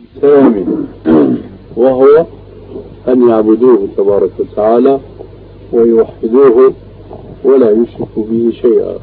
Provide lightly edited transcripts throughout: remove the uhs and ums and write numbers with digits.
الثامن، وهو أن يعبدوه تبارك وتعالى ويوحدوه ولا يشركوا به شيئا.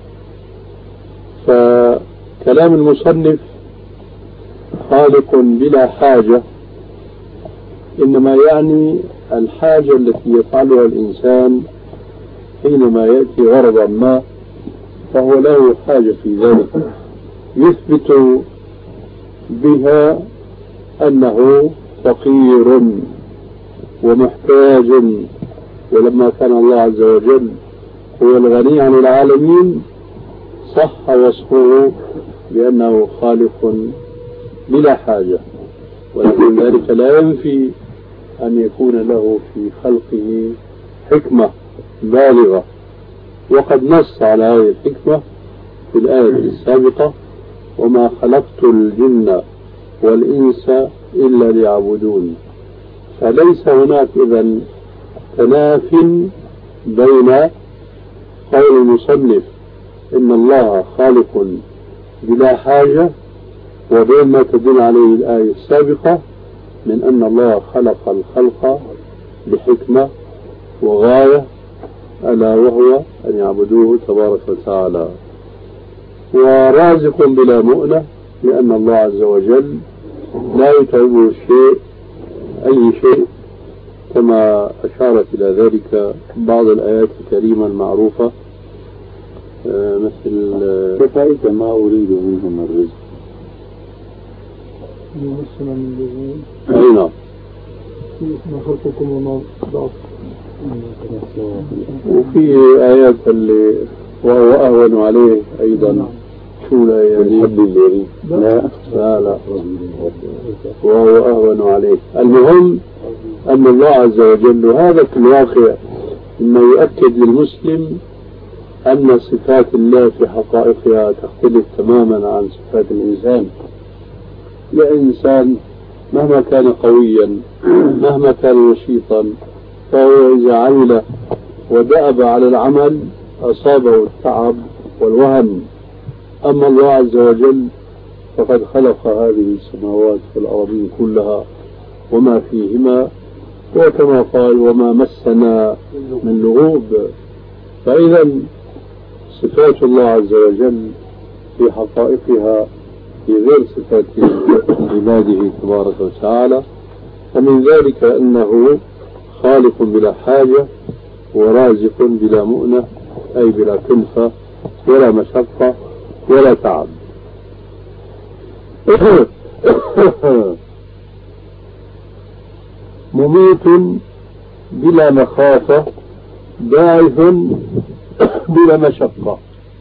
فكلام المصنف خالق بلا حاجة إنما يعني الحاجة التي يفعلها الإنسان حينما يأتي غرضا ما فهو له حاجة في ذلك يثبت بها أنه فقير ومحتاج. ولما كان الله عز وجل هو الغني عن العالمين صح وصفه بأنه خالق بلا حاجة، ولكن ذلك لا ينفي أن يكون له في خلقه حكمة بالغة، وقد نص على هذه الحكمة في الآية السابقة: وما خلقت الجن والإنس إلا ليعبدون. فليس هناك إذن تناف بين قول المصنف إن الله خالق بلا حاجة وبين ما تدل عليه الآية السابقة من أن الله خلق الخلق بحكمة وغاية، ألا وهو أن يعبدوه تبارك وتعالى. ورازق بلا مؤنة لأن الله عز وجل لا يتعبه أي شيء، كما أشارت إلى ذلك بعض الآيات الكريمة المعروفة مثل كفائك ما أريد منهم الرزق. أي نعم. وفي آيات اللي وهو أهون عليه أيضا. شو الآية دي؟ لا وهو أهون عليه. المهم أن الله عز وجل هذا في الواقع إنه يؤكد للمسلم أن صفات الله في حقائقها تختلف تماما عن صفات الإنسان. الإنسان مهما كان قويا مهما كان نشيطا فهو إذا عمل ودأب على العمل أصابه التعب والوهن. أما الله عز وجل فقد خلق هذه السماوات والأرضين كلها وما فيهما، وكما قال: وما مسنا من لغوب. فإذا صفات الله عز وجل في حقائقها في غير صفات عباده تبارك وتعالى، ومن ذلك أنه خالق بلا حاجة ورازق بلا مؤنة، أي بلا كلفة ولا مشقة ولا تعب. مميت بلا مخافة باعث بلا مشقة.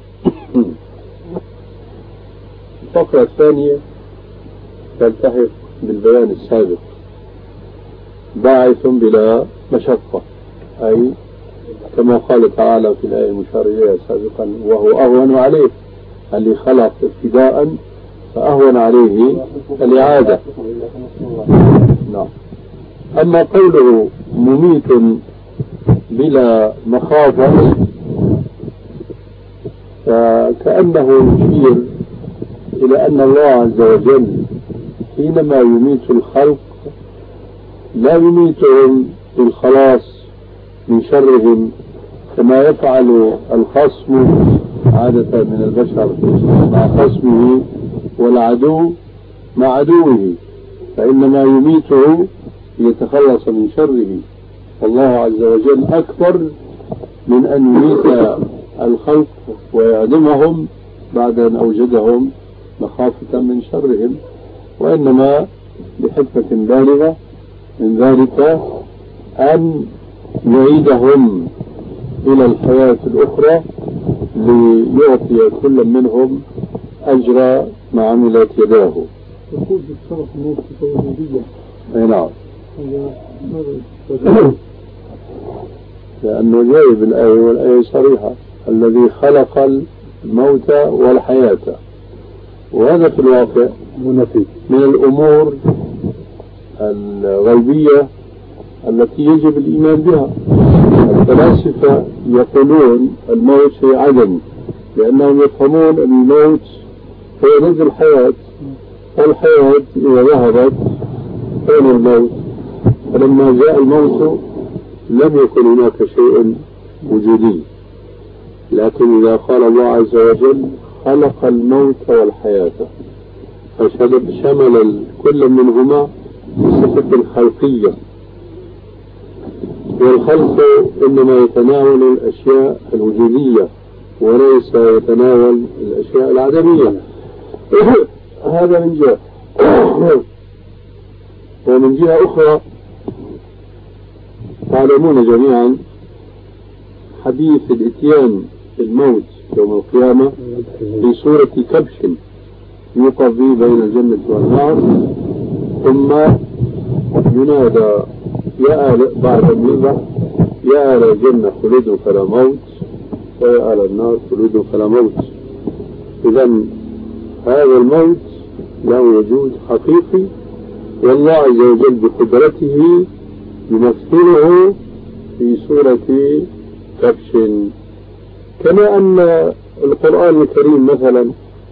الفقرة الثانية تلتحق بالبيان السابق: باعث بلا مشقة، أي كما قال تعالى في الآية المشار إليها سابقا: وهو أهون عليه، اللي خلق ابتداء فأهون عليه الإعادة. نعم. أما قوله مميت بلا مخافة فكأنه يشير إلى أن الله عز وجل حينما يميت الخلق لا يميتهم للخلاص من شرهم كما يفعل الخصم عادة من البشر مع خصمه والعدو مع عدوه، فإنما يميته ليتخلص من شره. والله عز وجل أكبر من أن يميت الخلق ويعدمهم بعد أن أوجدهم مخافة من شرهم، وإنما بحكمة بالغة من ذلك أن يعيدهم إلى الحياة الأخرى ليعطي كل منهم أجر ما عملت يداه. يقول بالشرف النفس التوحيدية. نعم. لأنه جاي بالآية والآية صريحة: الذي خلق الموت والحياة. وهذا في الواقع من الأمور الغيبية التي يجب الإيمان بها. الفلاسفة يقولون الموت هي عدم، لأنهم يفهمون أن الموت هو ضد الحياة، والحياة إذا ذهبت كون الموت، فلما جاء الموت لم يكن هناك شيء وجودي، لكن إذا قال الله عز وجل خلق الموت والحياة فشمل كل منهما بصفة الخلقية، والخلق إنما يتناول الأشياء الوجودية وليس يتناول الأشياء العدمية. هذا من جهة. ومن جهة أخرى تعلمون جميعا حديث الإتيان بالموت يوم القيامة في صورة كبش يوقف به بين الجنة والنار، ثم ينادى يا آل بعد المئة يا آل الجنة خلود فلا موت ويا آل النار خلود فلا موت. إذن هذا الموت له وجود حقيقي، والله عز وجل بقدرته يمثله في صورة كبش، كما أن القرآن الكريم مثلا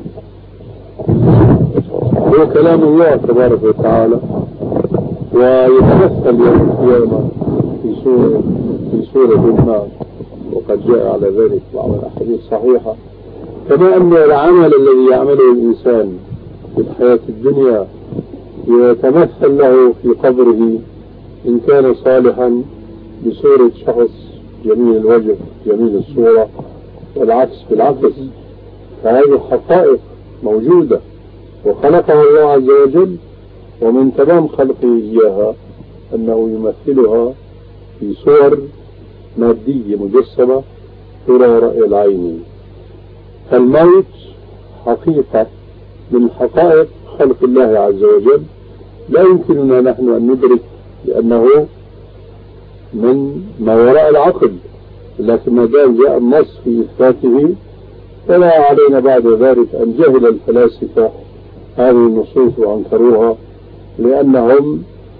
هو كلام الله تبارك وتعالى، ويتمثل يوم القيامة في سورة النار، وقد جاء على ذلك بعض الأحاديث الصحيحة. كما أن العمل الذي يعمله الإنسان في الحياة الدنيا يتمثل له في قبره إن كان صالحا بصورة شخص جميل الوجه جميل الصورة، والعكس بالعكس، فهذه حقائق موجودة وخلقها الله عز وجل، ومن تمام خلقه إياها أنه يمثلها في صور مادية مجسمة ترى رأي العين. فالموت حقيقة من حقائق خلق الله عز وجل لا يمكننا نحن أن ندرك لأنه من ما وراء العقل، لكن ما دام جاء النص في إثباته فلا علينا بعد ذلك أن جهل الفلاسفة هذه النصوص وأنكروها، لأنهم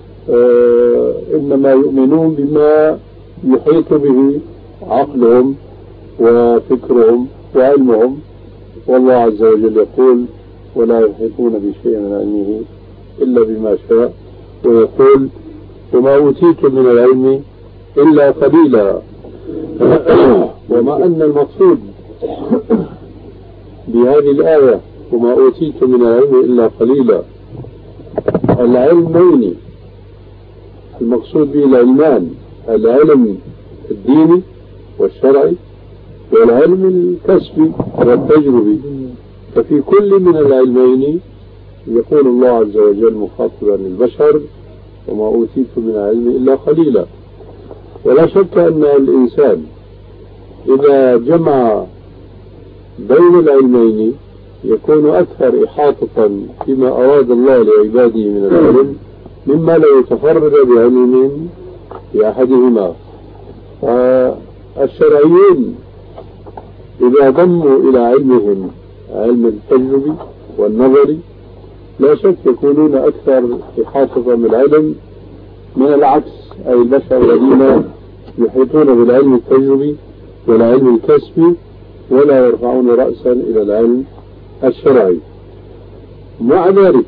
إنما يؤمنون بما يحيط به عقلهم وفكرهم وعلمهم، والله عز وجل يقول ولا يحيطون بشيء من علمه إلا بما شاء، ويقول وما أوتيتم من العلم إلا قليلا. وما أن المقصود بهذه الآية وما أوتيتم من العلم إلا قليلا، العلمين المقصود به العلمان، العلم الديني والشرعي والعلم الكسبي والتجربي، ففي كل من العلمين يقول الله عز وجل مخاطبا البشر وما أوتيتم من العلم إلا قليلا. ولا شك أن الإنسان إذا جمع بين العلمين يكون أكثر إحاطة فيما أراد الله لعباده من العلم مما لا يتفرد بعلم في أحدهما. الشرعيون إذا ضموا إلى علمهم علم التجربي والنظري لا شك يكونون أكثر إحاطة بالعلم من العكس، أي البشر الذين يحيطون بالعلم التجربي والعلم الكسبي ولا يرفعون رأسا إلى العلم الشرعي. مع ذلك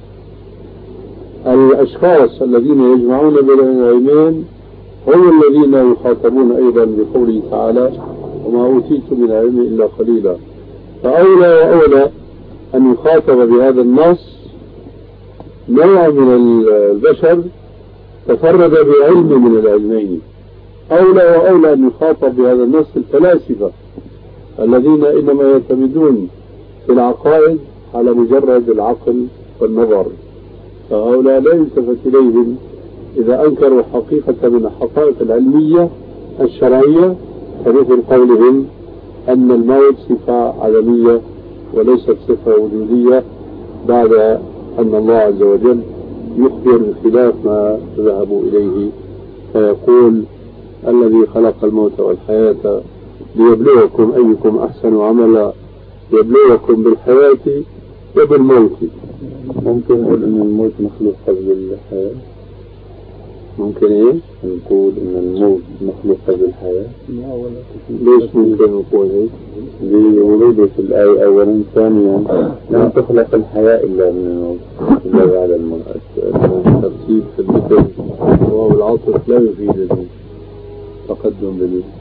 الأشخاص الذين يجمعون بين العلمين هم الذين يخاطبون أيضا بقوله تعالى وما أوتيتم من العلم إلا قليلا، فأولى وأولى أن يخاطب بهذا النص نوع من البشر تفرد بعلم من العلمين. أولى وأولى أن يخاطب بهذا النص الفلاسفة الذين إنما يعتمدون في العقائد على مجرد العقل والنظر، فهؤلاء لا يلتفت إليهم إذا أنكروا حقيقة من الحقائق العلمية الشرعية، كمثل قولهم أن الموت صفة عدمية وليست صفة وجودية، بعد أن الله عز وجل يخبر بخلاف ما ذهبوا إليه، فيقول الذي خلق الموت والحياة ليبلوكم أيكم أحسن عملا، يبلوكم بالحياة وبالموت. ممكن نقول أن الموت مخلوق قبل الحياة؟ ممكن إيه؟ نقول إن الموت مخلوق قبل الحياة. ليش ممكن نقول هيك؟ لوروده في الآية أولا، ثانيا لا تخلق الحياة إلا من الموت، إلا بعد الموت. الترتيب في المثل وهو العاطف لا يفيد التقدم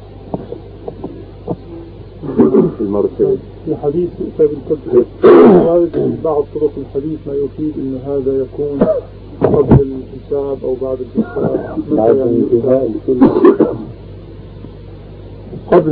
في المرتبة. في حديث أستاذ الكتب بعض طرق الحديث ما يفيد أن هذا يكون قبل الحساب أو بعد الحساب، بعد الانتهاء لكل قبل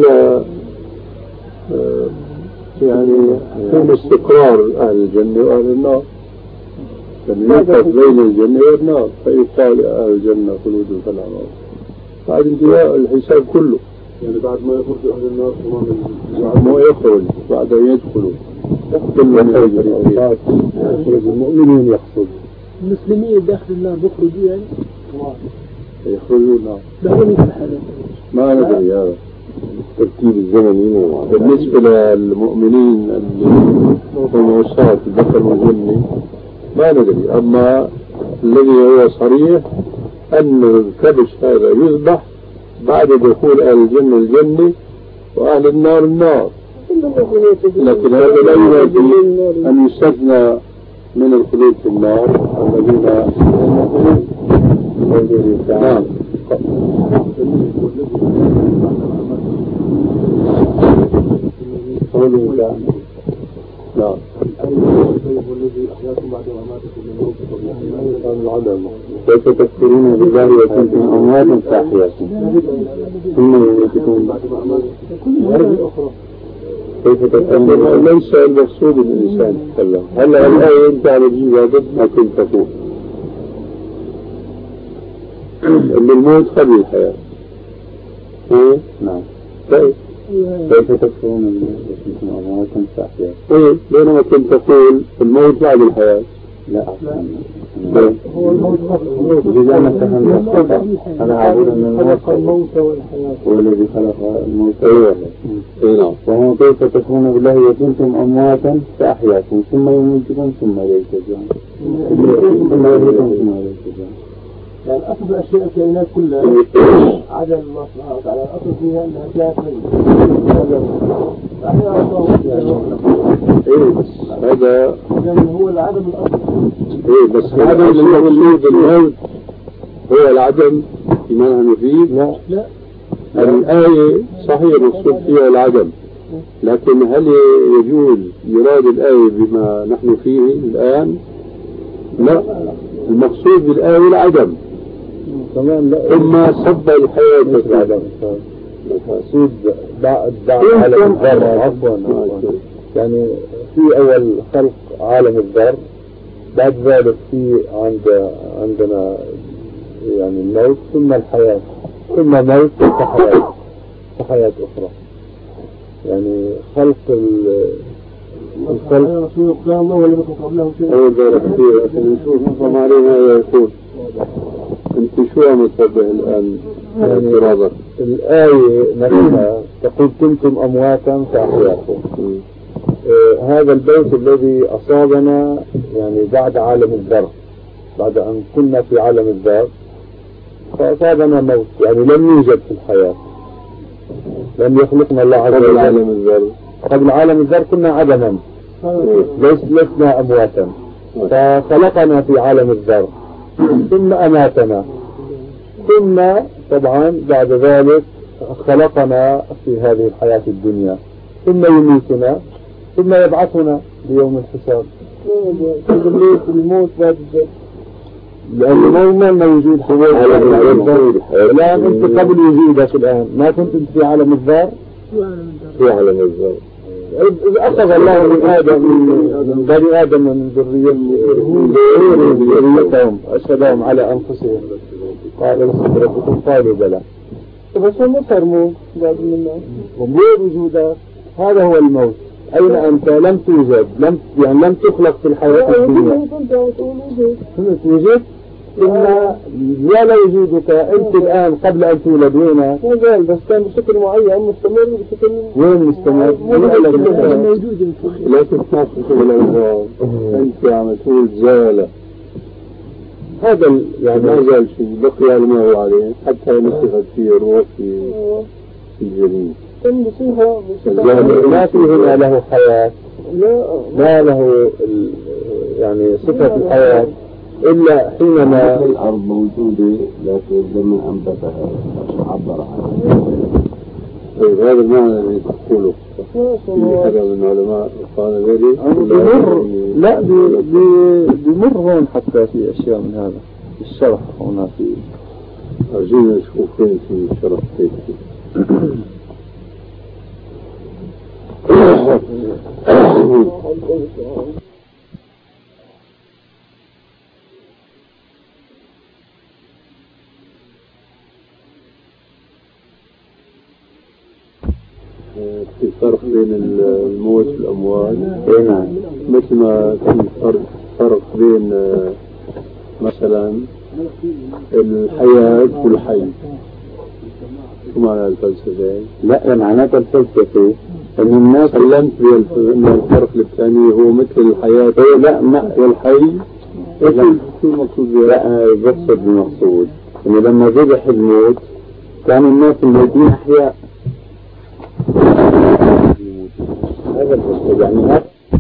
يعني حين استقرار أهل الجنة وأهل النار، يوقف بين الجنة والنار فيقال أهل الجنة خلود فلا موت بعد انتهاء الحساب كله. يعني بعد ما يخرج أهل النار ما يخرج بعد أن يدخلوا كل من يخرج المؤمنين يحصل المسلمين داخل النار بيخرجوا يعني يخرجون نار. لا في الحالة ما ندري هذا الترتيب الزمني. بالنسبة للمؤمنين اللي هم وصات البشر والجن ما ندري، أما الذي هو صريح أن الكبش هذا يذبح بعد دخول أهل الجنة الجنة وأهل النار النار، لكن هذا لا ينافي أن يستثنى من الخلود في النار الذين نعم. نعم. كيف تذكرون بالله وكنتم أمواتا فأحياكم ثم يميتكم كيف تذكرون؟ ليس المقصود الإنسان يتكلم. هلا الآية أنت على جيبك ما كنت تقول أن الموت قبل الحياة. نعم. طيب كيف تذكرون بالله وكنتم أمواتا فأحياكم؟ بينما كنت تقول الموت بعد الحياة. لا أحسن. هو الموت إذا أنا فهمت أنا أقول أن الموت والحياة هو الذي خلق الموت. نعم. وهو كيف تكون بالله وكنتم أمواتا فأحياكم ثم يميتكم ثم إليه ترجعون. يعني أصل الأشياء الكائنات كلها عدم الله سبحانه وتعالى الأصل فيها أنها كانت هذا يعني هو العدم الأصل. بس العدم المقصود الموت هو العدم فيما نحن فيه. لا الآية صحيح المقصود فيها العدم، لكن هل يجوز يراد الآية بما نحن فيه الآن؟ لا، المقصود بالآية العدم. ثم سب الحياة بالعدم. المقصود بعد عالم الذر. عفوا يعني في أول خلق عالم الذر، بعد ذلك في عندنا يعني الموت ثم الحياة ثم موت وحياة أخرى. يعني خلق الخلق لا الله ولم يكن قبله شيء. أول ذلك كثير لكن نشوف نظم علينا يكون. أنت شو عم تنبه الآن اعتراضك؟ الآية نفسها تقول كنتم أمواتا فأحياكم. هذا البيت الذي أصابنا يعني بعد عالم الذر، بعد أن كنا في عالم الذر فأصابنا موت، يعني لم يوجد في الحياة، لم يخلقنا الله عز وجل. عالم الذر قبل عالم الذر كنا عدما، لسنا أمواتا، فخلقنا في عالم الذر ثم أماتنا، ثم طبعا بعد ذلك خلقنا في هذه الحياة الدنيا، ثم يميتنا ثم يبعثنا ليوم الحساب. الموت بعد لأنه ما موجود في لا أنت قبل وجودك الآن ما كنت في عالم الذر. في عالم الذر إذا أخذ الله من آدم من بني آدم من ذريتهم أشهدهم على أنفسهم قال لست ربكم قالوا بلى، بس هم صار موت بعد منا وموت وجودك. هذا هو الموت. أين أنت؟ لم توجد، لم تخلق في الحياة الدنيا. كنت وجدت إلا ولا وجودك أنت الآن قبل أن تولد وين؟ ما بس كان بشكل معين مستمر بشكل وين مستمر؟ موجود. لا تتناقش ولا أنت عم تقول زالة هذا يعني ما زال شيء بقي على ما هو عليه حتى نفخت فيه الروح في الجنين. ما في هنا له حياة، لا له يعني صفة الحياة إلا حينما الأرض موجودة لكن لمن أنبتها عبر عنها. طيب هذا المعنى اللي تقوله في حدا من العلماء قال ذلك لا بمر هون حتى في أشياء من هذا الشرح هنا في أرجونا نشوف فين في شرح هيك. في فرق بين الموت والأموات. نعم. مثل ما في فرق بين مثلا الحياة والحي. شو معنى الفلسفة؟ لا معناتها الفلسفة أن الناس سلمت بأن الفرق الثاني هو مثل الحياة. لا والحي شو المقصود بها؟ لا بقصد المقصود أنه لما ذبح الموت كان الناس الموتين أحياء. هذا المقصود يعني هذا.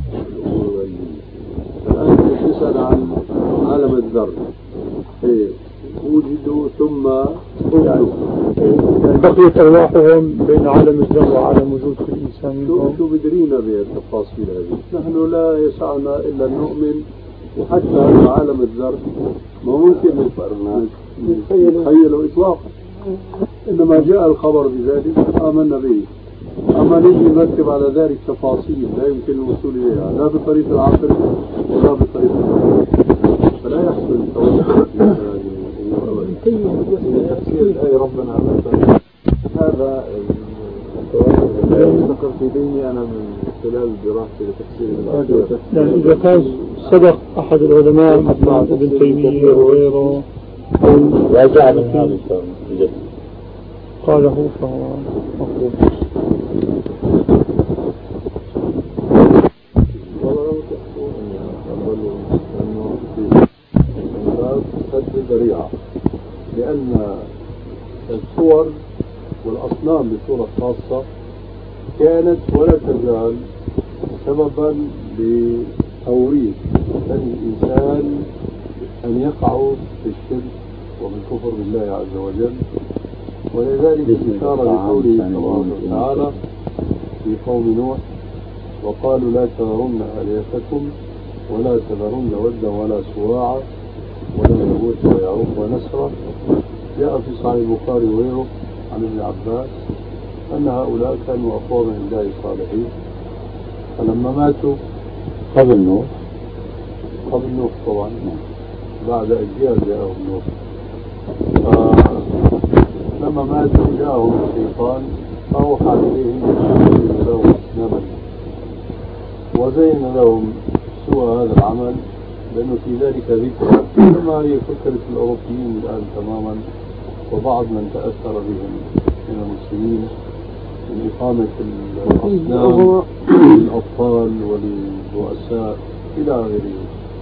الآن تسأل عن عالم الذر. وجدوا ثم يعني بقيت أرواحهم بين عالم الذر وعالم وجود في الإنسان. شو بدرينا بالتفاصيل هذه؟ نحن لا يسعنا إلا أن نؤمن حتى عالم الذر ما ممكن نتخيله إطلاقا، إنما جاء الخبر بذلك آمنا به. أما نجي نرتب على ذلك تفاصيل لا يمكن الوصول إليها لا بطريق العقل ولا بطريق العقل، فلا يحصل التوسل في هذه الأمور تفسير الآية ربنا هذا ذكر في ذهني أنا من خلال دراستي لتفسير الآية. يعني إذا كان صدق أحد العلماء مثل ابن تيمية وغيره راجع من هذا قاله فهو مقبول. ذريعة لأن الصور والأصنام بصورة خاصة كانت ولا تزال سببا لتوريث بني الإنسان أن يقعوا في الشرك وبالكفر بالله عز وجل. ولذلك الإشارة لقوله تبارك وتعالى في قوم نوح وقالوا لا تذرن آلهتكم ولا تذرن ودا ولا سواعا ولا يغوث ويعوق ونسرا. جاء في صحيح البخاري وغيره عن ابن عباس أن هؤلاء كانوا أقوام الله الصالحين، فلما ماتوا قبل نوح طبعا بعد أجيال جاءهم نوح، لما ماتوا جاءهم الشيطان فأوحى إليهم أن لهم أصناما وزين لهم سوى هذا العمل لأنه في ذلك ذكرى كما هي فكرة الأوروبيين الآن تماما وبعض من تأثر بهم من المسلمين من إقامة الأصنام للأطفال وللرؤساء إلى غيره،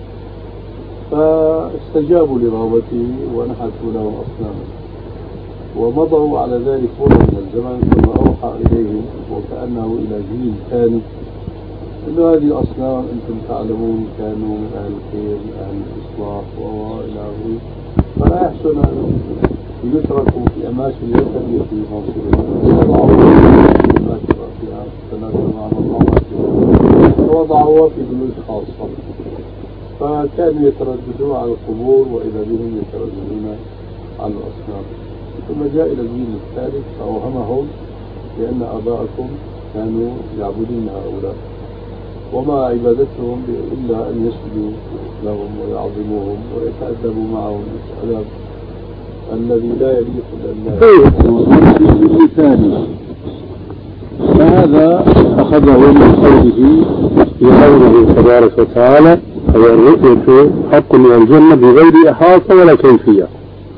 فاستجابوا لرغبته ونحتوا لهم أصناما ومضوا على ذلك مرة من الزمن ثم أوحى إليهم وكأنه إلى جيل ثاني إن هذه الأصنام أنتم تعلمون كانوا من أهل الخير من أهل الإصلاح وإلى آخره، فلا يحسن أن يتركوا في أماكن ليس في منصبهم فيها تناسل مع مقاماتهم ووضعوها في بيوت خاصة، فكانوا يترددون على القبور وإذا بهم يترددون على الأصنام. ثم جاء إلى الجيل الثالث فأوهمهم بأن آباءكم كانوا يعبدون هؤلاء وما عبادتهم إلا أن يسجدوا لهم ويعظموهم ويتأدبوا معهم الأدب الذي لا يليق بالله. فهذا أخذه من قوله في قوله تبارك وتعالى الرؤية حق من الجنة بغير إحاطة ولا كيفية.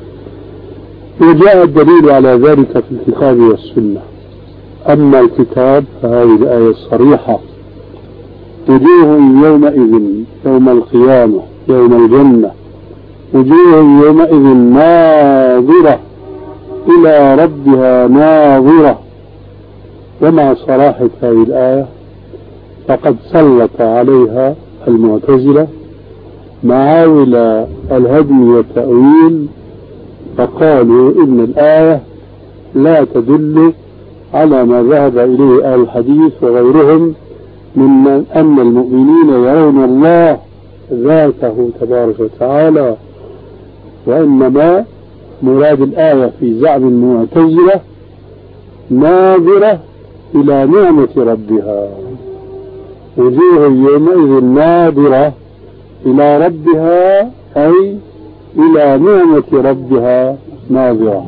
وجاء الدليل على ذلك في الكتاب والسنة. أما الكتاب فهذه الآية الصريحة وجوه يومئذ يوم القيامة يوم الجنة وجوه يومئذ ناظرة إلى ربها ناظرة. ومع صراحة هذه الآية فقد سلط عليها المعتزلة معاول الهدم والتأويل، فقالوا إن الآية لا تدل على ما ذهب إليه أهل الحديث وغيرهم من أن المؤمنين يرون الله ذاته تبارك وتعالى، وإنما مراد الآية في زعم المعتزلة ناظرة إلى نعمة ربها. وجوه يومئذ ناظرة إلى ربها أي إلى نعمة ربها ناظرة.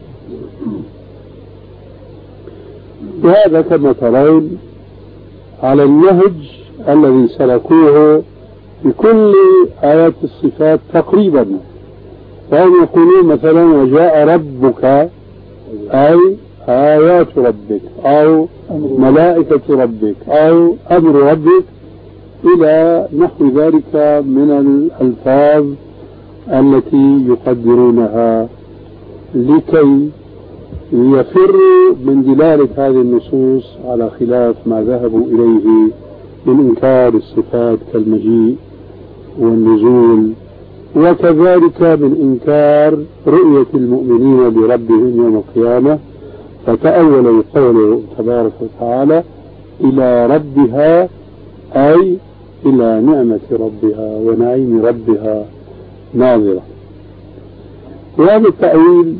وهذا كما ترون على النهج الذي سلكوه في كل آيات الصفات تقريبا. فهم يقولون مثلا وجاء ربك أي آيات ربك أو ملائكة ربك أو أمر ربك إلى نحو ذلك من الألفاظ التي يقدرونها لكي يفروا من دلالة هذه النصوص على خلاف ما ذهبوا إليه من إنكار الصفات كالمجيء والنزول، وكذلك من إنكار رؤية المؤمنين لربهم يوم القيامة. فتأولوا قوله تبارك وتعالى إلى ربها أي إلى نعمة ربها ونعيم ربها ناظرة. وهذا التأويل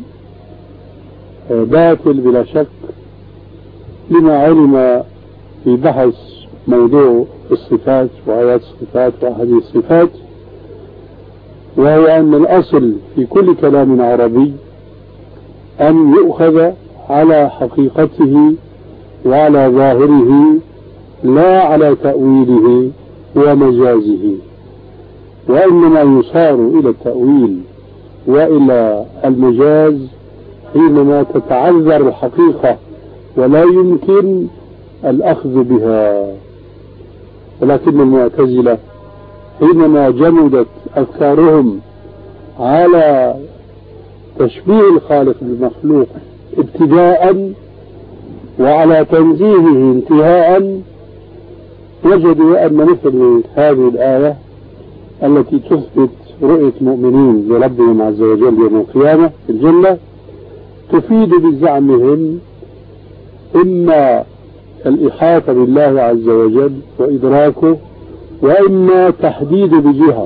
باطل بلا شك لما علم في بحث موضوع الصفات وآيات الصفات وأحاديث الصفات، وهو أن الأصل في كل كلام عربي أن يؤخذ على حقيقته وعلى ظاهره لا على تأويله ومجازه، وإنما يصار إلى التأويل وإلى المجاز حينما تتعذر الحقيقة ولا يمكن الأخذ بها. ولكن المعتزلة حينما جمدت أفكارهم على تشبيه الخالق بالمخلوق ابتداء وعلى تنزيهه انتهاء، وجدوا أن مثل هذه الآية التي تثبت رؤية مؤمنين لربهم عز وجل يوم القيامة في الجنة تفيد بزعمهم إما الإحاطة بالله عز وجل وإدراكه، وإما تحديد بجهة.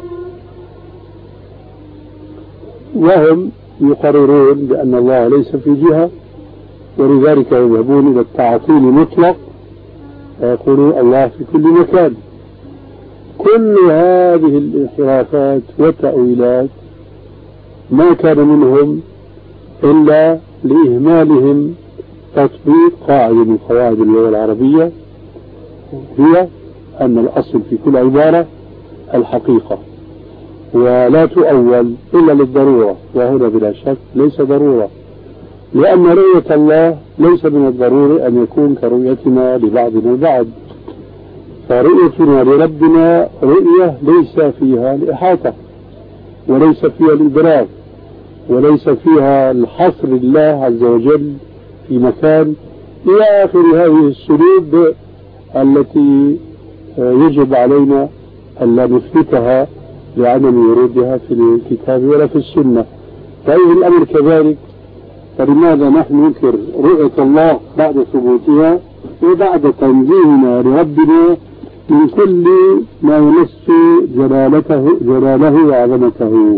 وهم يقررون بأن الله ليس في جهة، ولذلك يذهبون إلى التعطيل مطلق ويقولون الله في كل مكان. كل هذه الانحرافات والتأويلات ما كان منهم إلا لإهمالهم تطبيق قاعدة من قواعد اللغة العربية، هي أن الأصل في كل عبارة الحقيقة ولا تؤول إلا للضرورة. وهنا بلا شك ليس ضرورة، لأن رؤية الله ليس من الضروري أن يكون كرؤيتنا لبعضنا البعض. فرؤيتنا لربنا رؤية ليس فيها الإحاطة وليس فيها الإدراك وليس فيها الحصر الله عز وجل في مكان، إلى آخر هذه السلوب التي يجب علينا ألا نثبتها لعدم ورودها في الكتاب ولا في السنة. فإذا الأمر كذلك، فلماذا نحن ننكر رؤية الله بعد ثبوتها وبعد تنزيهنا لربنا من كل ما يمس جلاله وعظمته؟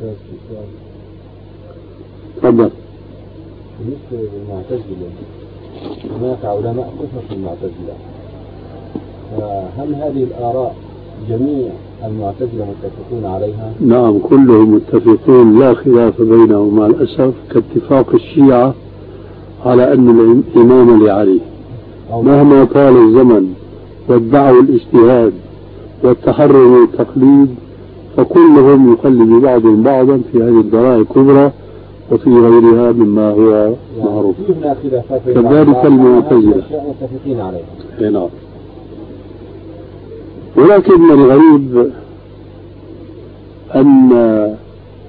تفضل. بالنسبة للمعتزلة هناك علماء كثر في المعتزلة، فهل هذه الآراء جميع المعتزلة متفقون عليها؟ نعم كلهم متفقون لا خلاف بينهم مع الأسف، كاتفاق الشيعة على أن الإمام لعلي مهما طال الزمن وادعوا الاجتهاد والتحرر والتقليد، فكلهم يقلد بعضهم بعضا في هذه الدرائع الكبرى وفي غيرها مما هو معروف. كذلك المعتزلة متفقين عليها. نعم. ولكن الغريب أن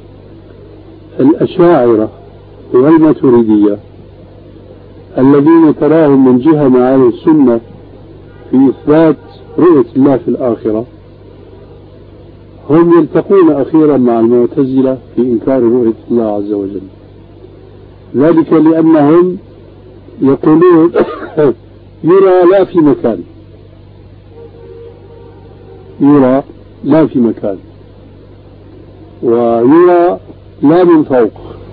الأشاعرة والماتريدية الذين تراهم من جهة مع أهل السنة في إثبات رؤية الله في الآخرة هم يلتقون أخيرا مع المعتزلة في إنكار رؤية الله عز وجل. ذلك لأنهم يقولون يرى لا في مكان، يرى لا في مكان، ويرى لا من فوق.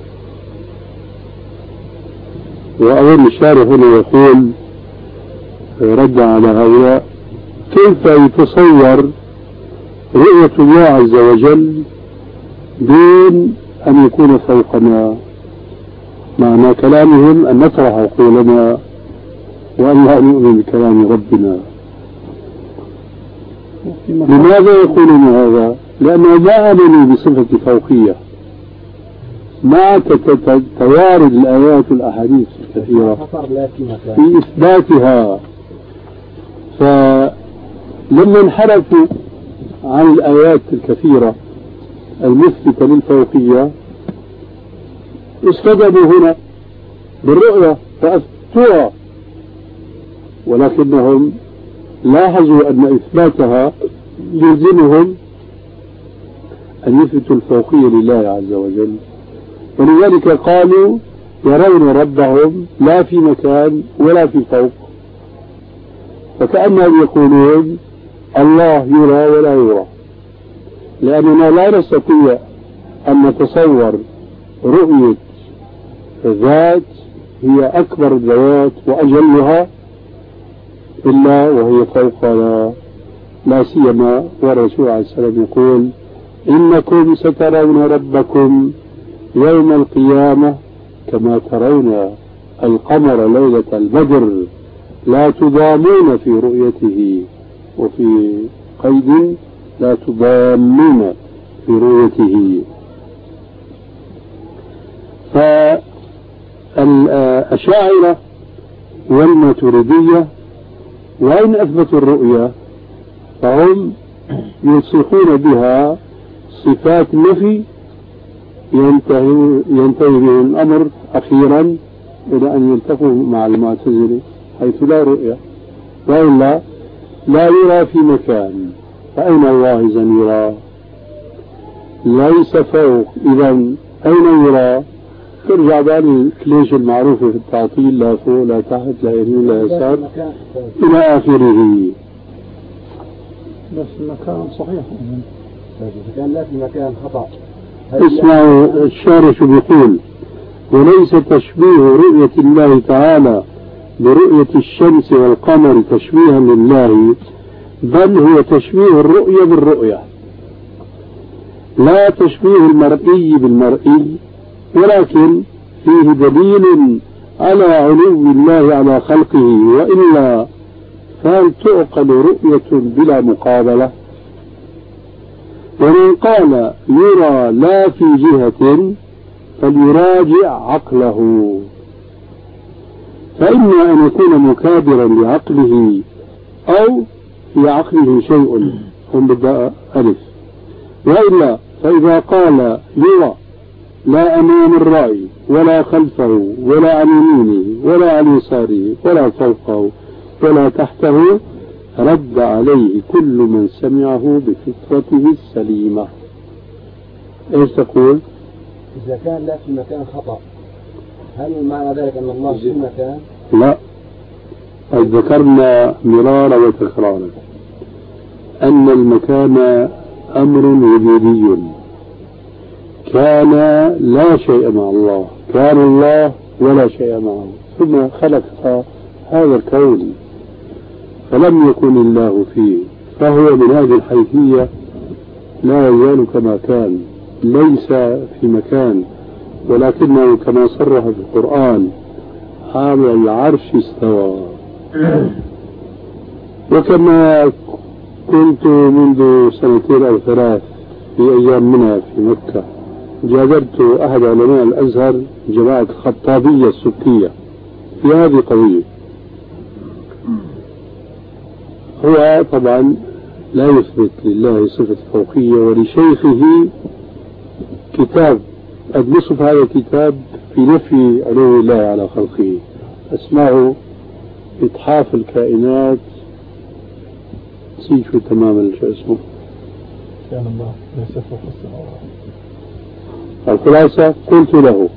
وأول الشارح هنا يقول رد على هؤلاء: كيف يتصور رؤية الله عز وجل دون أن يكون فوقنا؟ معنى كلامهم أن نطرح عقولنا وأن لا نؤمن بكلام ربنا. لماذا يقولون هذا؟ لأنه ما آمنوا بصفة فوقية مع توارد الآيات والأحاديث الكثيرة في إثباتها. فلما انحرفوا عن الآيات الكثيرة المثبتة للفوقية استجابوا هنا بالرؤية فأثبتوها، ولكنهم لاحظوا أن إثباتها يلزمهم أن يثبتوا الفوقية لله عز وجل، ولذلك قالوا يرون ربهم لا في مكان ولا في فوق، فكأنهم يقولون الله يرى ولا يرى، لأننا لا نستطيع أن نتصور رؤية ذات هي أكبر الذوات وأجلها إلا وهي فوقنا، لا سيما والرسول عليه السلام يقول: إنكم سترون ربكم يوم القيامة كما ترون القمر ليلة البدر لا تضامون في رؤيته، وفي قيد لا تضامون في رؤيته. فالأشاعرة والماتريدية وإن أثبتوا الرؤية فهم يلصقون بها صفات النفي ينتهي بهم الأمر أخيرا إلى أن يلتقوا مع المعتزلة حيث لا رؤية، وإلا لا يرى في مكان، فأين الله إذا يرى؟ ليس فوق، إذا أين يرى؟ ترجع بقى الكليشة المعروفة في التعطيل: لا فوق لا تحت لا يمين لا يسار إلى آخره. بس المكان صحيح، كان لا في مكان خطأ. اسمعوا الشارح شو بيقول: وليس تشبيه رؤية الله تعالى برؤية الشمس والقمر تشبيها لله، بل هو تشبيه الرؤية بالرؤية، لا تشبيه المرئي بالمرئي، ولكن فيه دليل على علو الله على خلقه، وإلا فهل تعقل رؤية بلا مقابلة؟ ومن قال يرى لا في جهة فليراجع عقله، فإما أن يكون مكابرا لعقله أو في عقله شيء، هم بدأ ألف، وإلا فإذا قال يرى لا أمام الرأي ولا خلفه ولا عن يمينه ولا عن يساره ولا فوقه ولا تحته، رد عليه كل من سمعه بفطرته السليمة. ايش تقول؟ إذا كان لا في مكان خطأ، هل معنى ذلك أن الله في مكان؟ لا، ذكرنا مرارا وتكرارا أن المكان أمر وجودي، كان لا شيء مع الله، كان الله ولا شيء معه، ثم خلق هذا الكون فلم يكن الله فيه، فهو من هذه الحيثية لا يزال كما كان، ليس في مكان، ولكنه كما صرح في القرآن على العرش استوى. وكما كنت منذ 2 أو 3 في أيام منى في مكة جادرت أحد علماء الأزهر جماعة الخطابية السكية في هذه قضية. هو طبعا لا يثبت لله صفة فوقية، ولشيخه كتاب قد نصف هذا الكتاب في نفي علو الله على خلقه، اسمه إتحاف الكائنات، نسيت شو تماما شو اسمه. كان الله يصفه في السماوات. الخلاصة قلت له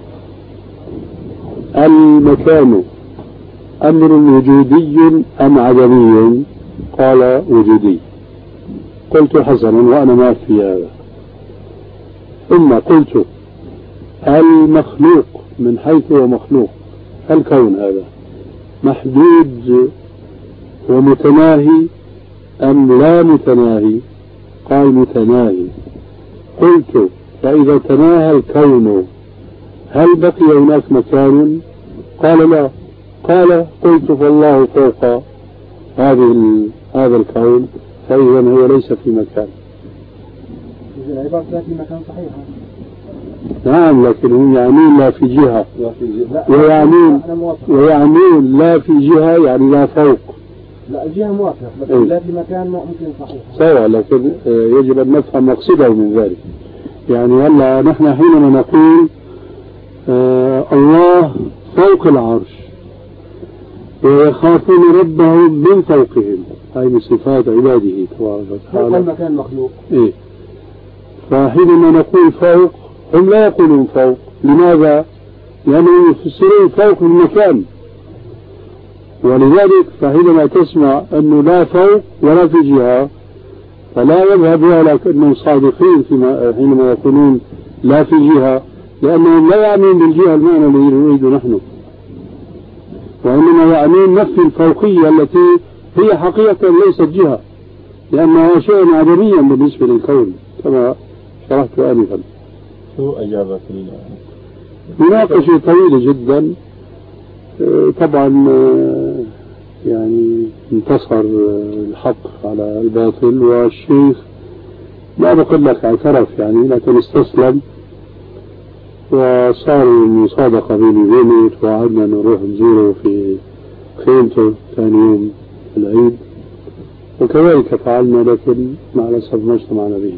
المكان أمر وجودي أم عدمي؟ قال وجودي. قلت حسنا وأنا ما في هذا. ثم قلت المخلوق من حيث هو مخلوق، الكون هذا محدود ومتناهي أم لا متناهي؟ قال متناهي. قلت فإذا تناهى الكون هل بقي هناك مكان؟ قال لا. قال قلت فالله فوق هذا الكون، فإذا هو ليس في مكان. إذا العبارة لا في مكان صحيحة. نعم، لكن يعنون لا في جهة، ويعنون لا في جهة يعني لا فوق. لا الجهة موافقة، لكن لا في مكان ممكن صحيح. سواء، لكن يجب أن نفهم مقصده من ذلك. يعني هلا نحن حينما نقول الله فوق العرش ويخافون ربهم من فوقهم، هذه من صفات عباده تبارك وتعالى. فوق المكان مخلوق. إيه. فحينما نقول فوق هم لا يقولون فوق. لماذا؟ لأنهم يفسرون فوق المكان، ولذلك فحينما تسمع أنه لا فوق ولا في جهة فلا يذهب لك أنهم صادقين حينما يقولون لا في جهة، لأنهم لا يعنون بالجهة المعنى الذي نريد نحن، وإنما يعنون نفي الفوقية التي هي حقيقة ليست جهة، لأنها شيء عدميا بالنسبة للكون كما شرحت آنفا. شو أجابة مناقشة طويلة جدا. طبعا يعني انتصر الحق على الباطل، والشيخ ما بقول لك اعترف يعني، لكن استسلم، وصار مصادقة بيني وبينه، وعدنا نروح نزوره في خيمته ثاني يوم العيد، وكذلك فعلنا، لكن مع الأسف ما اجتمعنا به.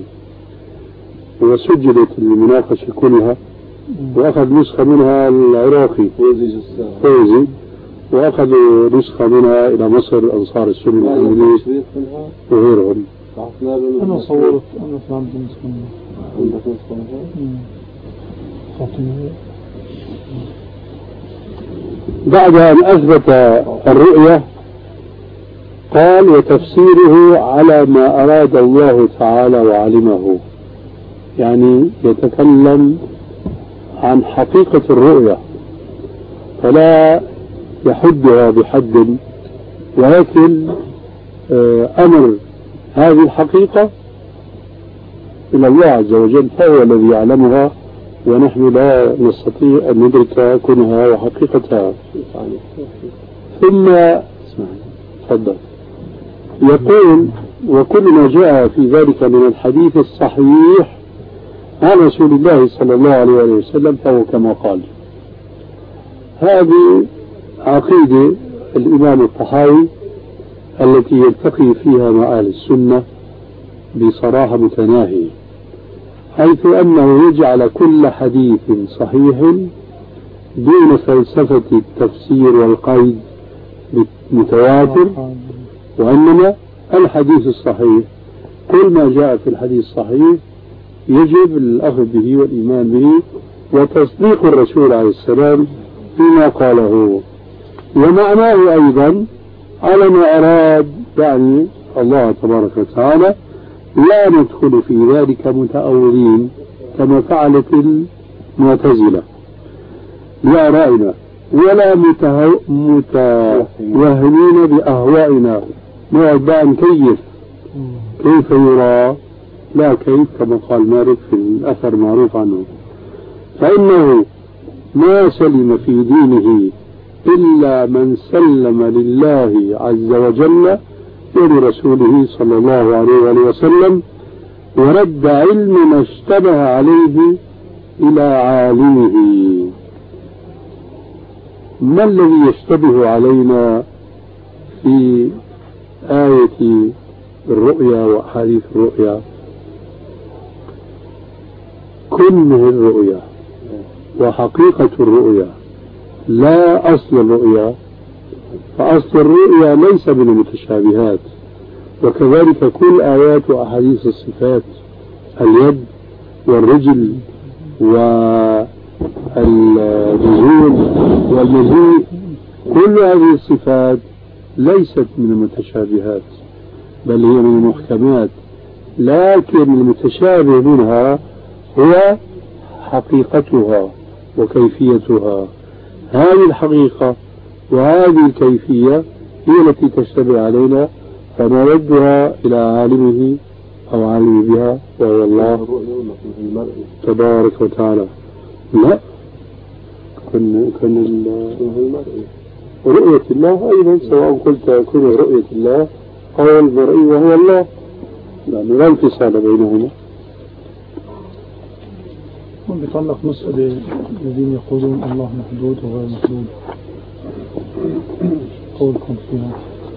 وسجلت المناقشة كلها، وأخذ نسخة منها العراقي فوزي، وأخذوا نسخة منها إلى مصر أنصار السنة الإنجليز وغيرهم. أنا صورت، أنا فهمت نسخة منها. بعد أن أثبت الرؤية قال وتفسيره على ما أراد الله تعالى وعلمه، يعني يتكلم عن حقيقة الرؤية فلا يحدها بحد، ولكن أمر هذه الحقيقة إلى الله عز وجل، فهو الذي يعلمها، ونحن لا نستطيع أن ندرك كونها وحقيقتها. ثم تفضل. يقول وكل ما جاء في ذلك من الحديث الصحيح عن رسول الله صلى الله عليه وسلم فهو كما قال. هذه عقيدة الإمام الطحاوي التي يلتقي فيها مع أهل السنة بصراحة متناهية، حيث أنه يجعل كل حديث صحيح دون فلسفة التفسير والقيد بالمتواتر، وإنما الحديث الصحيح كل ما جاء في الحديث الصحيح يجب الأخذ به والإيمان به وتصديق الرسول عليه السلام فيما قاله، ومعناه أيضا على ما أراد يعني الله تبارك وتعالى. لا ندخل في ذلك متأولين كما فعلت المعتزلة بآرائنا، ولا متوهمين بأهوائنا، نقعد بقى نكيف كيف يرى، لا كيف كما قال مالك في الأثر معروف عنه، فإنه ما سلم في دينه إلا من سلم لله عز وجل ولرسوله صلى الله عليه وسلم، ورد علم ما اشتبه عليه إلى عالمه. ما الذي يشتبه علينا في آية الرؤيا وأحاديث الرؤيا؟ كل الرؤيا وحقيقة الرؤيا لا أصل الرؤيا، فأصل الرؤيا ليس من المتشابهات. وكذلك كل آيات وأحاديث الصفات، اليد والرجل والنزول والمجيء، كل هذه الصفات ليست من المتشابهات بل هي من المحكمات، لكن المتشابه منها هو حقيقتها وكيفيتها. هذه الحقيقة وهذه الكيفية هي التي تشتبه علينا، فنردها إلى عالمه أو عالم بها وهو الله تبارك وتعالى. لا، كن رؤية الله أيضا، سواء قلت كن رؤية الله أو المرئي وهو الله، لأنه لا انفصال بينهما. بيطلق مسألة الذين يقولون الله محدود وغير محدود، قولكم فيها؟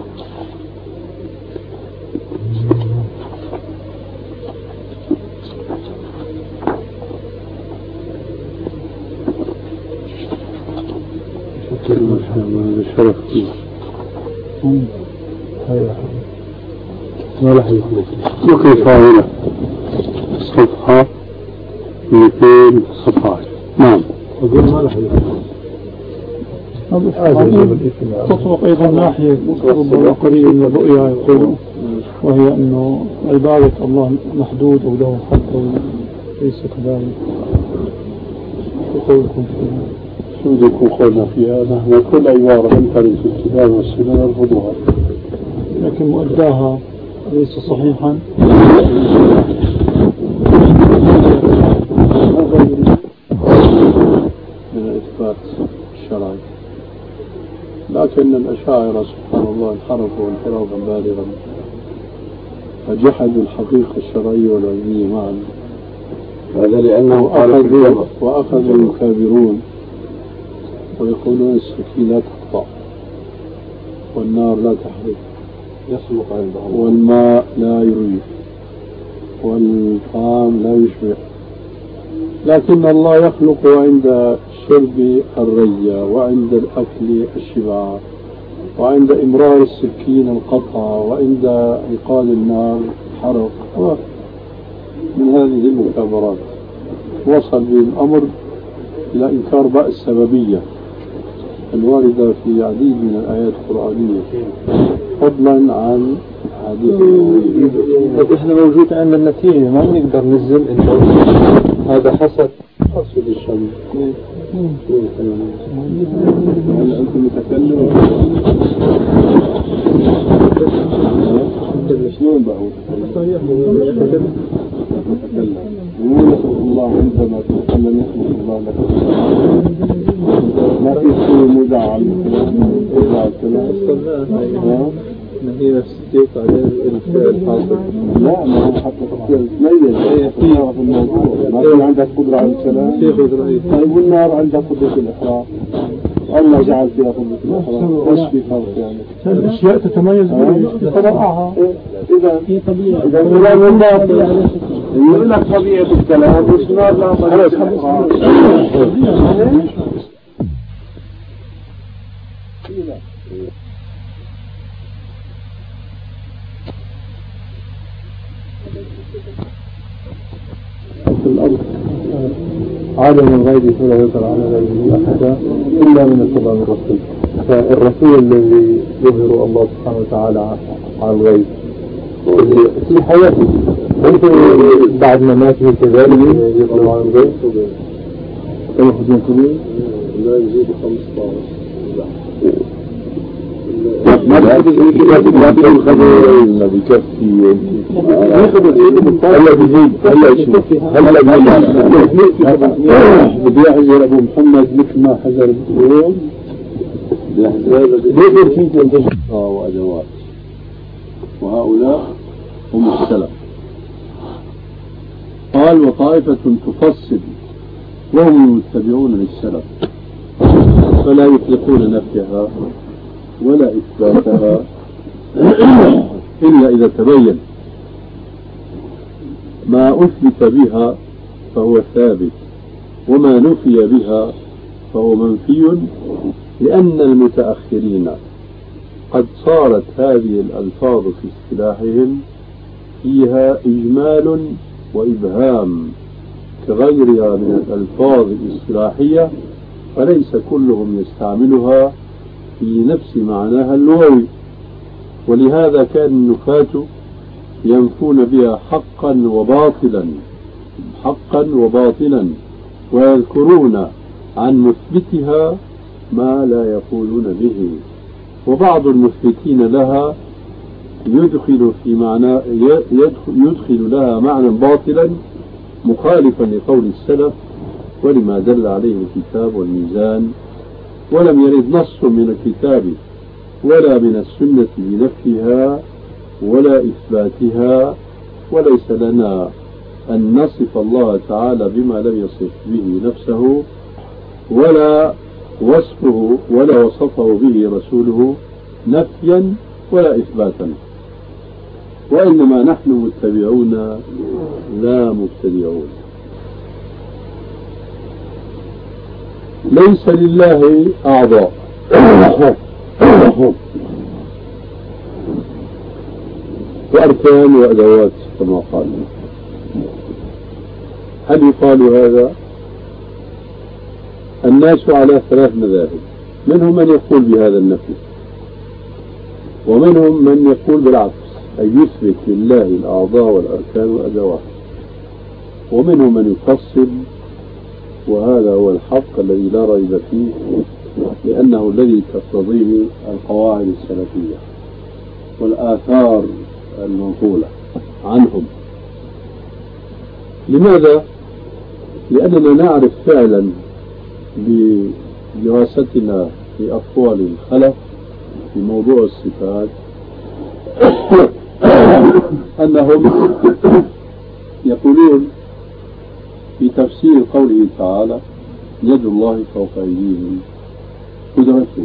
هذا شرف ما راح يخلص. وكيف هنا صفحة 217. نعم. أقول ما راح يخلص. تطرق أيضا ناحية ربما قريبة من الرؤيا يقول، وهي أنه عبادة الله محدود أو له حد ليس كذلك. وقولكم فيها؟ شو بدكم قولنا فيها؟ نحن كل عبارة تنتري في الكتاب والسنة نرفضها، لكن مؤداها ليس صحيحا. من الإثبات الشرعي، لكن الأشاعرة سبحان الله انحرفوا انحرافا بالغا، فجحدوا الحقيقة الشرعية والعلمية معا. هذا لأنه وأخذوا يكابرون ويقولون السكين لا تقطع، والنار لا تحرق، والماء لا يروي، والطعام لا يشبع، لكن الله يخلق عند الشرب الرية، وعند الأكل الشبع، وعند إمرار السكين القطع، وعند إيقاد النار الحرق. من هذه المكابرات وصل بالأمر إلى إنكار باء السببية الواردة في عديد من الآيات القرآنية، فضلا عن حديث طيب احنا موجود عندنا النتيجة، ما نقدر نلزم انه هذا حسب حصل الشمس. هل أنت متكلم؟ شلون بقى متكلم؟ يقول الله عندما تتكلم يخلق الله لك، ما في شيء مدعى هي نفس الشيء على الفعل حاصل. لا، ما هو حتى تصير تميز في الموضوع. ما في عندك قدرة على الكلام. في قدرة. طيب والنار عندها قدرة الإحراق، الله جعل فيها قدرة الإحراق، وش في فرق يعني؟ الأشياء تتميز بطبيعها. إذا كلام الله يقول لك طبيعة الكلام، وش نار لا طبيعة الإحراق. في الأرض عالم الغيب فلا يظهر على غيبه أحدا إلا من اتباع الرسول. فالرسول الذي يظهر الله سبحانه وتعالى على الغيب في حياته، أنت بعد مماته كذلك يظهر على الغيب. تأخذون كله لا يزيد 15. ما بيأخذ إلا بكفي يأخذ العيد هلا بيزيد هلا بدي أحذر أبو محمد مثل ما حذر اليوم بيقدر فيه تنتج وأدوات، وهؤلاء هم السلف. قال وطائفة تفصل وهم يتبعون للسلف، فلا يطلقون نفيها ولا إثباتها إلا إذا تبين ما أثبت بها فهو ثابت، وما نفي بها فهو منفي، لأن المتأخرين قد صارت هذه الألفاظ في اصطلاحهم فيها إجمال وإبهام كغيرها من الألفاظ الاصطلاحية، فليس كلهم يستعملها في نفس معناها اللغوي، ولهذا كان النفاة ينفون بها حقا وباطلا ويذكرون عن مثبتها ما لا يقولون به. وبعض المثبتين لها يدخل لها معنى باطلا مخالفا لقول السلف ولما دل عليه الكتاب والميزان، ولم يرد نص من الكتاب ولا من السنة بنفيها ولا إثباتها، وليس لنا أن نصف الله تعالى بما لم يصف به نفسه ولا وصفه به رسوله نفيا ولا إثباتا، وإنما نحن متبعون لا مبتدعون. ليس لله أعضاء وأركان وأدوات كما قال. هل يقال هذا؟ الناس على 3 مذاهب، منهم من يقول بهذا النفي، ومنهم من يقول بالعكس أي يثبت لله الأعضاء والأركان والأدوات، ومنهم من يفصل، وهذا هو الحق الذي لا ريب فيه، لأنه الذي تقتضيه القواعد السلفية والآثار المنقولة عنهم. لماذا؟ لأننا نعرف فعلا بدراستنا في أقوال الخلف في موضوع الصفات أنهم يقولون في تفسير قوله تعالى يد الله فوق أيديهم قدرته.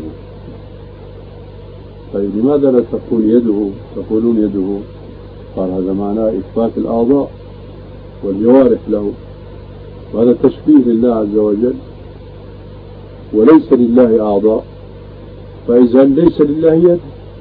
طيب لماذا لا تقولون يده؟ قال هذا معناه إثبات الأعضاء والجوارح له، وهذا تشبيه لله عز وجل، وليس لله أعضاء، فإذا ليس لله يد،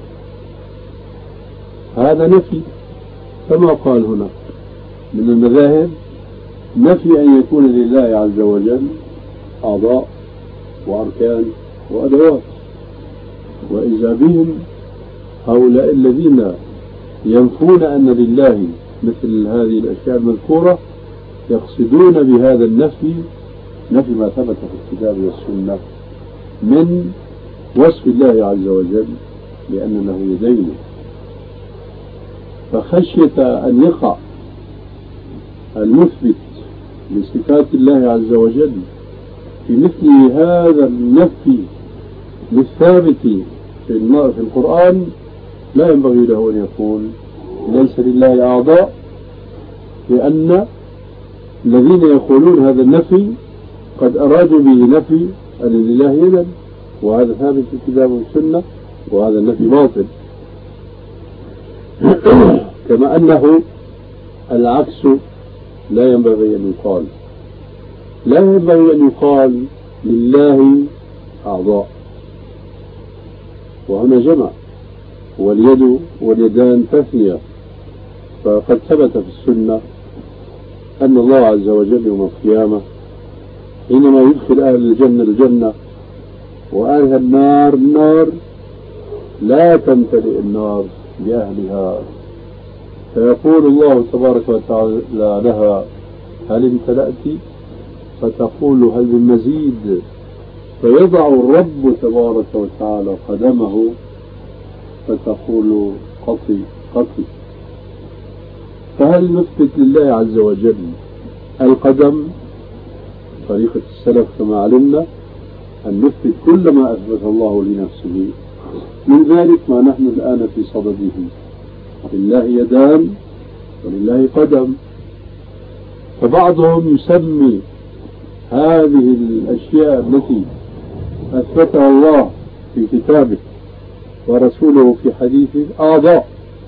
هذا نفي كما قال هنا من المذاهب، نفي أن يكون لله عز وجل أعضاء وأركان وأدوات. وإذا بهم هؤلاء الذين ينفون أن لله مثل هذه الأشياء المذكورة يقصدون بهذا النفي نفي ما ثبت في الكتاب والسنة من وصف الله عز وجل بأن له يدين، فخشية أن يقع المثبت لصفات الله عز وجل في مثل هذا النفي للثابت في القرآن، لا ينبغي له أن يقول ليس لله أعضاء، لأن الذين يقولون هذا النفي قد أرادوا به نفي أن لله يدا، وهذا ثابت في الكتاب والسنة، وهذا النفي باطل. كما أنه العكس لا ينبغي أن يقال، لا ينبغي أن يقال لله أعضاء، وهنا جمع، واليد واليدان تثنية، فقد ثبت في السنة أن الله عز وجل يوم القيامة حينما يدخل أهل الجنة الجنة وأهل النار النار، لا تمتلئ النار بأهلها، فيقول الله تبارك وتعالى لها هل امتلأت؟ فتقول هل من مزيد؟ فيضع الرب تبارك وتعالى قدمه فتقول قطي قطي. فهل نثبت لله عز وجل القدم؟ طريقة السلف كما علمنا أن نثبت كل ما أثبت الله لنفسه، من ذلك ما نحن الآن في صدده، لله يدان ولله قدم. فبعضهم يسمي هذه الأشياء التي أثبتها الله في كتابه ورسوله في حديثه أعضاء،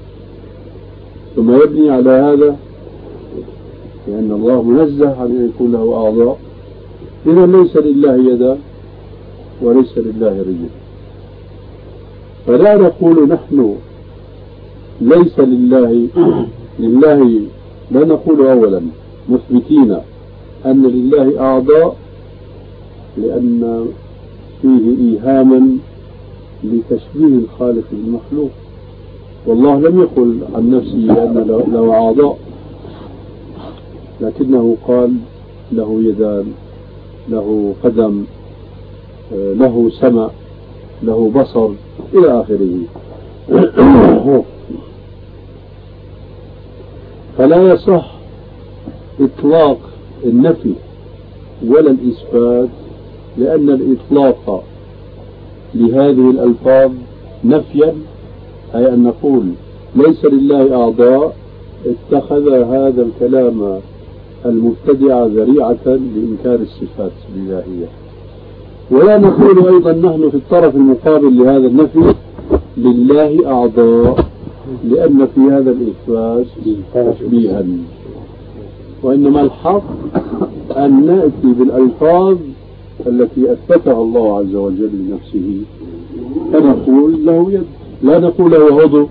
ثم يبني على هذا لأن الله منزه عن أن يكون له أعضاء، إذا ليس لله يدان وليس لله رجل، فلا نقول نحن ليس لله لا نقول أولا مثبتين أن لله أعضاء لأن فيه إيهاما لتشبيه الخالق بالمخلوق، والله لم يقل عن نفسه أن له أعضاء، لكنه قال له يدان، له قدم، له سمع، له بصر إلى آخره. فلا يصح إطلاق النفي ولا الإثبات، لأن الإطلاق لهذه الألفاظ نفيا، أي أن نقول ليس لله أعضاء، اتخذ هذا الكلام المبتدع ذريعة لإنكار الصفات الإلهية. ولا نقول أيضا نحن في الطرف المقابل لهذا النفي لله أعضاء، لأن في هذا الإثبات تشبيها، وإنما الحق أن نأتي بالألفاظ التي أثبتها الله عز وجل لنفسه، فنقول له يد، لا نقول له عضو،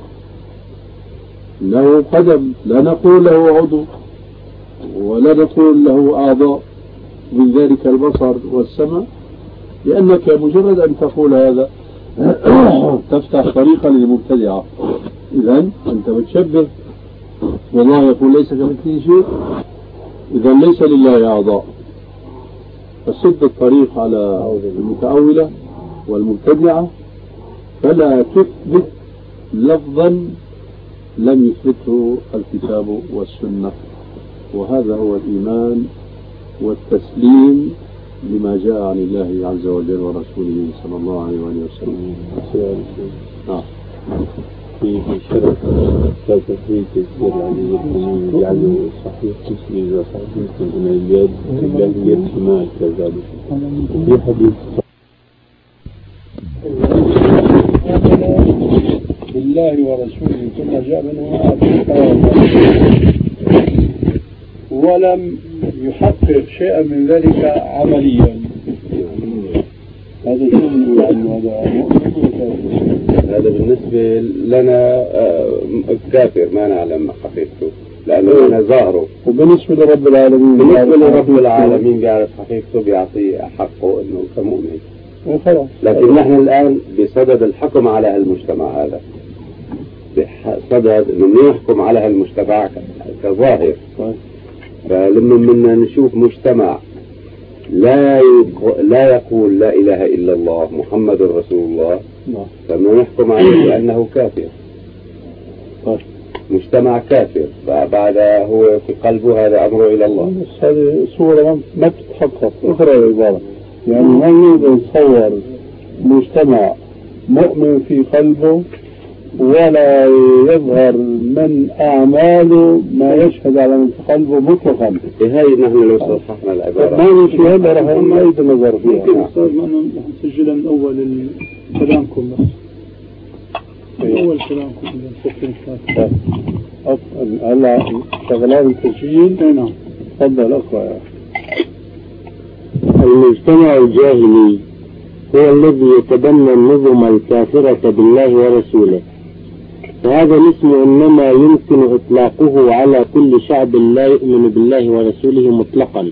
له قدم، لا نقول له عضو، ولا نقول له أعضاء، من ذلك البصر والسمع، لأنك مجرد أن تقول هذا تفتح طريقا للمبتدعة. إذن أنت بتشبه، والله يقول ليس كمثله شيء، إذن ليس لله أعضاء، فسد الطريق على المتأولة والمبتدعة، فلا تثبت لفظا لم يثبته الكتاب والسنة. وهذا هو الإيمان والتسليم لما جاء عن الله عز وجل ورسوله صلى الله عليه وسلم. في شرط تثبيت السر عليه الإمام يجعله صحيح مسلم وصحيح من اليد اليد شمال كذلك في حديث بالله ورسوله ثم جاء منه ولم يحقق شيئا من ذلك عمليا، هذا شو عنه؟ هذا بالنسبة لنا كافر، ما نعلم حقيقته لأنه أنا ظاهره. وبالنسبة لرب العالمين، بالنسبة لرب العالمين بيعرف حقيقته، بيعطيه حقه إنه كمؤمن وخلاص. لكن نحن الآن بصدد الحكم على هالمجتمع هذا، بصدد إنه نحكم على هالمجتمع كظاهر. فلما بدنا نشوف مجتمع لا يقول لا إله إلا الله محمد رسول الله، فما نحكم عليه بأنه كافر، مجتمع كافر، بعد هو في قلبه هذا أمره إلى الله. بس هذه صورة ما تتحقق. اقرأ العبارة، يعني ما نقدر نتصور مجتمع مؤمن في قلبه ولا يظهر من أعماله ما يشهد على من في قلبه مطلقا. هاي نحن لو صححنا العبارة ما نشي هذا رح نعيد النظر فيها. ممكن أستاذ ما نسجلها من أول كلامكم بس. أول كلامكم هلا شغلات التسجيل. نعم تفضل اقرأ. المجتمع الجاهلي هو الذي يتبنى النظم الكافرة بالله ورسوله، وهذا الاسم إنما يمكن إطلاقه على كل شعب لا يؤمن بالله ورسوله مطلقا.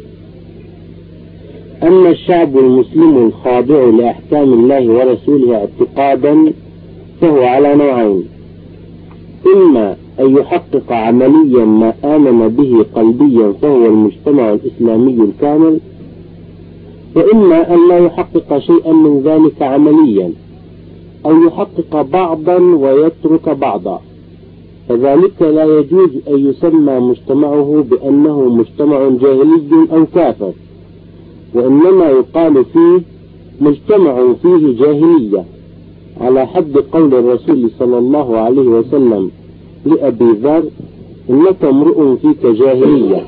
أما الشعب المسلم الخاضع لأحكام الله ورسوله اعتقادا فهو على نوعين: إما أن يحقق عمليا ما آمن به قلبيا فهو المجتمع الإسلامي الكامل، وإما أن لا يحقق شيئا من ذلك عمليا، أو يحقق بعضا ويترك بعضا، فذلك لا يجوز أن يسمى مجتمعه بأنه مجتمع جاهلي أو كافر، وإنما يقال فيه مجتمع فيه جاهلية، على حد قول الرسول صلى الله عليه وسلم لأبي ذر: إنك امرؤ فيك جاهلية.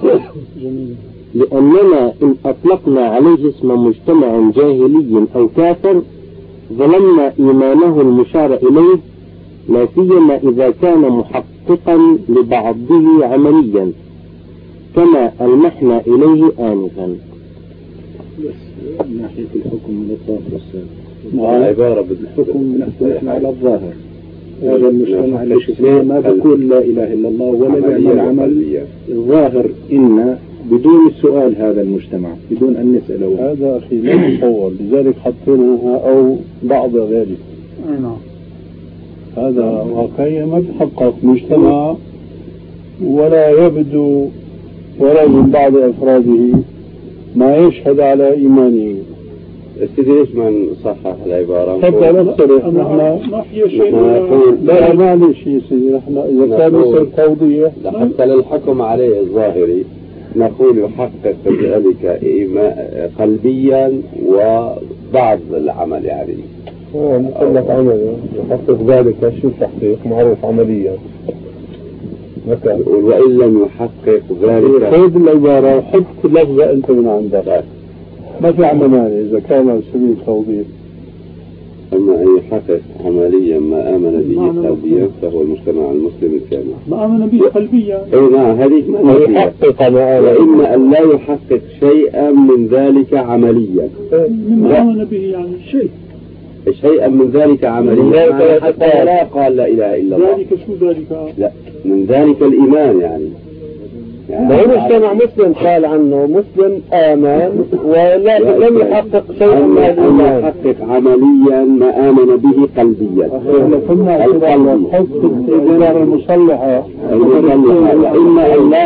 لأننا إن أطلقنا عليه اسم مجتمع جاهلي أو كافر ظلمنا إيمانه المشار إليه، لا سيما إذا كان محققا لبعضه عمليا كما ألمحنا إليه آنفا. بس من ناحية الحكم من الظاهر والسابق عبارة بالحكم نحن على الظاهر. هذا المجتمع اللي شفناه ما بقول لا إله إلا الله ولا يعمل عمل الظاهر إن بدون السؤال هذا المجتمع بدون أن نسأله. هذا أخي لا يتصور، لذلك حطيناها أو بعض ذلك. نعم. هذا واقعيا ما تحقق مجتمع ولا يبدو ولا من بعض أفراده ما يشهد على إيمانه. سيدي ليش ما نصحح العبارة؟ حتى نفترض نحن ما في شيء. لا معلش يا سيدي، نحن إذا كان مثل توضيح حتى للحكم عليه الظاهري نقول يحقق ذلك قلبيا وبعض العمل يعني. مثلث عمل يحقق ذلك. شو التحقيق؟ معروف عمليا. مثلا وإن لم يحقق ذلك خذ العبارة وحط لفظة أنت من عندك، ما في عمل مانع إذا كان على سبيل التوضيح. أما أن يحقق عمليا ما آمن به قلبيا فهو المجتمع المسلم الكامل. ما آمن به قلبيا. أي نعم، هذه ما يحقق وإما أن لا يحقق شيئا من ذلك عمليا. مما آمن به يعني شيئا من ذلك عمليا حتى لا قال لا إله إلا الله. ذلك شو ذلك؟ لا، من ذلك الإيمان يعني لو مجتمع مسلم قال عنه مسلم آمن ولم يحقق شيئا من الإيمان، يحقق عمليا ما آمن به قلبيا. القلب حط الإدارة المصلحة إما أن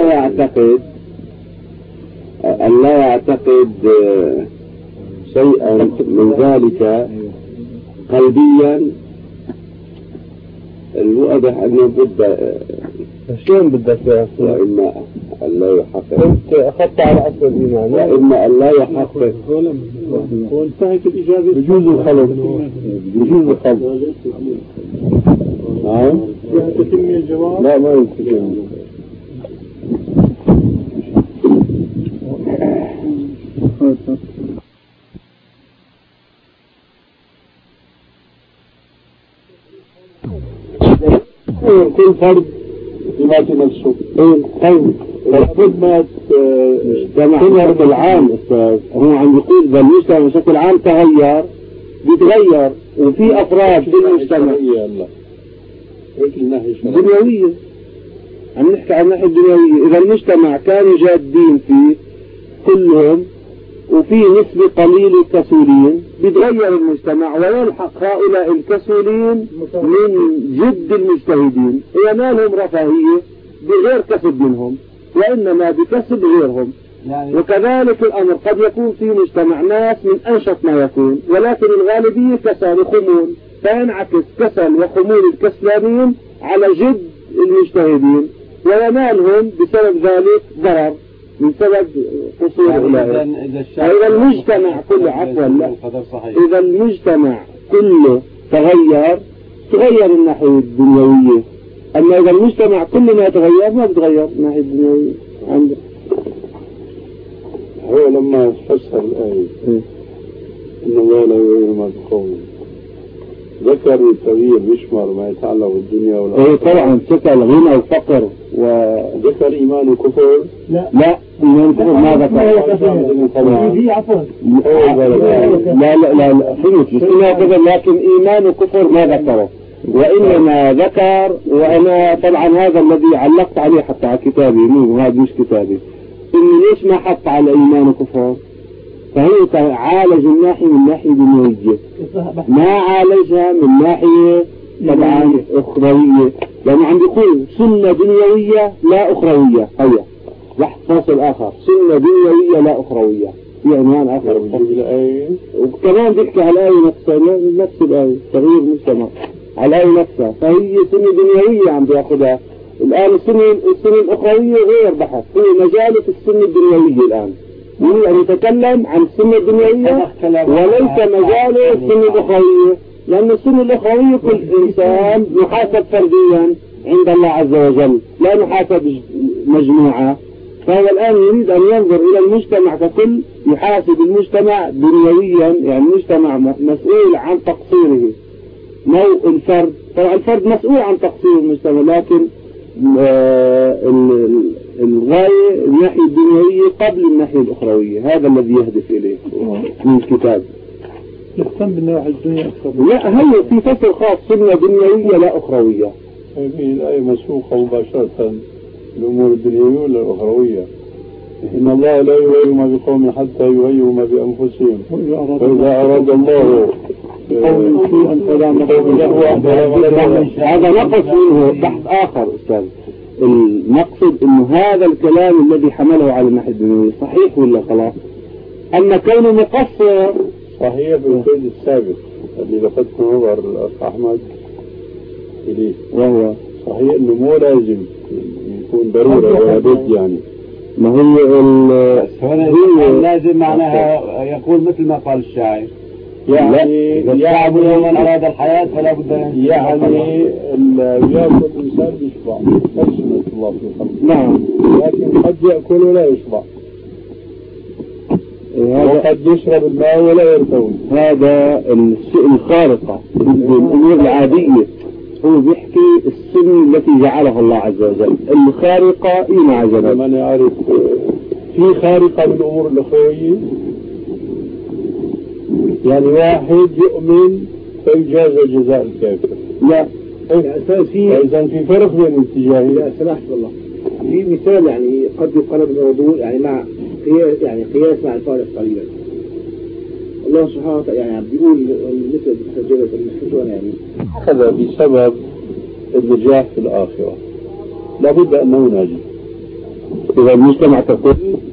لا يعتقد شيئا من ذلك قلبيا. الواضح أنه بد شلون بدك يا أخي؟ وإما أن لا يحقق. أنت أخذت على أصل الإيمان. وإما أن لا يحقق. وانتهت الإجابة. بجوز الخلط. بجوز الخلط. نعم. تتم الجواب. لا ما يتم. كل فرد يماتي نفسه. طيب لابد ما تنهر بالعام. هو عم يقول بالمجتمع بشكل عام تغير بيتغير وفي أفراد في المجتمع دنيوية. عم نحكي عن الناحية الدنيوية. إذا المجتمع كانوا جادين فيه كلهم وفي نسبة قليلة كسولين بيتغير المجتمع ويلحق هؤلاء الكسولين من جد المجتهدين. هي ما لهم رفاهية بغير كسب منهم وإنما بكسب غيرهم. وكذلك الأمر قد يكون في مجتمع ناس من أنشط ما يكون ولكن الغالبية كسل وخمول، فينعكس كسل وخمول الكسلانين على جد المجتهدين وينالهم بسبب ذلك ضرر من سبب قصور أولئك. إذا المجتمع كله إذا المجتمع كله تغير الناحية الدنيوية. أما إذا المجتمع كله ما يتغير ما بتغير الناحية الدنيوية عنده. هو لما فسر الآية إن الله لا يغير ما بقوم ذكر التغيير بيشمل ما يتعلق بالدنيا والآخرة. طبعا ذكر الغنى والفقر وذكر إيمان وكفر. لا إيمان وكفر ما ذكر. لا فهمت بس لكن إيمان وكفر ما ذكره. وإنما ذكر وأنا طبعا هذا الذي علقت عليه حتى على كتابي مو هذا مش كتابي إني ليش ما حط على إيمان وكفر. فهي عالج الناحية من ناحية دنيوية ما عالجها من ناحية طبعا أخروية لأنه عم بيقول سنة دنيوية لا أخروية. هيا واحد فاصل آخر سنة دنيوية لا أخروية في عنوان آخر وكمان بيحكي على الآية نفسها نفس الآية تغيير مجتمع على الآية نفسها. فهي سنة دنيوية عم بيأخذها الآن. السنة الأخروية غير بحث هي مجالة السنة الدنيوية الآن. أن يتكلم عن السنة الدنيوية وليس مجاله السنة الأخروية لأن السنة الأخروية كل إنسان يحاسب فرديا عند الله عز وجل لا يحاسب مجموعة. فهو الآن يريد أن ينظر إلى المجتمع ككل يحاسب المجتمع دنيويا يعني المجتمع مسؤول عن تقصيره نوع الفرد. طبعا الفرد مسؤول عن تقصير المجتمع لكن الغاية الناحية الدنيوية قبل الناحية الأخروية، هذا الذي يهدف إليه من الكتاب. نهتم بالنواحي الدنيا أكثر. لا، هي في فصل خاص سنة دنيوية لا أخروية. هذه الآية مسوقة مباشرة الأمور الدنيوية ولا الأخروية؟ إن الله لا يغير ما بقوم حتى يغيروا ما بأنفسهم، وإذا أراد الله هذا نقص منه بحث آخر أستاذ. المقصد إنه هذا الكلام الذي حمله على الناحية الدنيوية صحيح ولا خلاص؟ أما كونه مقصر صحيح بالقيد السابق اللي لفتت نظر الأخ أحمد إليه، وهو صحيح إنه مو لازم يكون ضرورة ولا بد يعني. ما هي لازم معناها يقول مثل ما قال الشاعر يعني من أراد الحياة فلا بد أن يعني يأكل الإنسان يشبع، سنة الله في الخلق. نعم، لكن قد يأكل ولا يشبع، وقد يشرب الماء ولا يرتوي. هذا الشيء الخارقة الأمور العادية. هو بيحكي السن التي جعلها الله عز وجل الخارقة مع جبل. من يعرف في خارقة من الأمور الأخروية، يعني واحد يؤمن فيجاز جزاء الكافر. لا إذا في فرق بين الاتجاهين. لا سمحت والله، في مثال يعني قد يقرب الموضوع يعني مع قياس، يعني قياس مع الفارق قليلا. الله سبحانه وتعالى يعني بيقول مثل التجربة المحجونة يعني هذا بسبب النجاح في الآخرة لابد أنه ناجح. إذا المجتمع ككل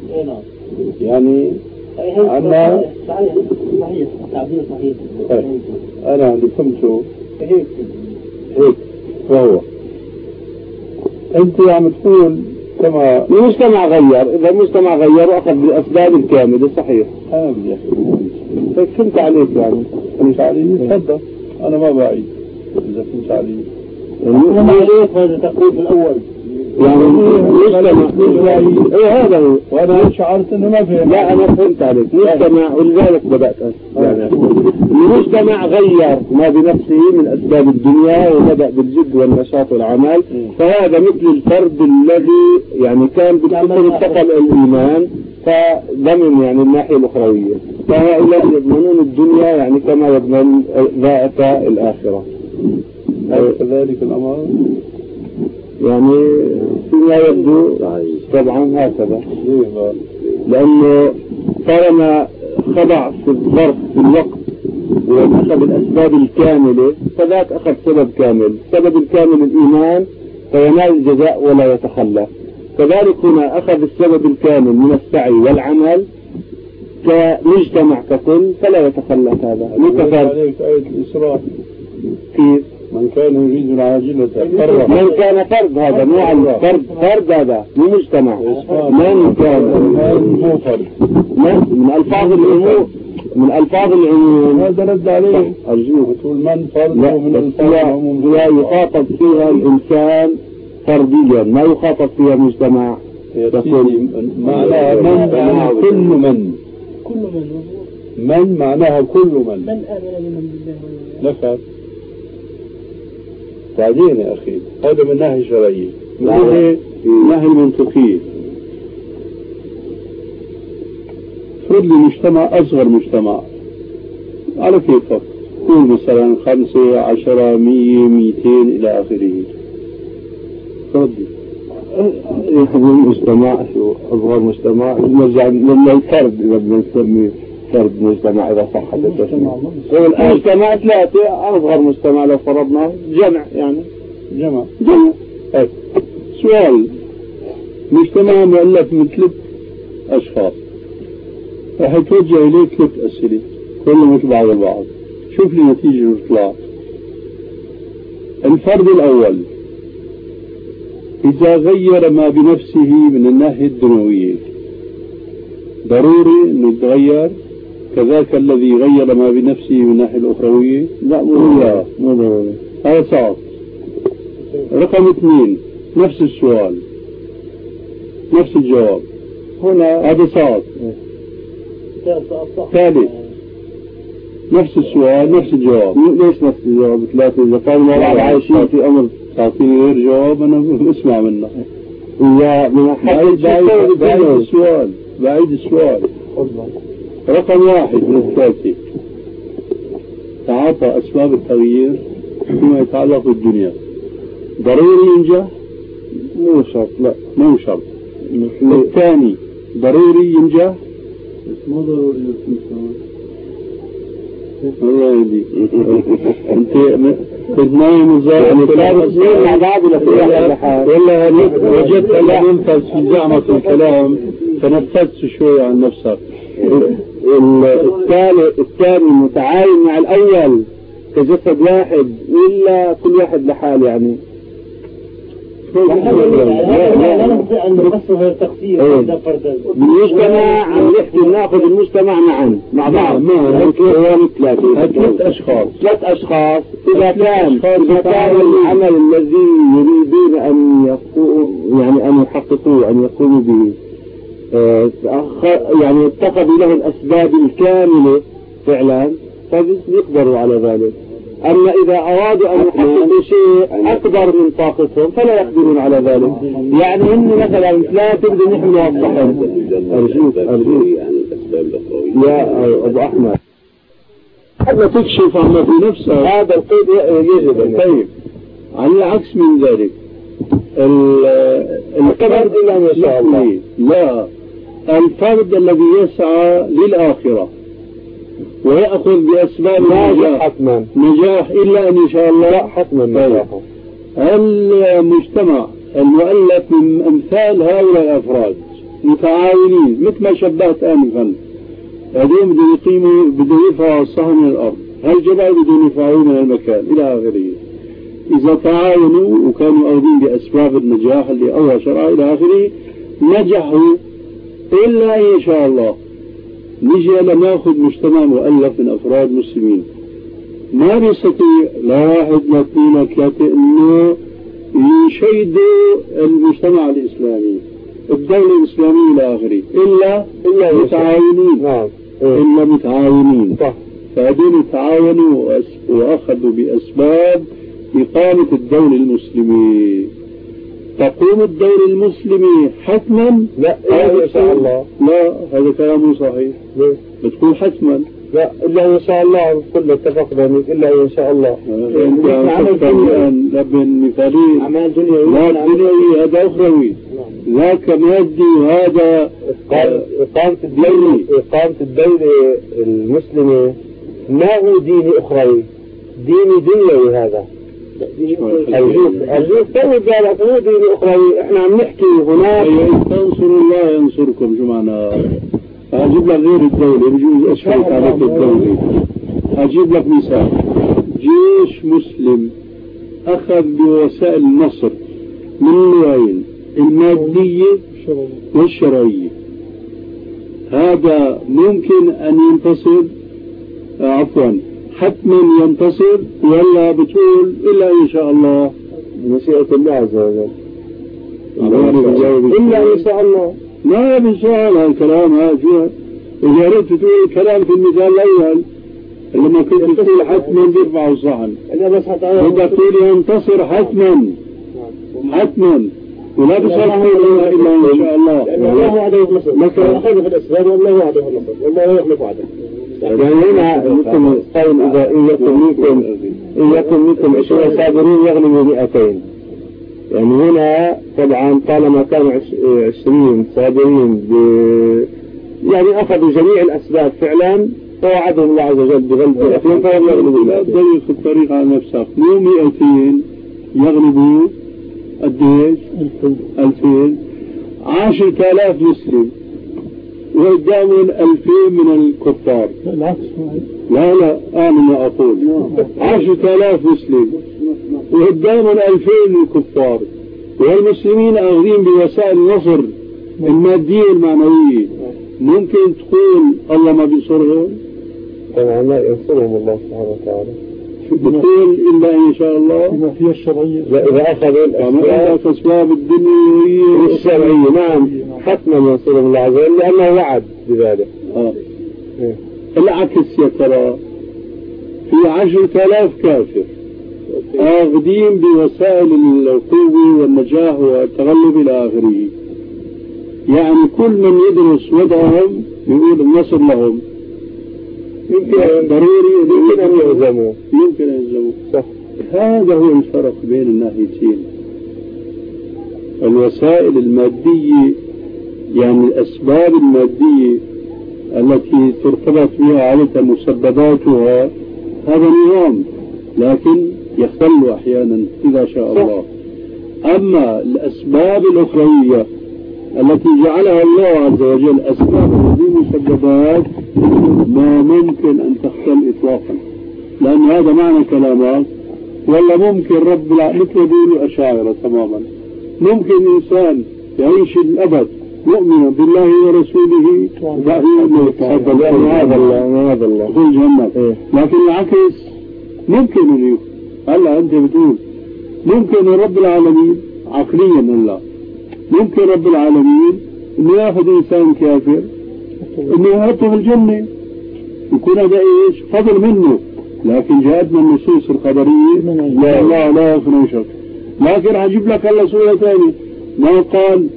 يعني أنا صحيح تعبير صحيح. أنا اللي فهمته هيك فهو أنت عم تقول كما المجتمع غير. إذا المجتمع غير وأخذ بالأسباب الكاملة صحيح. يا أخي فهمت عليك يعني. فهمت علي تفضل، أنا ما بعيد إذا فهمت علي. ما عليك هذا تقول في الأول يعني المجتمع هذا هو. وأنا شعرت إنه ما فهم. لا أنا فهمت عليك. مجتمع ولذلك بدأت يعني المجتمع غير ما بنفسه من أسباب الدنيا وبدأ بالجد والنشاط والعمل. فهذا مثل الفرد الذي يعني كان بالفطر انتقل الإيمان فضمن يعني الناحية الأخروية. فهؤلاء يضمنون الدنيا يعني كما يضمن ذائق الآخرة. كذلك الأمر يعني فيما يبدو طبعا هكذا، لأنه طالما خضع في الظرف في الوقت وأخذ الأسباب الكاملة فذاك أخذ سبب كامل. السبب الكامل الإيمان فينال الجزاء ولا يتخلى. كذلك هنا أخذ السبب الكامل من السعي والعمل كمجتمع ككل فلا يتخلى. هذا عليك آية الإسراء كيف من كان يريد العاجلة من كان فرد. هذا نوع الفرد، فرد هذا مو مجتمع. من كان مو فرد من ألفاظ العموم، من ألفاظ العموم. هذا رد عليه. أرجوك تقول من فرد ومن ألفاظ العموم لا يخاطب فيها الإنسان فرديا، ما يخاطب فيها مجتمع. معناها من كل من معناها كل من آمن بمن بالله لك. بعدين يا أخي هذا من ناحية شرعية، من ناحية منطقية. فرد لي مجتمع أصغر مجتمع على كيفك، كون مثلا 5 10 100 200 إلى آخره. فرد يخدم مجتمع شو أصغر مجتمع نرجع لما الفرد إذا بدنا نسميه فرد مجتمع إذا صح المجتمع 3 أصغر مجتمع لو فرضنا جمع يعني جمع. سؤال مجتمع مؤلف من 3 أشخاص راح يتوجه إليك 3 أسئلة كلهم مثل بعض البعض. شوف لي نتيجة الإطلاع. الفرد الأول إذا غير ما بنفسه من الناحية الدنيوية ضروري أنه يتغير كذاك الذي غير ما بنفسه من الناحية الأخروية؟ لا مو ضروري. هذا صعب. رقم 2 نفس السؤال نفس الجواب هنا هذا صعب. ثالث نفس السؤال نفس الجواب. ليش نفس الجواب 3 إذا كانوا عايشين في أمر تعطيني غير جواب أنا اسمع منه. بعيد السؤال رقم واحد من الثلاثة تعاطى أسباب التغيير فيما يتعلق بالدنيا ضروري ينجح؟ مو شرط، لا مو شرط. الثاني ضروري ينجح؟ مو ضروري الله يهديك. انت نايم الزاهد مع بعض ولا وجدت ان ينفذ في زعمة الكلام تنفذت شوي عن نفسك. الثاني متعاون مع الأول كجسد واحد ولا كل واحد لحاله يعني؟ لا نستطيع أن نفسر التقسيم المجتمع عم نحكي ناخذ المجتمع معا مع بعض ثلاث أشخاص إذا كان العمل الذي يريدون أن يحققوه أن يقوموا به يعني اتخذوا له الأسباب الكاملة فعلا فيقدروا على ذلك. أما إذا أرادوا أن يحققوا شيء أكبر من طاقتهم فلا يقدرون على ذلك. يعني إن مثلا لا تقدر نحمل الصحن. أرجوك يا أبو أحمد حتى تكشف عما في نفسك هذا القيد يجب. طيب على العكس من ذلك الفرد إن شاء الله لا الفرد الذي يسعى للآخرة ويأخذ بأسباب نجاح إلا أن شاء الله حتما نجاحه. المجتمع المؤلف من أمثال هؤلاء الأفراد متعاونين مثل ما شبهت آنفا هذول بدهم يقيموا بدهم يرفعوا الصحن من الأرض هالجبال بدهم يرفعوه من المكان إلى آخره. إذا تعاونوا وكانوا أخذين بأسباب النجاح اللي الله شرع إلى آخره نجحوا إلا إن شاء الله نجي لنأخذ مجتمع مؤلف من أفراد مسلمين ما بيستطيع لا واحد لا اثنين لا ثلاثة إنه يشيدوا المجتمع الإسلامي الدولة الإسلامية إلى آخره إلا متعاونين إلا متعاونين فهذول تعاونوا وأخذوا بأسباب إقامة الدولة المسلمة. تقوم الدولة المسلمة حتما؟ لا إن شاء الله. لا هذا كلام صحيح. بتقول حتما لا إلا إن شاء الله كله اتفقنا إلا إن شاء الله. أنت الآن لابن مثالين أعمال دنيوي لا دنيوي هذا أخروي لا كمادي وهذا إقامة الدولة المسلمة ما هو ديني أخروي ديني دنيوي هذا الجوف طيب قالت مو ديني أخروي احنا عم نحكي هناك تنصروا الله ينصركم شو معنى أجيب لك غير الدولة بجوز أشفيت عليك الدولة. أجيب لك مثال جيش مسلم أخذ بوسائل النصر من النوعين المادية والشرعية هذا ممكن أن ينتصر عفوا حتما ينتصر ولا بتقول إلا إن شاء الله مشيئة الله عز وجل إلا إن شاء الله ما بسؤال هالكلام هذا إذا أردت تقول الكلام في المثال الأول لما كنت تقول حتما بيرفعوا الصحن بدك تقول ينتصر حتما ولا بصرح إلا إن شاء الله والله وعده النصر لكن أخذ في الأسباب والله وعده النصر والله يخلف وعده. يعني هنا مثل قول إذا إن يكن منكم 20 صابرين يغلبوا 200. يعني هنا طبعا طالما كانوا 20 صابرين يعني أخذوا جميع الأسباب فعلا فوعدهم الله عز وجل بغلب 200 فهم يغلبوا. لا تضيق الطريق على نفسك مو 200 يغلبوا قديش 2000 10,000 مسلم وقدامهم 2000 من الكفار. لا أنا ما أقول 10,000 مسلم وقدامهم 2000 من الكفار والمسلمين أخذين بوسائل النصر المادية والمعنوية ممكن تقول الله ما بينصرهم؟ طبعا لا ينصرهم الله سبحانه وتعالى. بتقول إلا إن شاء الله بما فيها الشرعية إذا أخذوا الأسباب الدنيوية الشرعية نعم حتما ينصرهم الله عز وجل لأنه وعد بذلك. العكس يا ترى في 10,000 كافر آخذين بوسائل القوة والنجاح والتغلب إلى آخره. يعني كل من يدرس وضعهم يقول النصر لهم، يمكن ضروري يمكن أن يهزموا، صح. هذا هو الفرق بين الناحيتين. الوسائل المادية يعني الأسباب المادية التي ترتبط بها عادة مسبباتها هذا نظام، لكن يختل أحيانا إذا شاء الله. أما الأسباب الأخروية التي جعلها الله عز وجل أسباب هذه المسببات ما ممكن أن تختل إطلاقا، لأن هذا معنى كلامك. ولا ممكن رب العالمين مثل بيقولوا أشاعرة تماما، ممكن إنسان يعيش الأبد مؤمنا بالله ورسوله هذا الله في الجنة، لكن العكس ممكن أن هلا أنت بتقول ممكن رب العالمين عقليا الله ممكن رب العالمين إنه يأخذ إنسان كافر إنه يحطه في الجنة، يكون هذا إيش فضل منه، لكن جاءتنا النصوص القدرية لا يخرج شك. لكن عجيب لك الله سورة ثانية ما قال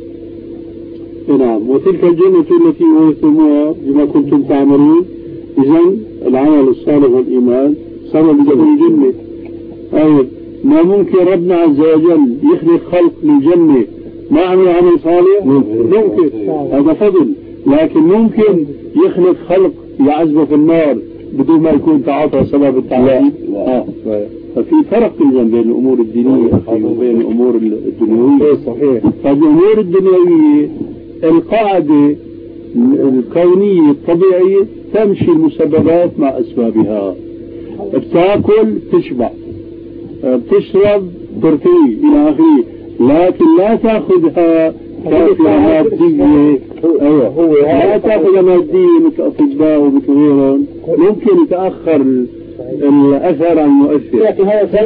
نعم وتلك الجنة التي أورثتموها بما كنتم تعملون. إذن العمل الصالح والإيمان سبب دخول الجنة. أيضا ما ممكن ربنا عز وجل يخلق خلق للجنة ما عمل عمل صالح؟ ممكن، هذا فضل. لكن ممكن يخلق خلق يعذبه في النار بدون ما يكون تعاطى سبب التعذيب. ففي فرق بين الأمور الدينية وبين الأمور الدنيوية. صحيح. فالأمور الدنيوية القاعدة الكونية الطبيعية تمشي المسببات مع أسبابها، بتاكل تشبع، بتشرب ترتوي إلى آخره، لكن لا تأخذها مادية. أيوة لا تأخذها مادية مثل أطباء ومثل غيرهم، ممكن يتأخر الأثر عن المؤثر. لكن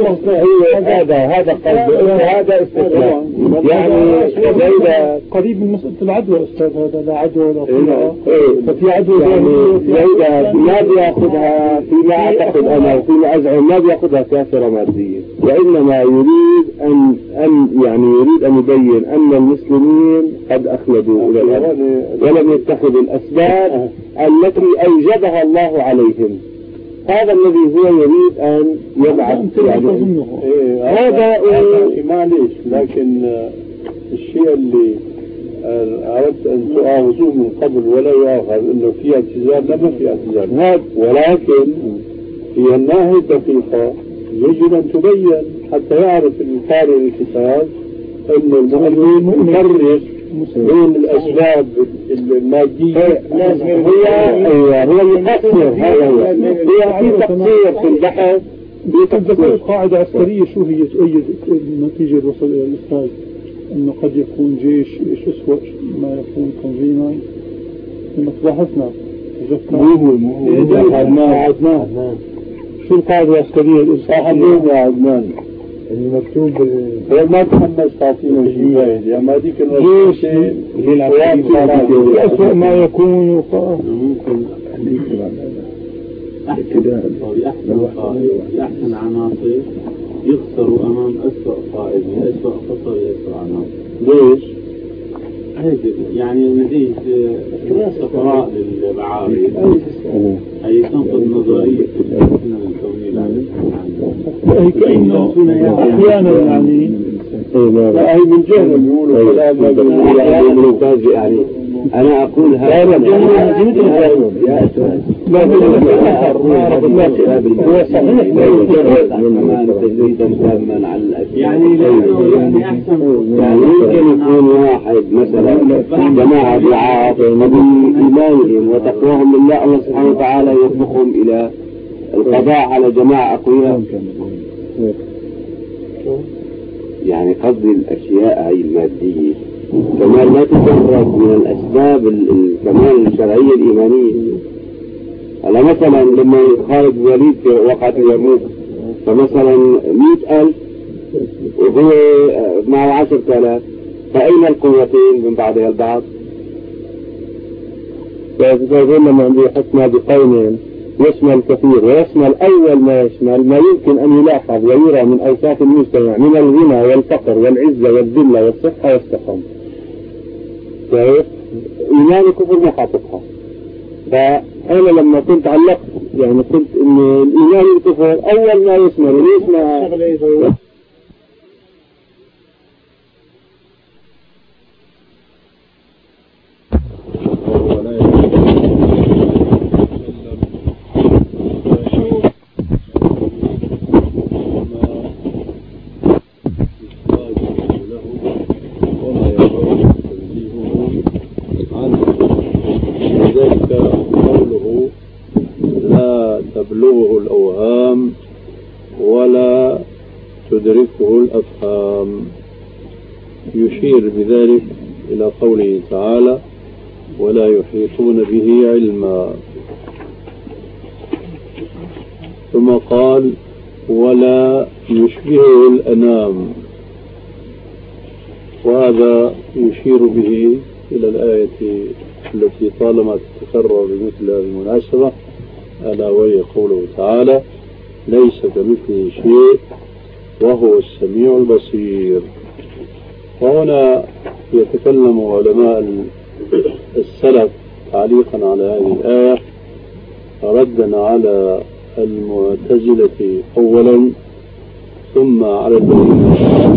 هذا قصد هذا استثناء، يعني زيدا قريب من مسألة العدوى أستاذ، هذا لا عدوى ولا قلة، ففي عدوى يعني زيدا ما بيأخذها فيما أعتقد أنا وفيما أزعم ما بيأخذها كافرة مادية، وإنما يريد أن يبين أن المسلمين قد أخلدوا إلى الأرض ولم يتخذوا الأسباب التي أوجبها الله عليهم. هذا الذي هو يريد أن يبعث يعني هذا معليش. لكن الشيء اللي أردت أن تؤاخذوه من قبل ولا يؤاخذ إنه في اعتزال، لا ما في اعتزال، ولكن في الناحية الدقيقة يجب أن تبين حتى يعرف القارئ الكتاب أن المؤمن مفرق بين الأسباب المادية. هو يقصر، هذا هو في تقصير في البحث. بتذكر قاعدة عسكرية شو هي تؤيد النتيجة اللي وصل إلى الأستاذ أنه قد يكون جيش أسوأ ما يكون تنظيما. لما بحثنا عدنان شو القاعدة العسكرية الإنسان عدنان اللي مكتوب ما تحمس تعطينا شيء واحد يا ما ديك الجيش أسوأ ما يكون ممكن أحسن عناصر يخسروا أمام أسوأ قائد، من أسوأ خطر يخسر عناصر. ليش؟ هيك يعني نتيجة سفراء للمعارض هي تنقض نظرية السنة الكونية هي كأنه أحيانا يعني هي من جهة بيقولوا يعني أنا أقول هذا يا أستاذ هو صحيح تجريدا تاما على الأشياء، يعني أحسن يعني يمكن يكون واحد مثلا جماعة دعاة بإيمانهم وتقواهم لله الله سبحانه وتعالى يطبخهم إلى القضاء على جماعة أقوياء. يعني قصد الأشياء هي المادية كمان لا تتفرق من الأسباب الكمال الشرعية الإيمانية. هلا مثلا لما خالد الوليد في وقعة اليرموك فمثلا 100,000 وهو معه 10,000، فأين القوتين من بعضها البعض؟ فإذا لما بيحطنا بقومين يشمل كثير، ويشمل أول ما يشمل ما يمكن أن يلاحظ ويرى من أوصاف المجتمع من الغنى والفقر والعزة والذلة والصحة والسخم. كيف؟ إيمان كفر ما حاططها. فأنا لما كنت علقت يعني قلت إن الإيمان الكفر أول ما يشمل ويسمع تبلغه الأوهام ولا تدركه الأفهام. يشير بذلك إلى قوله تعالى ولا يحيطون به علما، ثم قال ولا يشبهه الأنام، وهذا يشير به إلى الآية التي طالما تتكرر بمثل هذه المناسبة، ألا وهي قوله تعالى ليس كمثله شيء وهو السميع البصير. وهنا يتكلم علماء السلف تعليقا على هذه الآية ردا على المعتزلة أولا، ثم على الذين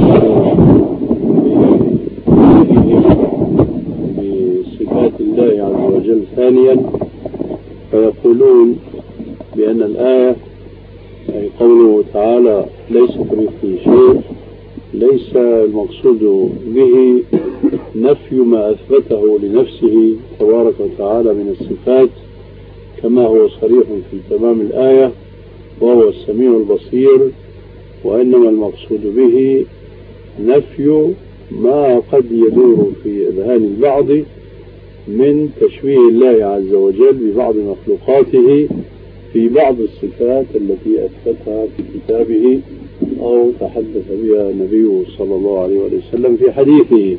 بصفات الله عز وجل ثانيا، فيقولون بأن الآية أي قوله تعالى ليس كمثله شيء ليس المقصود به نفي ما أثبته لنفسه تبارك وتعالى من الصفات كما هو صريح في تمام الآية وهو السميع البصير، وإنما المقصود به نفي ما قد يدور في أذهان البعض من تشبيه الله عز وجل ببعض مخلوقاته في بعض الصفات التي أثبتها في كتابه أو تحدث بها النبي صلى الله عليه وسلم في حديثه.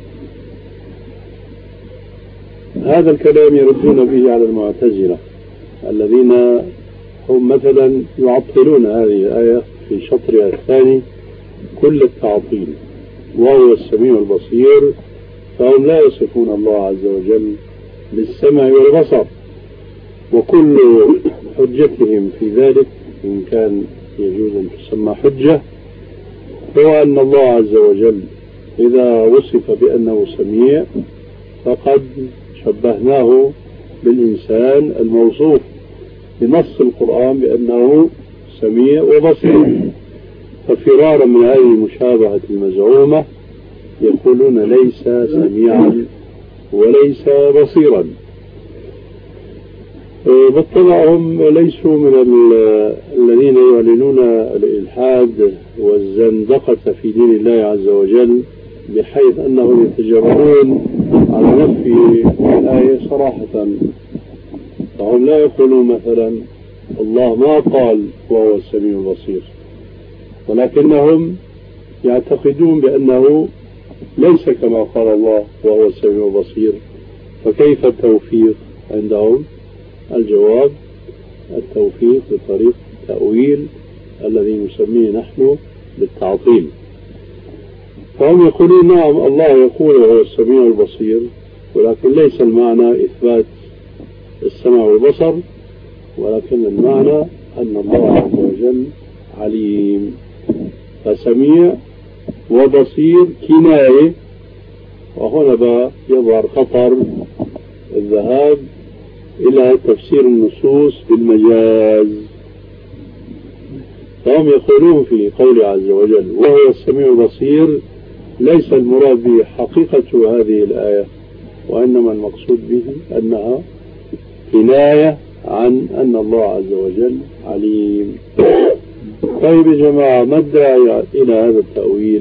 هذا الكلام يردون به على المعتزلة الذين هم مثلا يعطلون هذه الآية في شطرها الثاني كل التعطيل وهو السميع البصير، فهم لا يصفون الله عز وجل بالسمع والبصر، وكل حجتهم في ذلك إن كان يجوز أن تسمى حجة هو أن الله عز وجل إذا وصف بأنه سميع فقد شبهناه بالإنسان الموصوف بنص القرآن بأنه سميع وبصير، ففرارا من هذه المشابهة المزعومة يقولون ليس سميعا وليس بصيرا. بالطبع هم ليسوا من الذين يعلنون الإلحاد والزندقة في دين الله عز وجل بحيث أنهم يتجرؤون على نفي الآية صراحة، فهم لا يقولون مثلا الله ما قال وهو السميع البصير، ولكنهم يعتقدون بأنه ليس كما قال الله وهو السميع البصير، فكيف التوفيق عندهم؟ الجواب التوفيق بطريق التأويل الذي نسميه نحن بالتعطيل. فهم يقولون نعم الله يقول وهو السميع البصير، ولكن ليس المعنى إثبات السمع والبصر، ولكن المعنى أن الله عز وجل عليم، فسميع وبصير كناية. وهنا بقى يظهر خطر الذهاب إلى تفسير النصوص بالمجاز، فهم يقولون في قوله عز وجل وهو السميع البصير ليس المراد به حقيقة هذه الآية، وإنما المقصود به أنها كناية عن أن الله عز وجل عليم. طيب يا جماعة، ما الداعي إلى هذا التأويل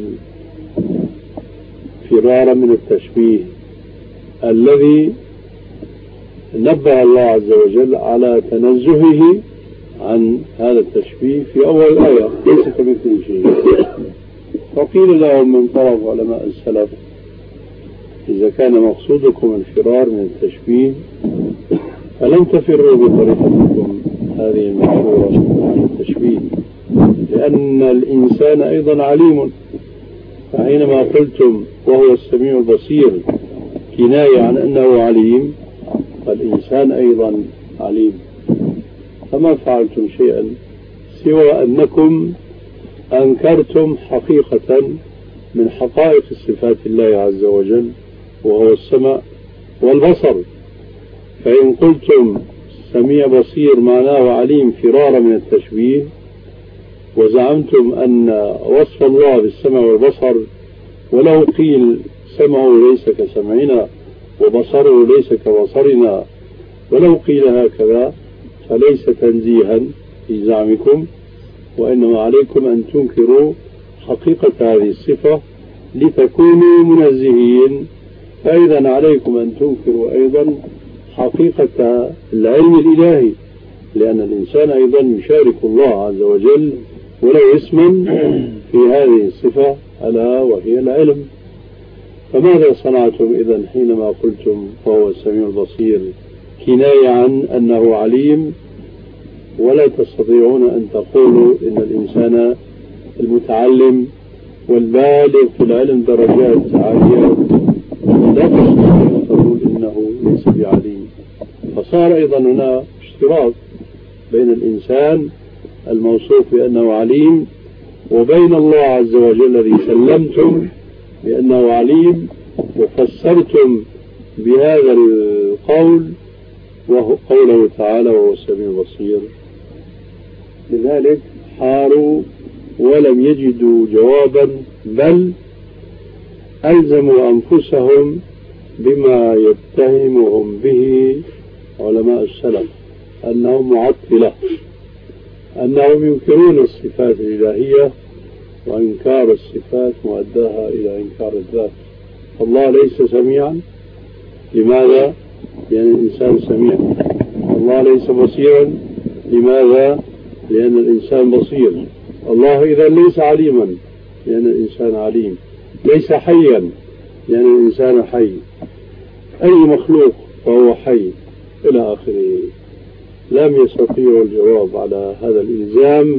فرارا من التشبيه الذي نبه الله عز وجل على تنزهه عن هذا التشبيه في أول الآية ليس كمثله شيء؟ فقيل لهم من طرف علماء السلف إذا كان مقصودكم الفرار من التشبيه فلن تفروا بطريقتكم هذه المشهورة عن التشبيه، لأن الإنسان أيضا عليم. فحينما قلتم وهو السميع البصير كناية عن أنه عليم، فالإنسان أيضا عليم. فما فعلتم شيئا سوى أنكم أنكرتم حقيقة من حقائق صفات الله عز وجل، وهو السمع والبصر. فإن قلتم سميع بصير معناه عليم فرارا من التشبيه، وزعمتم أن وصف الله بالسمع والبصر، ولو قيل سمعه ليس كسمعنا وبصره ليس كبصرنا، ولو قيل هكذا فليس تنزيها في زعمكم، وإنما عليكم أن تنكروا حقيقة هذه الصفة لتكونوا منزهين. فإذا عليكم أن تنكروا أيضا حقيقة العلم الإلهي، لأن الإنسان أيضا يشارك الله عز وجل ولو اسما في هذه الصفة ألا وهي العلم. فماذا صنعتم إذا حينما قلتم وهو السميع البصير كناية عن أنه عليم، ولا تستطيعون أن تقولوا إن الإنسان المتعلم والبالغ في العلم درجات عالية لا تستطيعون أن تقول إنه ليس بعليم؟ فصار أيضا هنا اشتراك بين الإنسان الموصوف بأنه عليم وبين الله عز وجل الذي سلمتم بأنه عليم وفسرتم بهذا القول وهو قوله تعالى وهو السميع البصير. لذلك حاروا ولم يجدوا جوابا، بل ألزموا أنفسهم بما يتهمهم به علماء السلف أنهم معطلة، أنهم ينكرون الصفات الإلهية، وإنكار الصفات مؤداها إلى إنكار الذات. الله ليس سميعا، لماذا؟ لأن الإنسان سميع. الله ليس بصيرا، لماذا؟ لأن الإنسان بصير. الله إذا ليس عليما، لأن الإنسان عليم. ليس حيا، لأن الإنسان حي. أي مخلوق فهو حي، إلى آخره. لم يستطيعوا الجواب على هذا الإلزام،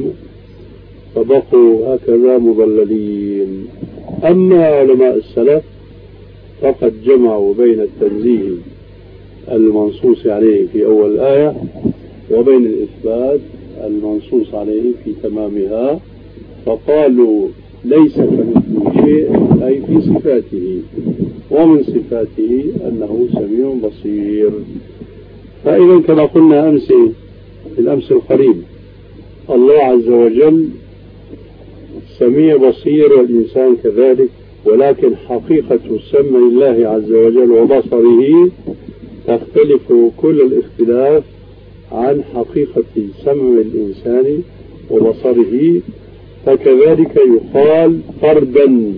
فبقوا هكذا مضللين. أما علماء السلف فقد جمعوا بين التنزيه المنصوص عليه في أول الآية وبين الإثبات المنصوص عليه في تمامها، فقالوا ليس كمثله شيء، أي في صفاته، ومن صفاته أنه سميع بصير. فإذا كما قلنا أمس في الأمس القريب، الله عز وجل سميع بصير والإنسان كذلك، ولكن حقيقة سمع الله عز وجل وبصره تختلف كل الاختلاف عن حقيقة سمع الإنسان وبصره. فكذلك يقال فردا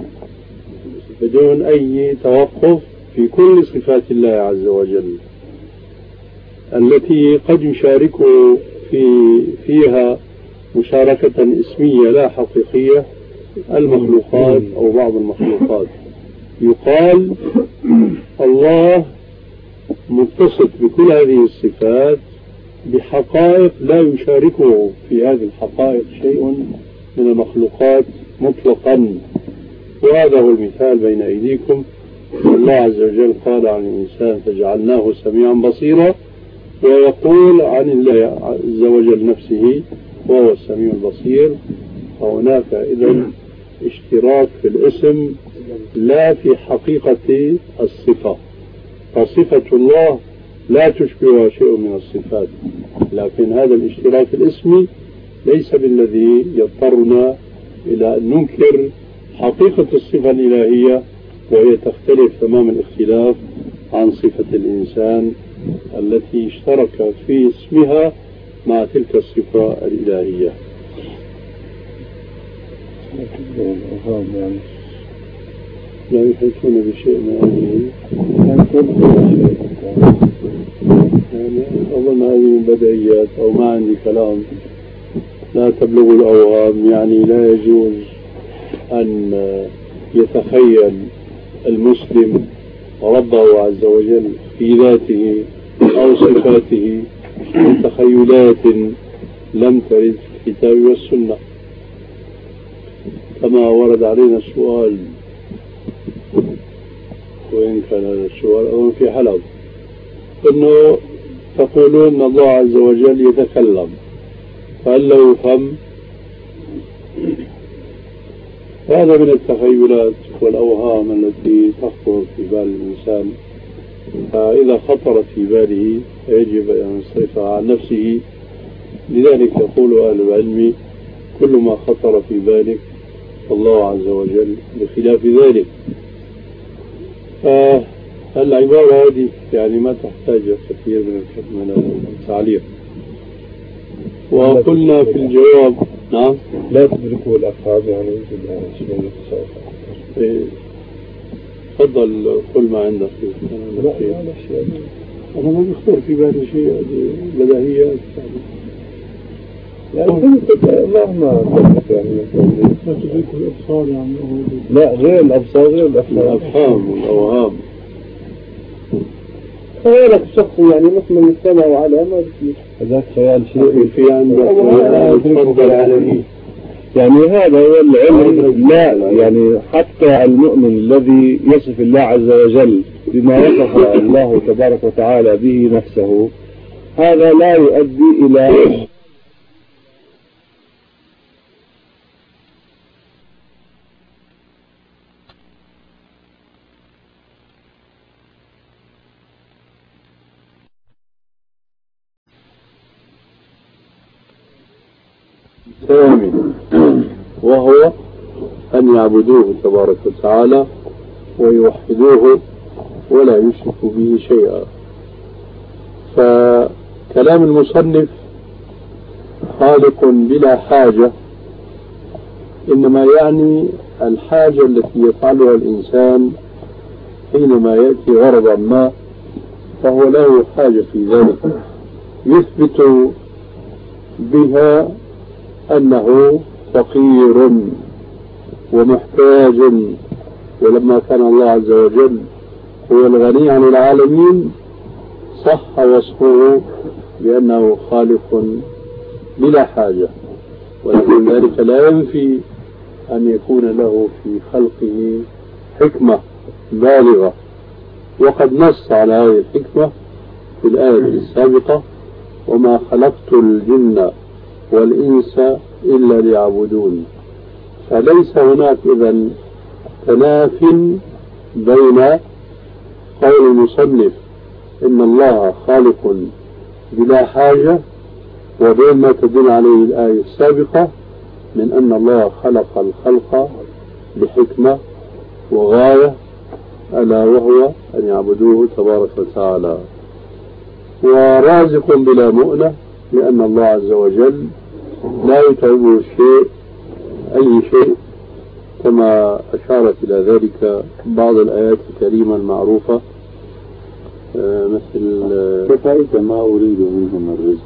بدون أي توقف في كل صفات الله عز وجل التي قد يشاركه فيها مشاركة اسمية لا حقيقية المخلوقات أو بعض المخلوقات. يقال الله متصف بكل هذه الصفات بحقائق لا يشاركه في هذه الحقائق شيء من المخلوقات مطلقا. وهذا هو المثال بين أيديكم. الله عز وجل قال عن الإنسان فجعلناه سميعا بصيرا، ويقول عن الله عز وجل نفسه وهو السميع البصير. فهناك إذن اشتراك في الاسم لا في حقيقة الصفة، فصفة الله لا تشبهها شيء من الصفات، لكن هذا الاشتراك الاسمي ليس بالذي يضطرنا إلى أن ننكر حقيقة الصفة الإلهية، وهي تختلف تمام الاختلاف عن صفة الإنسان التي اشترك في اسمها مع تلك الصفة الإلهية. لا يحيطون بشيء من هذه، يعني أظن هذه من بديهيات أو ما عندي كلام. لا تبلغ الأوهام، يعني لا يجوز أن يتخيل المسلم ربه عز وجل في ذاته أو صفاته من تخيلات لم ترد في الكتاب والسنة، كما ورد علينا السؤال، وإن كان هذا السؤال أو في حلب، أنه تقولون أن الله عز وجل يتكلم، فهل لا يفهم؟ هذا من التخيلات والأوهام التي تخطر في بال الإنسان، فإذا خطرت في باله فيجب أن يصرفها عن نفسه. لذلك يقول أهل العلم: كل ما خطر في بالك فالله عز وجل بخلاف ذلك. فالعبارة هذه يعني ما تحتاج كثير من التعليق. وقلنا في الجواب نعم لا تدركه الأفهام يعني شوية صعبة. تفضل قل ما عندك. أنا ما بخطر في بالي شيء، بديهيات يعني مهما يعني لا تدركه الأبصار يعني لا غير الأبصار غير الأفهام والأوهام. خيالك الشخصي يعني مثل السمع وعلى ما بصير هذاك خيال شيء في عندك تفضل عليه. يعني هذا هو العلم. لا يعني حتى المؤمن الذي يصف الله عز وجل بما وصف الله تبارك وتعالى به نفسه، هذا لا يؤدي إلى ثامن، وهو أن يعبدوه تبارك وتعالى ويوحدوه ولا يشركوا به شيئا. فكلام المصنف خالق بلا حاجة إنما يعني الحاجة التي يفعلها الإنسان حينما يأتي غرضا ما، فهو له حاجة في ذلك يثبت بها أنه فقير ومحتاج. ولما كان الله عز وجل هو الغني عن العالمين صح وصفه بأنه خالق بلا حاجة، ولكن ذلك لا ينفي أن يكون له في خلقه حكمة بالغة، وقد نص على هذه الحكمة في الآية السابقة: وما خلقت الجن والإنس إلا ليعبدون. فليس هناك إذن تناف بين قول المصنف إن الله خالق بلا حاجة وبين ما تدل عليه الآية السابقة من أن الله خلق الخلق بحكمة وغاية، ألا وهو أن يعبدوه تبارك وتعالى. ورازق بلا مؤنة، لأن الله عز وجل لا يتعبه أي شيء، كما أشارت إلى ذلك بعض الآيات الكريمة المعروفة، مثل كفاية ما أريد منهم الرزق.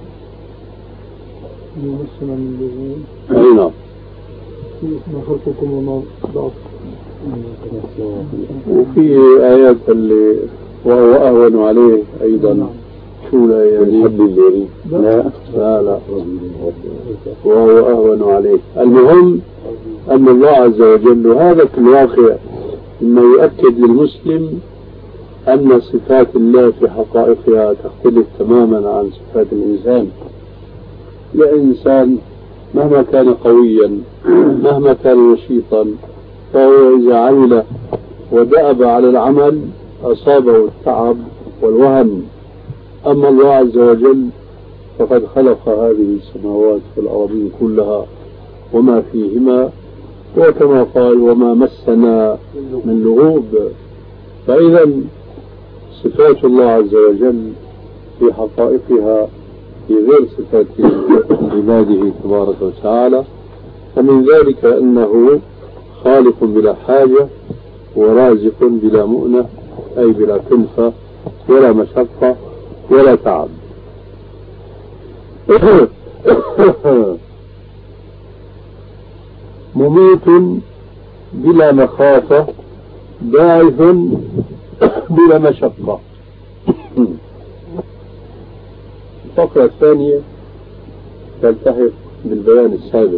أي نعم. ما خلقكم وما بعض. وفي آيات اللي وهو أهون عليه أيضا. شو الآية دي؟ لا وهو أهون عليه. المهم أن الله عز وجل هذا في الواقع إنه يؤكد للمسلم أن صفات الله في حقائقها تختلف تماما عن صفات الإنسان. الإنسان مهما كان قويا مهما كان نشيطا فهو إذا عمل ودأب على العمل أصابه التعب والوهن. أما الله عز وجل فقد خلق هذه السماوات والأراضين كلها وما فيهما، وكما قال: وما مسنا من لغوب. فإذا صفات الله عز وجل في حقائقها في غير صفات عباده تبارك وتعالى، ومن ذلك أنه خالق بلا حاجة ورازق بلا مؤنة، أي بلا كلفة ولا مشقة ولا تعب. مميت بلا مخافة، باعث بلا مشقة. الفقرة الثانية: تلتحق بالبيان السابق،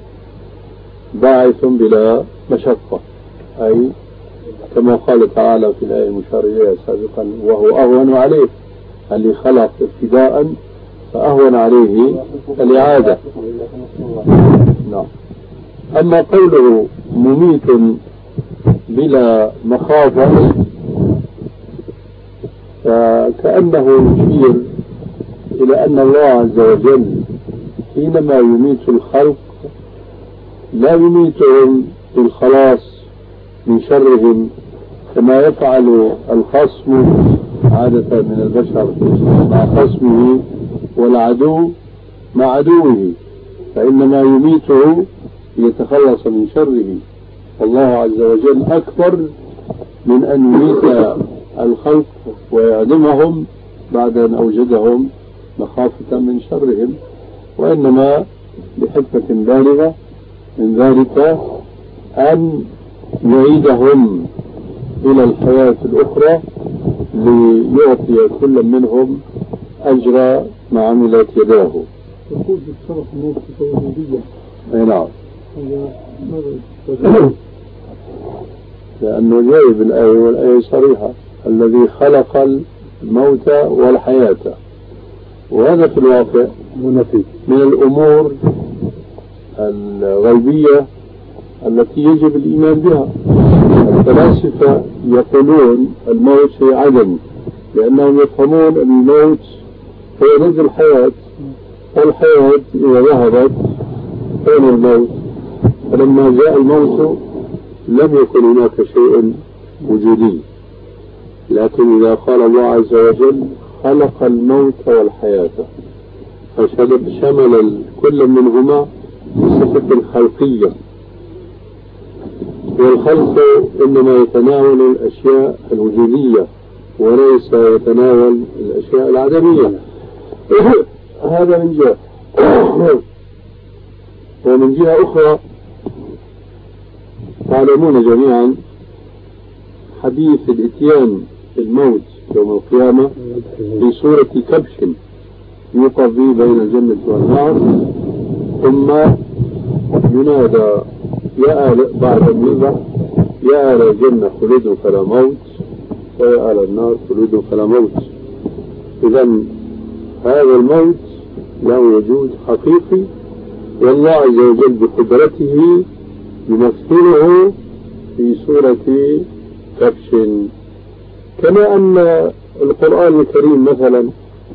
باعث بلا مشقة، أي كما قال تعالى في الآية المشار إليها سابقا: وهو أهون عليه، اللي خلق ابتداء فأهون عليه الإعادة. نعم. أما قوله مميت بلا مخافة فكأنه يشير إلى أن الله عز وجل حينما يميت الخلق لا يميتهم بالخلاص من شرهم كما يفعل الخصم عادة من البشر مع خصمه والعدو مع عدوه، فإنما يميته ليتخلص من شره. والله عز وجل أكبر من أن يميت الخلق ويعدمهم بعد أن أوجدهم مخافة من شرهم، وإنما بحكمة بالغة من ذلك أن يعيدهم إلى الحياة الأخرى ليعطي كل منهم أجر ما عملت يداه. يقول بالشرف موت الوجودية. نعم. لأنه جاي بالآية والآية صريحة: الذي خلق الموت والحياة. وهذا في الواقع من الأمور الغيبية التي يجب الإيمان بها. الفلاسفة يقولون الموت هي عدم، لأنهم يفهمون أن الموت هو ضد الحياة، والحياة إذا ذهبت كان الموت، فلما جاء الموت لم يكن هناك شيء وجودي. لكن إذا قال الله عز وجل خلق الموت والحياة فشمل كل منهما بصفة الخلقية، والخلق إنما يتناول الأشياء الوجودية وليس يتناول الأشياء العدمية. هذا من جهة. ومن جهة أخرى تعلمون جميعا حديث الإتيان بالموت يوم القيامة في صورة كبش يوقف به بين الجنة والنار، ثم ينادى يا آل بعد النظر يا آل الجنة خلود فلا موت ويا آل النار خلود فلا موت. إذن هذا الموت له وجود حقيقي، والله عز وجل بقدرته يمثله في صورة كبش. كما أن القرآن الكريم مثلا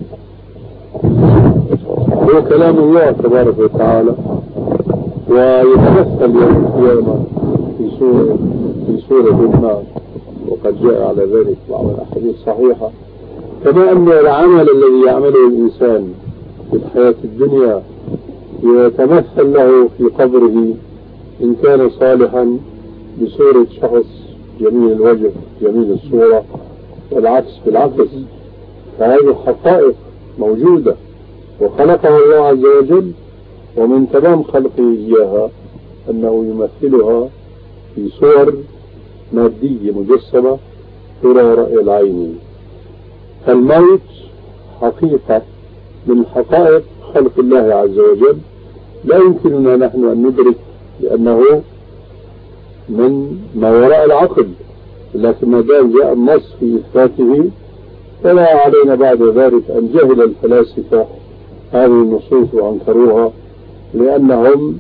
هو كلام الله تبارك وتعالى، ويتمثل يوم القيامة في سورة النار، وقد جاء على ذلك بعض الأحاديث الصحيحة. كما أن العمل الذي يعمله الإنسان في الحياة الدنيا يتمثل له في قبره إن كان صالحا بصورة شخص جميل الوجه جميل الصورة، والعكس بالعكس. فهذه حقائق موجودة وخلقها الله عز وجل، ومن تمام خلقه إياها أنه يمثلها في صور مادية مجسمة ترى رأي العين. فالموت حقيقة من حقائق خلق الله عز وجل لا يمكننا نحن أن ندرك لأنه من ما وراء العقل، لكن ما دام جاء النص في إثباته فلا علينا بعد ذلك أن جهل الفلاسفة هذه النصوص وأنكروها، لأنهم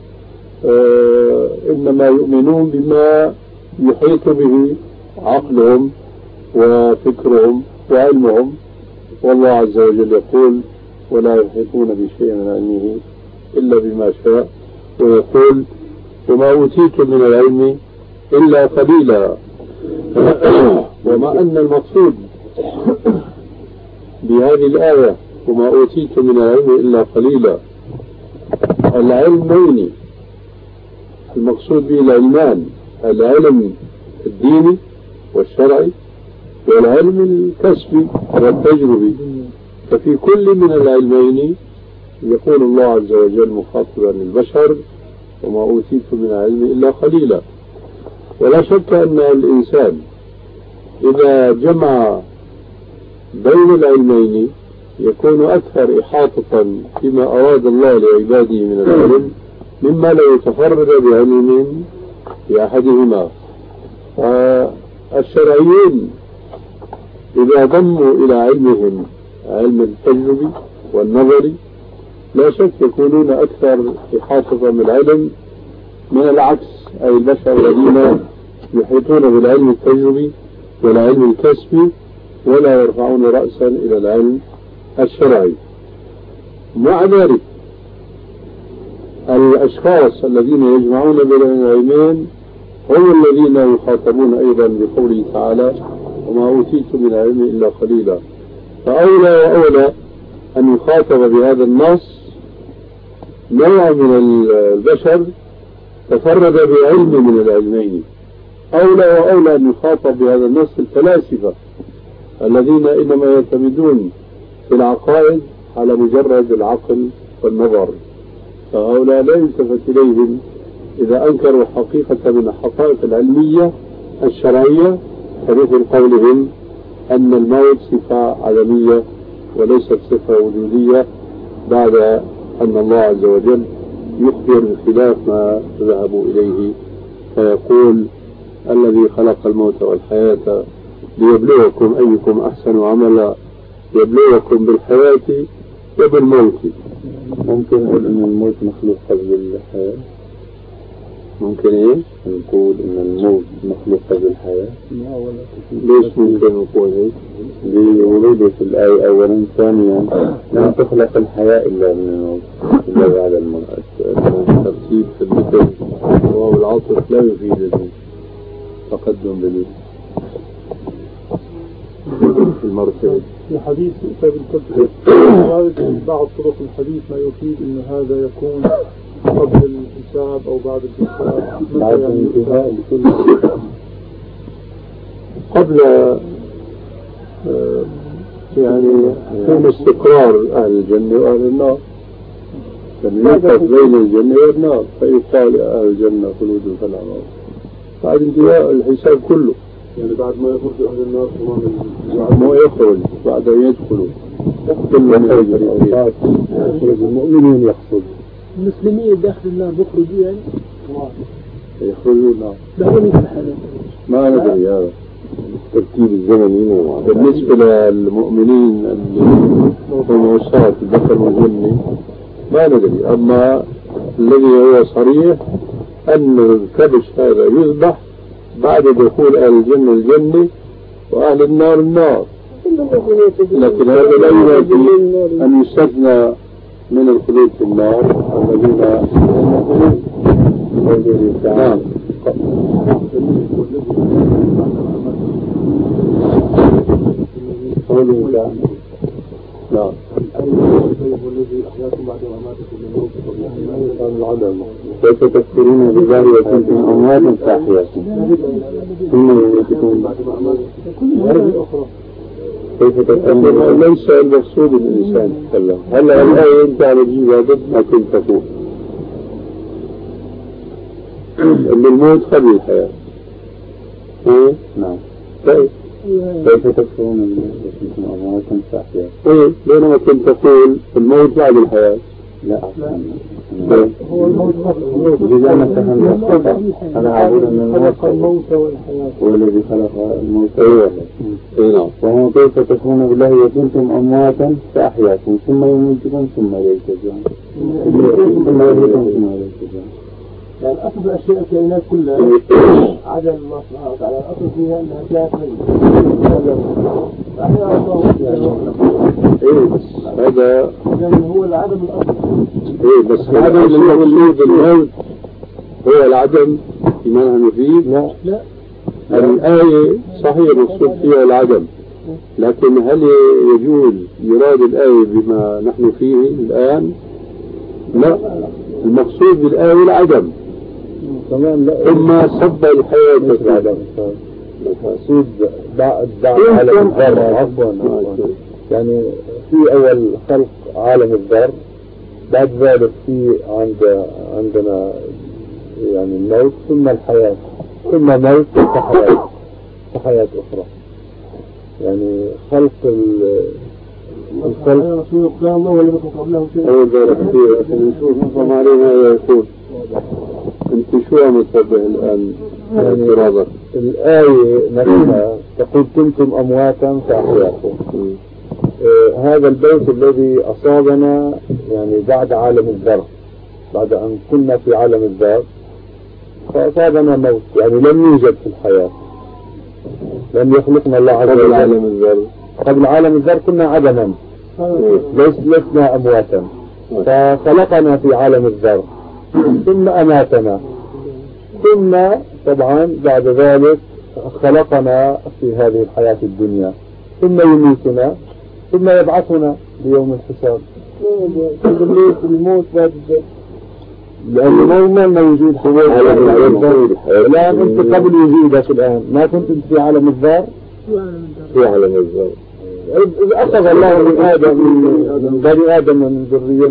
إنما يؤمنون بما يحيط به عقلهم وفكرهم وعلمهم. والله عز وجل يقول ولا يحيطون بشيء من علمه إلا بما شاء، ويقول وما أوتيتم من العلم إلا قليلا. وما أن المقصود بهذه الآية وما أوتيتم من العلم إلا قليلا، العلمين المقصود به العلمان: العلم الديني والشرعي، والعلم الكسبي والتجربي. ففي كل من العلمين يقول الله عز وجل مخاطبا للبشر وما أوتيتم من العلم إلا قليلا. ولا شك أن الإنسان إذا جمع بين العلمين يكون أكثر إحاطة فيما أراد الله لعباده من العلم مما لو تفرد بعلم بأحدهما. الشرعيين إذا ضموا إلى علمهم علم التجربي والنظري لا شك يكونون أكثر إحاطة بالعلم من العكس، أي البشر الذين يحيطون بالعلم التجربي والعلم الكسبي ولا يرفعون رأسا إلى العلم الشرعي. مع ذلك الأشخاص الذين يجمعون بين العلمين هم الذين يخاطبون أيضا بقوله تعالى وما أوتيتم من العلم إلا قليلا. فأولى وأولى أن يخاطب بهذا النص نوع من البشر تفرد بعلم من العلمين. أولى وأولى أن يخاطب بهذا النص الفلاسفة الذين إنما يعتمدون في العقائد على مجرد العقل والنظر، فهؤلاء لا يلتفت إليهم إذا أنكروا حقيقة من الحقائق العلمية الشرعية، كمثل قولهم أن الموت صفة عدمية وليست صفة وجودية، بعد أن الله عز وجل يخبر بخلاف ما ذهبوا إليه، فيقول الذي خلق الموت والحياة ليبلوكم أيكم أحسن عملا، يبلوكم بالحياة وبالموت. ممكن نقول إن الموت مخلوق قبل الحياة؟ ممكن إيه؟ نقول إن الموت مخلوق قبل الحياة؟ ليش ممكن نقول هيك؟ لوجوده في الآية أولا. ثانيا لم تخلق الحياة إلا من الموت إلا بعد الموت. الترتيب في المثل وهو العاطف لا يفيد التقدم بالمرتبة. في حديث كتاب الكتب بعض طرق الحديث ما يفيد أن هذا يكون قبل الحساب أو بعد الحساب، بعد الانتهاء بكل قبل يعني حين استقرار أهل الجنة وأهل النار، يوقف بين الجنة والنار فيقال أهل الجنة خلود فلا موت، بعد انتهاء الحساب كله. يعني بعد ما يخرج أهل النار ما يخرج بعد أن يدخلوا كل من يخرج المؤمنين يقصد المسلمين داخل النار بيخرجوا يعني يخرجون نعم. بعدين يتحلل ما ندري هذا الترتيب الزمني. بالنسبة للمؤمنين اللي هم وصات البشر والجن ما ندري، أما الذي هو صريح أن الكبش هذا يذبح بعد دخول أهل الجنة الجنة وأهل النار النار، لكن هذا لا ينافي أن يستثنى من الخلود في النار الذين نعم. نعم. كيف تذكرون بالله وكنتم أمواتا فأحياكم ثم يميتكم كيف تذكرون؟ ليس المقصود الإنسان يتكلم. هلا الآية أنت على جيبها ضد ما كنت تقول أن الموت قبل الحياة. نعم. طيب كيف تذكرون بالله وكنتم أمواتا فأحياكم؟ بينما كنت تقول الموت بعد الحياة. لا هو الموت إذا ما فهمنا أنا أقول أن الموت والحياة هو الذي خلق الموت. نعم. وهو كيف تكون بالله وكنتم أمواتا فأحياكم ثم يميتكم ثم إليه ترجعون. يعني أصل الأشياء الكائنات كلها عدم الله سبحانه وتعالى الأصل فيها أنها كانت هذا هو العدم الأصل. بس العدم المقصود بالموت هو العدم فيما نحن فيه. لا الآية صحيح المقصود فيها العدم، لكن هل يجوز يراد الآية بما نحن فيه الآن؟ لا، المقصود بالآية العدم. ثم صب الحياة في العدم. المقصود بعد عالم الذر. عفوا يعني في أول خلق عالم الذر، بعد ذلك في عندنا يعني الموت ثم الحياة ثم موت وحياة أخرى. يعني خلق رسول كان الله ولم يكن قبله شيء. أول ذلك كثير عشان نشوف نفهم عليه ماذا يقول. أنت شو عم تنبه الآن اعتراضك؟ الآية نفسها تقول كنتم أمواتا فأحياكم. هذا البيت الذي أصابنا يعني بعد عالم الذر، بعد أن كنا في عالم الذر فأصابنا موت، يعني لم يوجد في الحياة، لم يخلقنا الله عز وجل قبل عالم الذر. قبل عالم الذر كنا عدما، لسنا أمواتا، فخلقنا في عالم الذر ثم أماتنا، ثم طبعا بعد ذلك خلقنا في هذه الحياة الدنيا، ثم يميتنا ثم يبعثنا ليوم الحساب. الموت بعد لأنه ما موجود في الآن. أنت قبل وجودك الآن ما كنت في عالم الذر؟ في عالم الذر. إذا أخذ الله من آدم من بني آدم من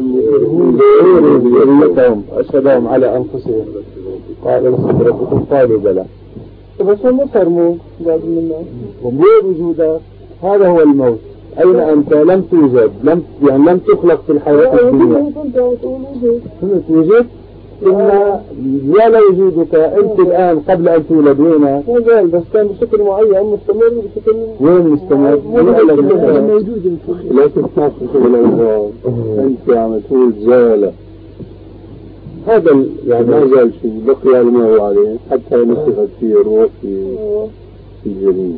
ذريتهم أشهدهم على أنفسهم قال ألست ربكم قالوا بلى. بس هم صرموا بعد منا وموت وجودك، هذا هو الموت. أين أنت؟ لم توجد، لم تخلق في الحياة الدنيا. كنت وجدت ثم زال وجودك أنت الآن قبل أن تولد. وين؟ ما بس كان بشكل معين مستمر بشكل. وين مستمر؟ موجود. لا تتناقش بالألفاظ. أنت عم تقول زال، هذا يعني ما زال شيء، بقي على ما هو عليه حتى نفخت فيه الروح في الجنين.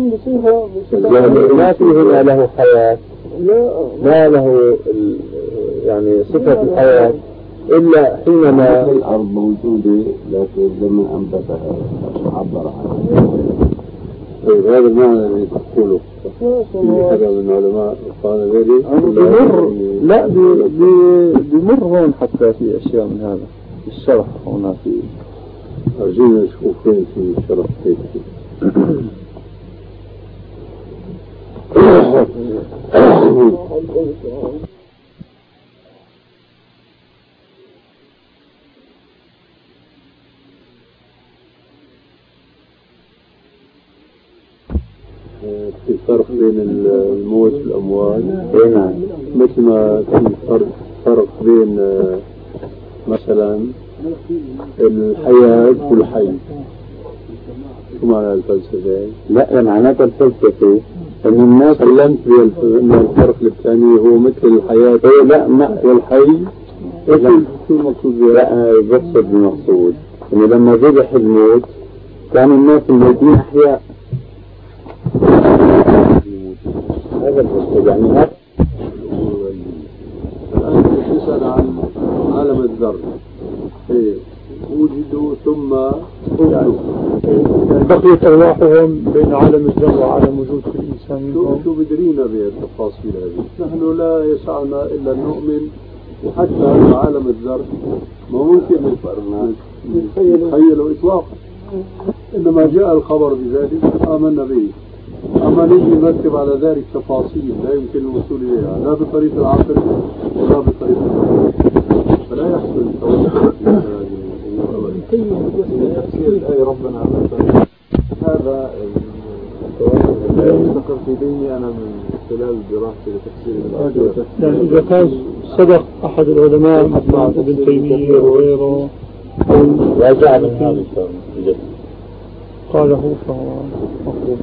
ما في هنا له حياة، لا له يعني صفة الحياة إلا حينما الأرض موجودة لكن الزمن أنبتها عبر عنها. طيب هذا المعنى الذي تقوله في حدا من العلماء قال ذلك؟ لا بمر هون حتى في أشياء من هذا الشرح هنا في. أرجونا نشوف فين في شرح هيك. في فرق بين الموت والأموات. مثل ما في فرق بين مثلا الحياة والحي. شو معنى الفلسفة؟ لا معناتها الفلسفة أن الناس سلمت بأن الفرق الثاني هو مثل الحياة. لا والحي شو المقصود بها؟ لا بقصد المقصود أنه لما ذبح الموت كان الناس الموتين أحياء. هذا المقصود يعني هذا. الآن تسأل عن عالم الذر. وجدوا ثم وجدوا. بقيت أرواحهم بين عالم الذر وعالم وجود في الإنسان. شو بدرينا بالتفاصيل هذه؟ نحن لا يسعنا إلا أن نؤمن حتى عالم الذر ما ممكن نتخيله إطلاقا، إنما جاء الخبر بذلك آمنا به. أما نجي نرتب على ذلك تفاصيل لا يمكن الوصول إليها لا بطريق العقل ولا بطريق العقل، فلا يحصل التوسل في هذه الأمور. تفسير الآية ربنا عز هذا ذكر في ذهني أنا من خلال دراستي لتفسير الآية. يعني إذا كان صدق أحد العلماء مثل ابن تيمية وغيره راجع من هذا الشيء قاله فهو مقبول.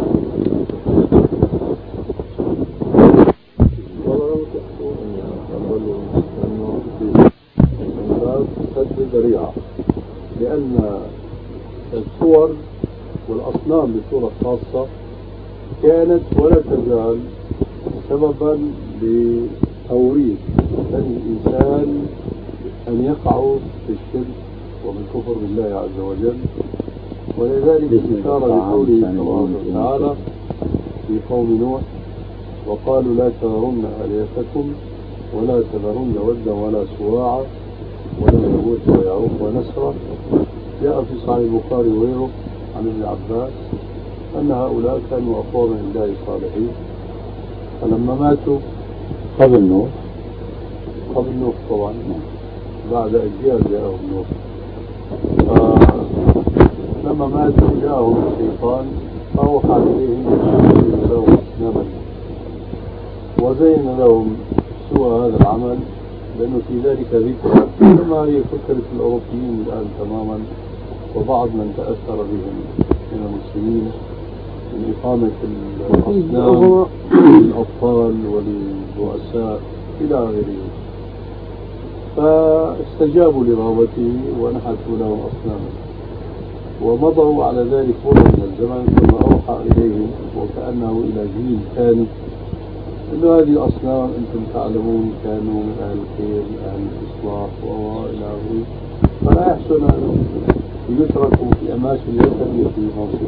ذريعة، لأن الصور والأصنام بصورة خاصة كانت ولا تزال سببا لتوريث بني الإنسان أن يقعوا في الشرك وبالكفر بالله عز وجل. ولذلك إشارة لقوله تبارك وتعالى في قوم نوح وقالوا لا تذرن آلهتكم ولا تذرن ودا ولا سواعا ولا يغوث ويعوق ونسرا. جاء في صحيح البخاري وغيره عن ابن عباس أن هؤلاء كانوا أقواما لله صالحين، فلما ماتوا قبل نوح طبعا بعد أجيال جاءهم نوح، فلما ماتوا جاءهم الشيطان فأوحى إليهم أن يعبدوا أصناما وزين لهم سوى هذا العمل لأنه في ذلك ذكرى كما هي فكرة الأوروبيين الآن تماما وبعض من تأثر بهم من المسلمين من إقامة الأصنام للأطفال وللرؤساء إلى غيره، فاستجابوا لرغبته ونحتوا له أصناما ومضوا على ذلك مرة من الزمن، ثم أوحى إليهم وكأنه إلى جيل ثاني إنه هذه الأصنام أنتم تعلمون كانوا من أهل الخير من أهل الإصلاح وإلى آخره، فلا يحسن أن يتركوا في أماكن ليس في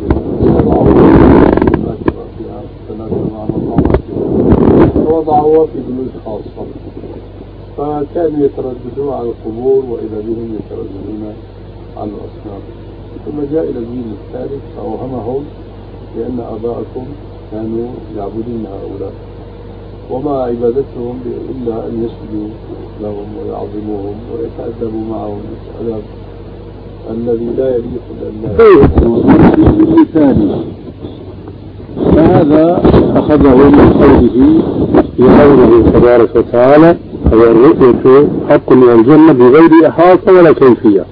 منصبهم فيها تناسب مع مقاماتهم ووضعوها في بيوت خاصة، فكانوا يترددون على القبور وإذا بهم يترددون على الأصنام. ثم جاء إلى الجيل الثالث فأوهمهم بأن آباءكم كانوا يعبدون هؤلاء وما عبادتهم إلا أن يسجدوا لهم ويعظموهم ويتأدبوا معهم بالأدب الذي لا يليق بالله. فهذا أخذه من قوله في قوله تبارك وتعالى: الرؤية حق من الجنة بغير إحاطة ولا كيفية.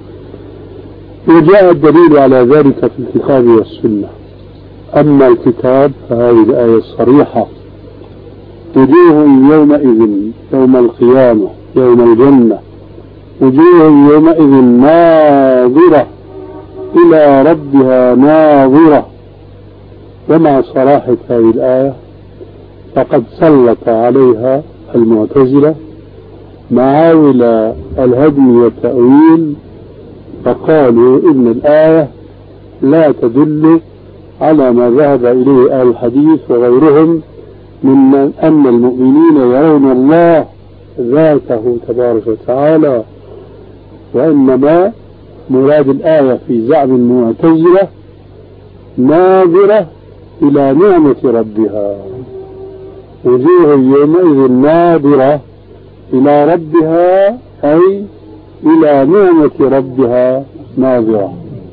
وجاء الدليل على ذلك في الكتاب والسنة. أما الكتاب فهذه الآية الصريحة: وجوه يومئذ يوم القيامة يوم الجنة وجوه يومئذ ناظرة إلى ربها ناظرة. ومع صراحة هذه الآية فقد سلط عليها المعتزلة معاول الهدم والتأويل، فقالوا إن الآية لا تدل على ما ذهب إليه أهل الحديث وغيرهم من أن المؤمنين يرون الله ذاته تبارك وتعالى، وإنما مراد الآية في زعم المعتزلة ناظرة إلى نعمة ربها. وجوه يومئذ ناظرة إلى ربها أي إلى نعمة ربها ناظرة.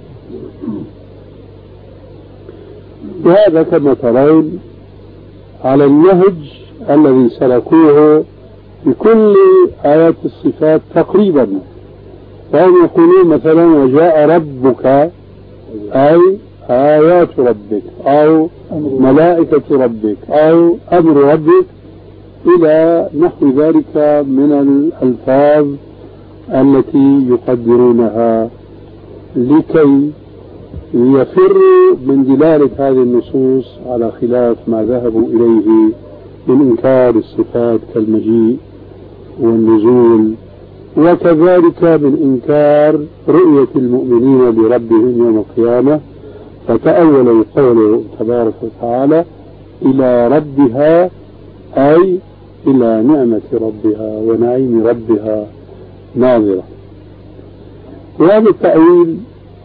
وهذا كما ترون على النهج الذي سلكوه بكل آيات الصفات تقريبا، فهم يقولون مثلا: وجاء ربك أي آيات ربك أو ملائكة ربك أو أمر ربك إلى نحو ذلك من الألفاظ التي يقدرونها لكي يفروا من دلالة هذه النصوص على خلاف ما ذهبوا إليه من إنكار الصفات كالمجيء والنزول، وكذلك من إنكار رؤية المؤمنين لربهم يوم القيامة، فتأولوا قوله تبارك وتعالى: إلى ربها أي إلى نعمة ربها ونعيم ربها ناظرة. وهذا التأويل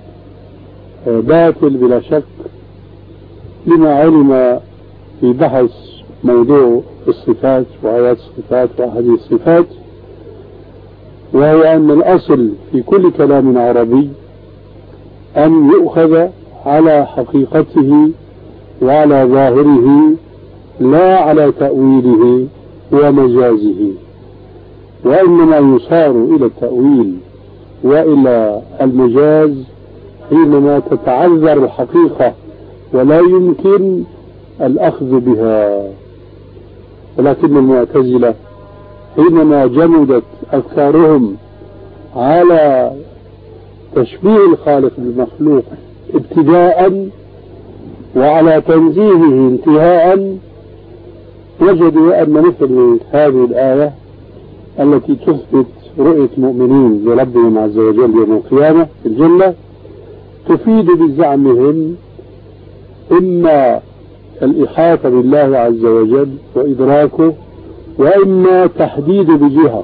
باطل بلا شك لما علم في بحث موضوع الصفات وآيات الصفات وأحاديث الصفات، وهو أن الأصل في كل كلام عربي أن يؤخذ على حقيقته وعلى ظاهره لا على تأويله ومجازه، وإنما يصار إلى التأويل وإلى المجاز حينما تتعذر الحقيقة ولا يمكن الأخذ بها. ولكن المعتزلة حينما جمدت أفكارهم على تشبيه الخالق بالمخلوق ابتداء وعلى تنزيهه انتهاء، وجدوا أن مثل هذه الآية التي تثبت رؤية مؤمنين لربهم عز وجل يوم القيامة في الجنة تفيد بزعمهم إما الإحاطة بالله عز وجل وإدراكه، وإما تحديد بجهة،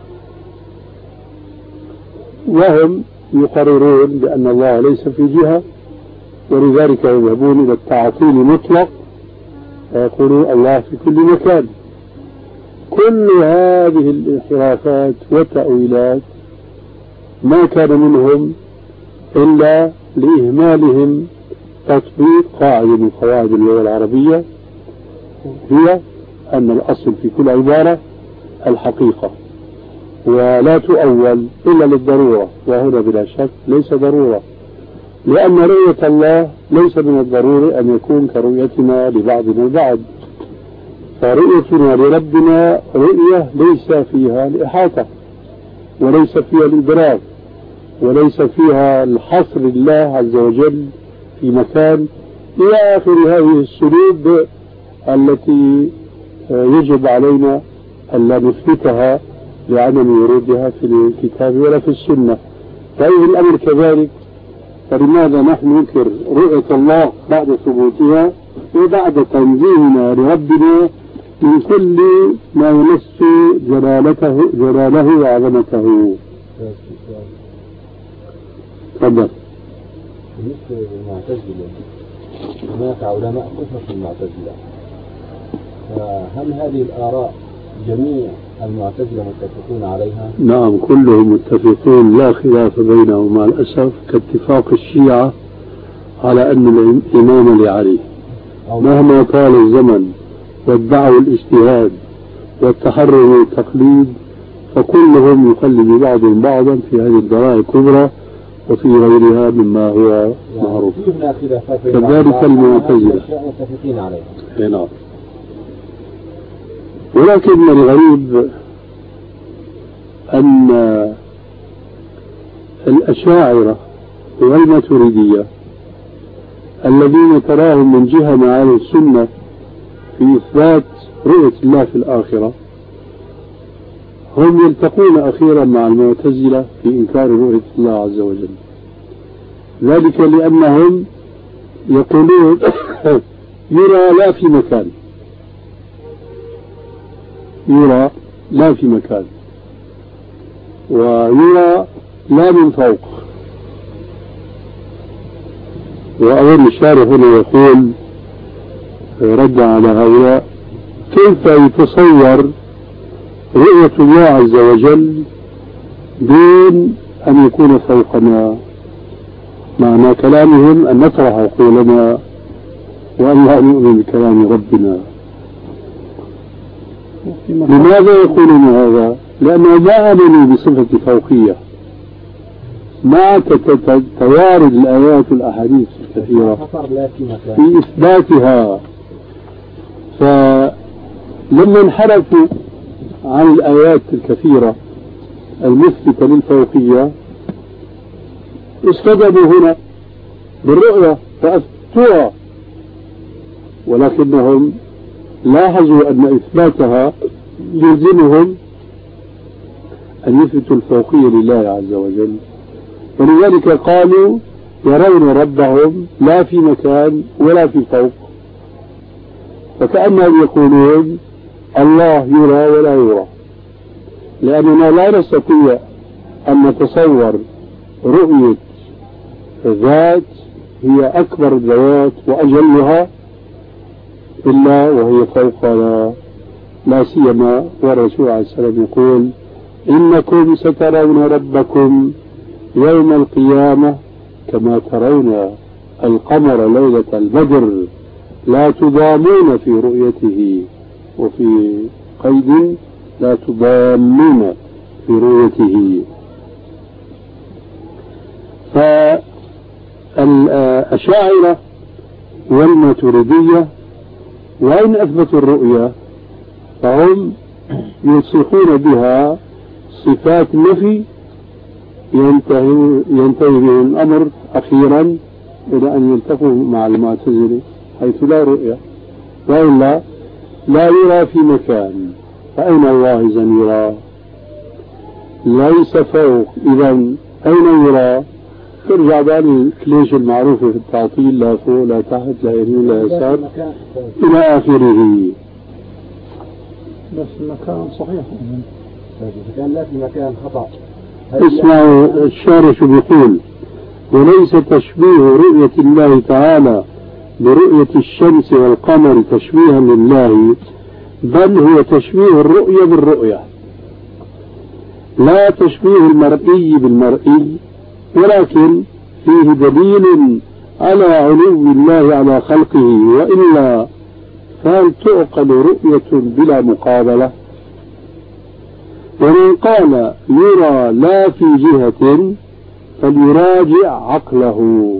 وهم يقررون بأن الله ليس في جهة، ولذلك يذهبون إلى التعطيل مطلق ويقولون الله في كل مكان. كل هذه الانحرافات والتأويلات ما كان منهم إلا لإهمالهم تطبيق قاعدة من قواعد اللغة العربية، هي أن الأصل في كل عبارة الحقيقة ولا تؤول إلا للضرورة، وهنا بلا شك ليس ضرورة، لأن رؤية الله ليس من الضروري أن يكون كرؤيتنا لبعضنا البعض، فرؤيتنا لربنا رؤية ليس فيها الإحاطة وليس فيها الإدراك وليس فيها الحصر الله عز وجل في مكان، إلى آخر هذه السلوب التي يجب علينا ألا نثبتها لعدم ورودها في الكتاب ولا في السنة. فإذا الأمر كذلك، فلماذا نحن ننكر رؤية الله بعد ثبوتها وبعد تنزيهنا لربنا من كل ما يمس جلاله وعظمته؟ تفضل. بالنسبة للمعتزلة هناك علماء كثر في المعتزلة، فهل هذه الآراء جميع المعتزلة متفقون عليها؟ نعم كلهم متفقون لا خلاف بينهم، مع الأسف كاتفاق الشيعة على أن الإمام لعلي مهما طال الزمن وادعوا الاجتهاد والتحرر والتقليد، فكلهم يقلد بعضهم بعضا في هذه الدرائع الكبرى وفي غيرها مما هو معروف. كذلك المعتزلة متفقين عليها. نعم. ولكن الغريب أن الأشاعرة والماتريدية الذين تراهم من جهة مع أهل السنة في إثبات رؤية الله في الآخرة هم يلتقون أخيرا مع المعتزلة في إنكار رؤية الله عز وجل، ذلك لأنهم يقولون يرى لا في مكان، يرى لا في مكان، ويرى لا من فوق. وأول الشارح هنا يقول رد على هؤلاء: كيف يتصور رؤية الله عز وجل دون أن يكون فوقنا؟ معنى كلامهم أن نطرح عقولنا وأن لا نؤمن بكلام ربنا. لماذا يقولون هذا؟ لأنه ما آمنوا بصفة فوقية مع توارد الآيات والأحاديث الكثيرة في إثباتها. فلما انحرفوا عن الآيات الكثيرة المثبتة للفوقية استجابوا هنا بالرؤية فأثبتوها، ولكنهم لاحظوا أن إثباتها يلزمهم أن يثبتوا الفوقية لله عز وجل، ولذلك قالوا يرون ربهم لا في مكان ولا في فوق، فكأنهم يقولون الله يرى ولا يرى، لأننا لا نستطيع أن نتصور رؤية ذات هي أكبر الذوات وأجلها إلا وهي فوقنا، لا سيما والرسول عليه السلام يقول: إنكم سترون ربكم يوم القيامة كما ترون القمر ليلة البدر لا تضامون في رؤيته، وفي قيد لا تضامون في رؤيته. فالأشاعرة والماتريدية وإن أثبتوا الرؤية فهم يلصقون بها صفات النفي، ينتهي بهم الأمر أخيرا إلى أن يلتقوا مع المعتزلة حيث لا رؤية، وإلا لا يرى في مكان، فأين الله إذا يرى؟ ليس فوق، إذا أين يرى؟ ترجع بقى الكليش المعروفة في التعطيل: لا فوق لا تحت لا يمين لا يسار إلى آخره. بس المكان صحيح، كان لا في مكان خطأ. اسمعوا الشارح بيقول: وليس تشبيه رؤية الله تعالى برؤية الشمس والقمر تشبيها لله، بل هو تشبيه الرؤية بالرؤية، لا تشبيه المرئي بالمرئي، ولكن فيه دليل على علو الله على خلقه، وإلا فهل تعقل رؤية بلا مقابلة؟ ومن قال يرى لا في جهة فليراجع عقله،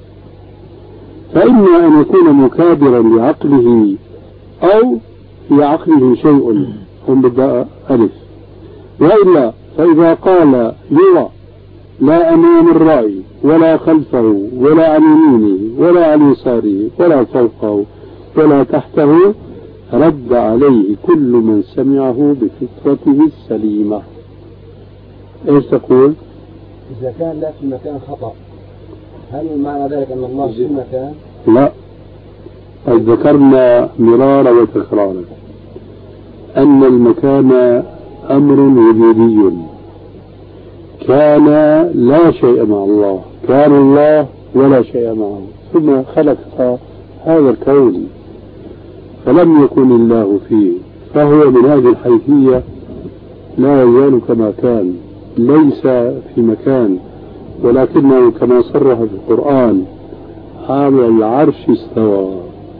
فإما أن يكون مكابرا لعقله أو في عقله شيء هم بدأ ألف، وإلا فإذا قال يرى لا أمام الرأي ولا خلفه ولا عن يمينه ولا عن يساره ولا فوقه ولا تحته رد عليه كل من سمعه بفطرته السليمة. ايش تقول؟ إذا كان لا في مكان خطأ، هل معنى ذلك أن الله في مكان؟ لا، ذكرنا مرارا وتكرارا أن المكان أمر وجودي، كان لا شيء مع الله، كان الله ولا شيء معه، ثم خلق هذا الكون فلم يكن الله فيه، فهو من هذه الحيثية لا يزال كما كان، ليس في مكان، ولكنه كما صرح في القرآن على العرش استوى.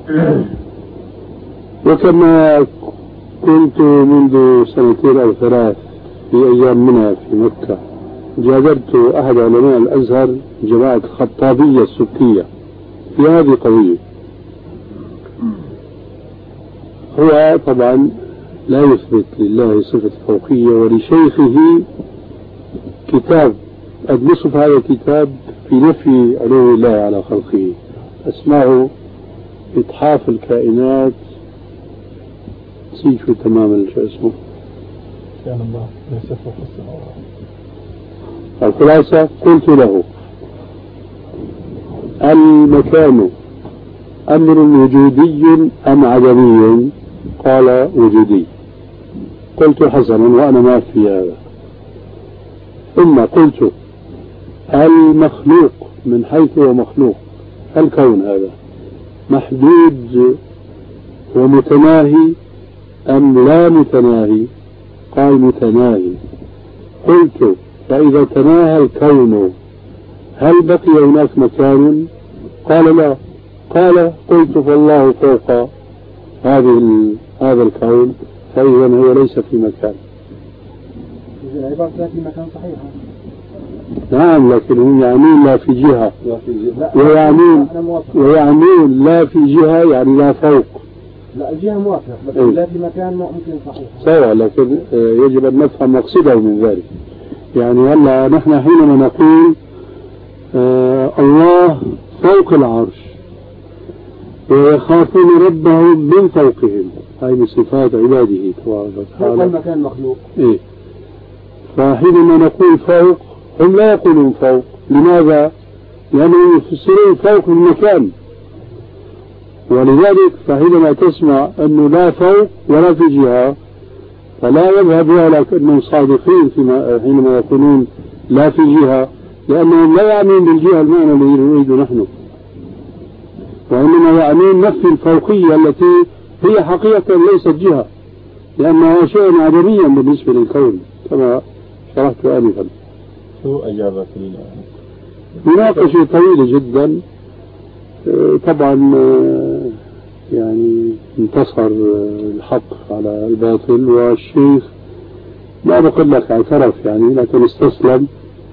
وكما كنت منذ 2 أو 3 في أيام منى في مكة جادرت أحد علماء الأزهر جماعة الخطابية السبكية في هذه قضية. هو طبعا لا يثبت لله صفة فوقية، ولشيخه كتاب نصف هذا الكتاب في نفي علو الله على خلقه، اسمه إتحاف الكائنات، نسيت شو تماما شو اسمه، كان الله ليس فوق السماوات. الخلاصة قلت له المكان أمر وجودي أم عدمي؟ قال وجودي. قلت حسنا وأنا ما في هذا. ثم قلت المخلوق من حيث هو مخلوق، الكون هذا محدود ومتناهي أم لا متناهي؟ قال متناهي. قلت فإذا تناهى الكون هل بقي هناك مكان؟ قال لا. قال قلت فالله فوق هذا الكون، فإذا هو ليس في مكان. إذا العبارة لا في مكان صحيحة. نعم، لكن هم يعنون لا في جهة، ويعنون لا في جهة يعني لا فوق. لا، الجهة موافقة، لكن لا في مكان ممكن صحيح. سواء، لكن يجب أن نفهم مقصده من ذلك. يعني هلا نحن حينما نقول الله فوق العرش ويخافون ربهم من فوقهم، هذه من صفات عباده تبارك وتعالى. فوق المكان مخلوق. إيه؟ فحينما نقول فوق هم لا يقولون فوق. لماذا؟ لأنهم يفسرون فوق المكان، ولذلك فحينما تسمع أنه لا فوق ولا في جهة فلا يذهب لك أنهم صادقين حينما يقولون لا في جهة، لأنهم لا يعنون بالجهة المعنى الذي نريد نحن، وإنما يعنون نفي الفوقية التي هي حقيقة ليست جهة، لأنها شيء عدميا بالنسبة للكون كما شرحت آنفا. شو أجابة مناقشة طويلة جدا. طبعا يعني انتصر الحق على الباطل، والشيخ ما بقول لك اعترف يعني، لكن استسلم،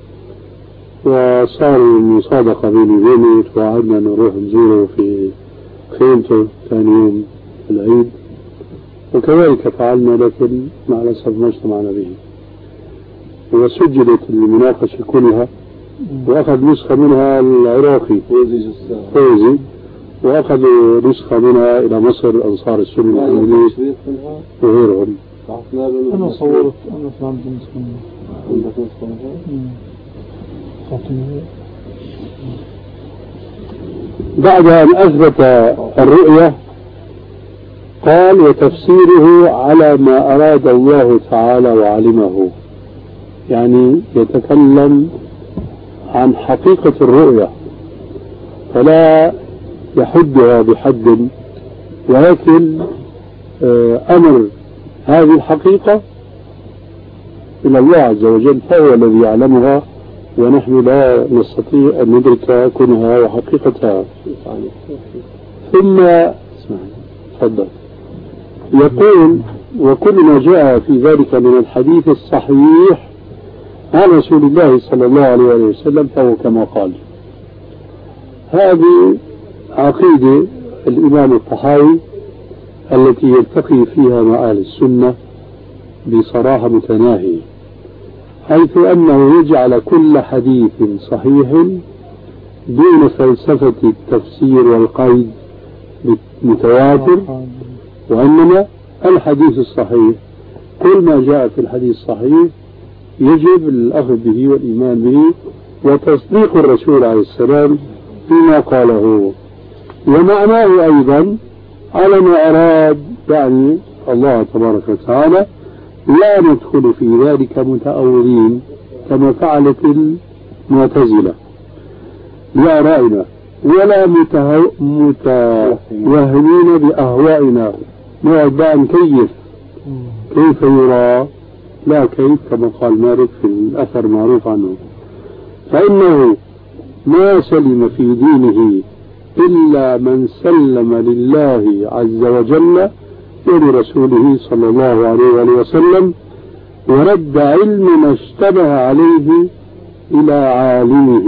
وصار مصادقة بيني وبينه، توعدنا نروح نزوره في خيمته ثاني يوم العيد، وكذلك فعلنا، لكن مع الأسف ما اجتمعنا به. وسجلت المناقشة كلها، وأخذ نسخة منها العراقي فوزي، وأخذوا نسخة منها إلى مصر أنصار السنة الإنجليز وغيرهم. أنا صورت، أنا فهمت نسخة بعد أن أثبت الرؤية قال وتفسيره على ما أراد الله تعالى وعلمه، يعني يتكلم عن حقيقة الرؤية فلا يحدها بحد، ولكن أمر هذه الحقيقة إلى الله عز وجل، فهو الذي يعلمها، ونحن لا نستطيع أن ندرك كونها وحقيقتها. ثم تفضل. يقول وكل ما جاء في ذلك من الحديث الصحيح عن رسول الله صلى الله عليه وسلم فهو كما قال. هذه عقيدة الإمام الطحاوي التي يلتقي فيها مع أهل السنة بصراحة متناهية، حيث أنه يجعل كل حديث صحيح دون فلسفة التفسير والقيد بالمتواتر، وإنما الحديث الصحيح كل ما جاء في الحديث الصحيح يجب الأخذ به والإيمان به وتصديق الرسول عليه السلام فيما قاله. ومعناه أيضا على ما أراد يعني الله تبارك وتعالى، لا ندخل في ذلك متأولين كما فعلت المعتزلة بآرائنا، ولا متوهمين بأهوائنا نقعد بقى نكيف كيف يرى، لا كيف كما قال مالك في الأثر معروف عنه، فإنه ما سلم في دينه إلا من سلم لله عز وجل ولرسوله صلى الله عليه وسلم، ورد علم ما اشتبه عليه إلى عالمه.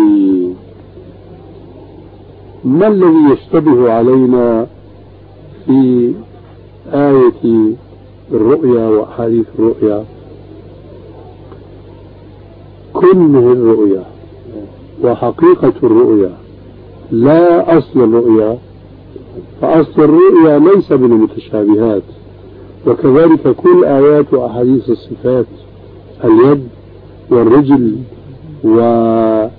ما الذي يشتبه علينا في آية الرؤيا وأحاديث الرؤيا؟ كنه الرؤيا وحقيقة الرؤيا لا أصل الرؤيا، فأصل الرؤيا ليس من المتشابهات، وكذلك كل آيات وأحاديث الصفات، اليد والرجل والنزول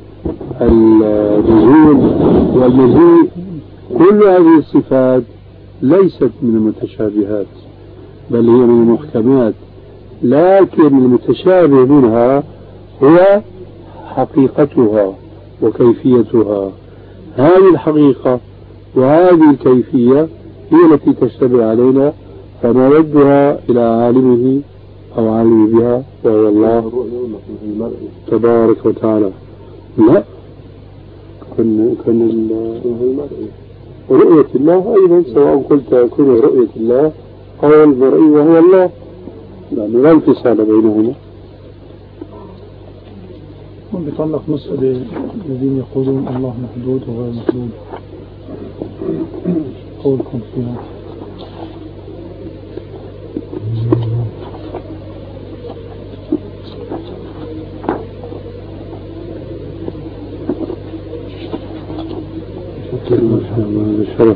والمجيء، كل هذه الصفات ليست من المتشابهات بل هي من المحكمات، لكن المتشابه منها هو حقيقتها وكيفيتها. هذه الحقيقة وهذه الكيفية هي التي تشتبه علينا، فنردها إلى عالمه أو عالم بها وهو الله تبارك وتعالى. لا كن رؤية الله أيضا، سواء قلت كن رؤية الله أو المرئي وهو الله، لأنه لا انفصال بينهما. هم بيطلق مسألة الذين يقولون الله محدود وغير محدود، قولكم فيها؟ الشرف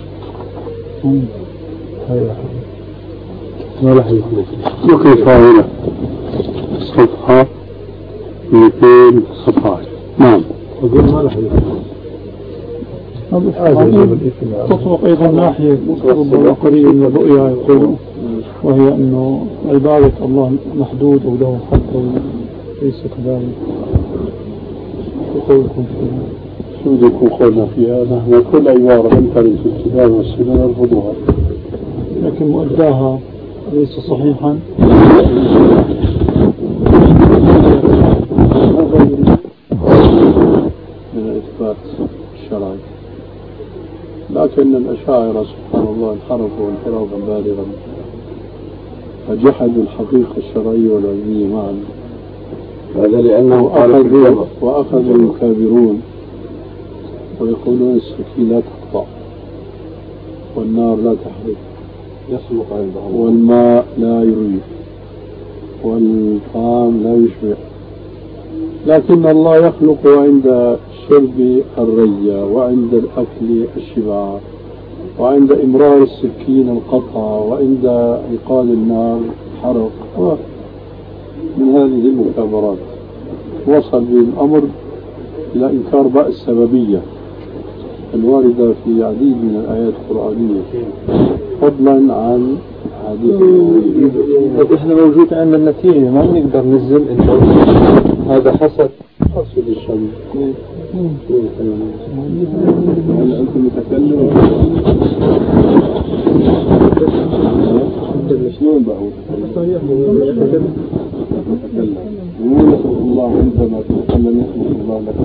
ما راح يخلص. نقف هنا صفحة 217. نعم. أقول ما راح يخلص. تطرق أيضا ناحية ربما قريبة من الرؤيا يقولون، وهي أنه عبادة الله محدود وله حد ليس كذلك. وقولكم فيها شو بدكم قولنا فيها؟ نحن كل عبارة لم ترد في الكتاب والسنة نرفضها، لكن مؤداها ليس صحيحا. من الإثبات الشرعي، لكن الأشاعرة سبحان الله انحرفوا انحرافا بالغا، فجحدوا الحقيقة الشرعية والعلمية معا. هذا لأنه وأخذوا يكابرون ويقولون السكين لا تقطع، والنار لا تحرق، يسلق عندهم، والماء لا يروي، والطعام لا يشبع، لكن الله يخلق عند الشرب الرية، وعند الأكل الشبع، وعند إمرار السكين القطع، وعند إيقاد النار حرق. من هذه المكابرات وصل بالأمر إلى إنكار باء السببية الواردة في عديد من الآيات القرآنية، فضلا عن حديث. احنا موجود عندنا النتيجة، ما بنقدر نلزم انه هذا حسب الشمس. هل أنت متكلم؟ شلون بقول؟ متكلم. يخلق الله عندما تتكلم يخلق الله لك،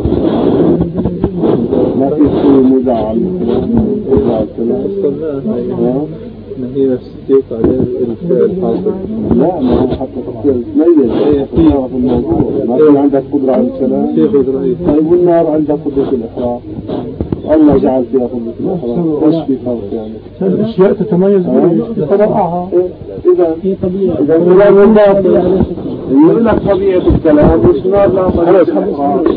ما في شيء مدعى على الكلام. ما هي نفس الثقة الفعل حاضر. لا ما حتى تميز في الموضوع ما في عندك قدرة على الكلام في قدرة. طيب والنار عندها قدرة الإحراق الله جعل فيها قدرة الإحراق وش في فرق يعني الأشياء تتميز بطبعها. إذا كلام الباطل يقول لك طبيعة الكلام وش نار لا طبيعة الإحراق.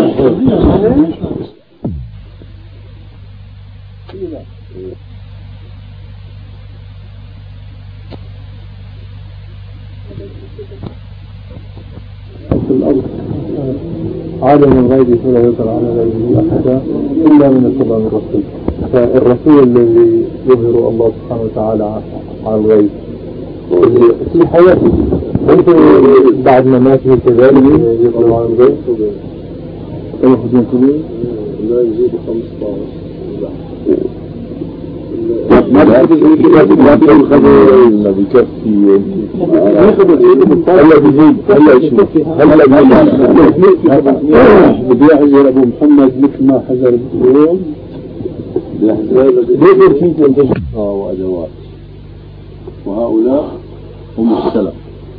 في الأرض عالم الغيب فلا يظهر على غيبه أحدا إلا من اتبع الرسول. فالرسول الذي يظهر الله سبحانه وتعالى على الغيب في حياته ممكن بعد مماته كذلك يظهر على الغيب. يأخذون كله لا يزيد 15. ما بيأخذ إلا بكفي هلا بيزيد بدي أحذر أبو محمد مثل ما حذر اليوم بيقدر فيك أن وأدوات، وهؤلاء هم السلف.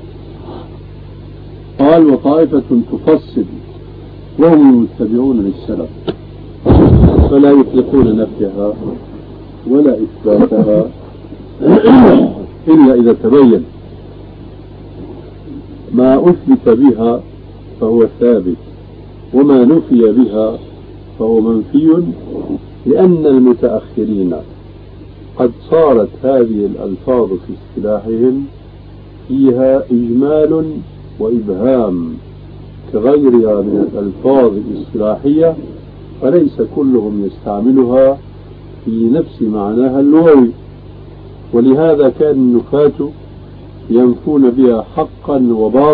قال وطائفة تفصل وهم المتبعون للسلف فلا يطلقون نفيها ولا إثباتها إلا إذا تبين ما أثبت بها فهو ثابت وما نفي بها فهو منفي، لأن المتأخرين قد صارت هذه الألفاظ في اصطلاحهم فيها إجمال وإبهام كغيرها من الألفاظ الاصطلاحية، فليس كلهم يستعملها في نفس معناها اللغوي، ولهذا كان النفاة ينفون بها حقا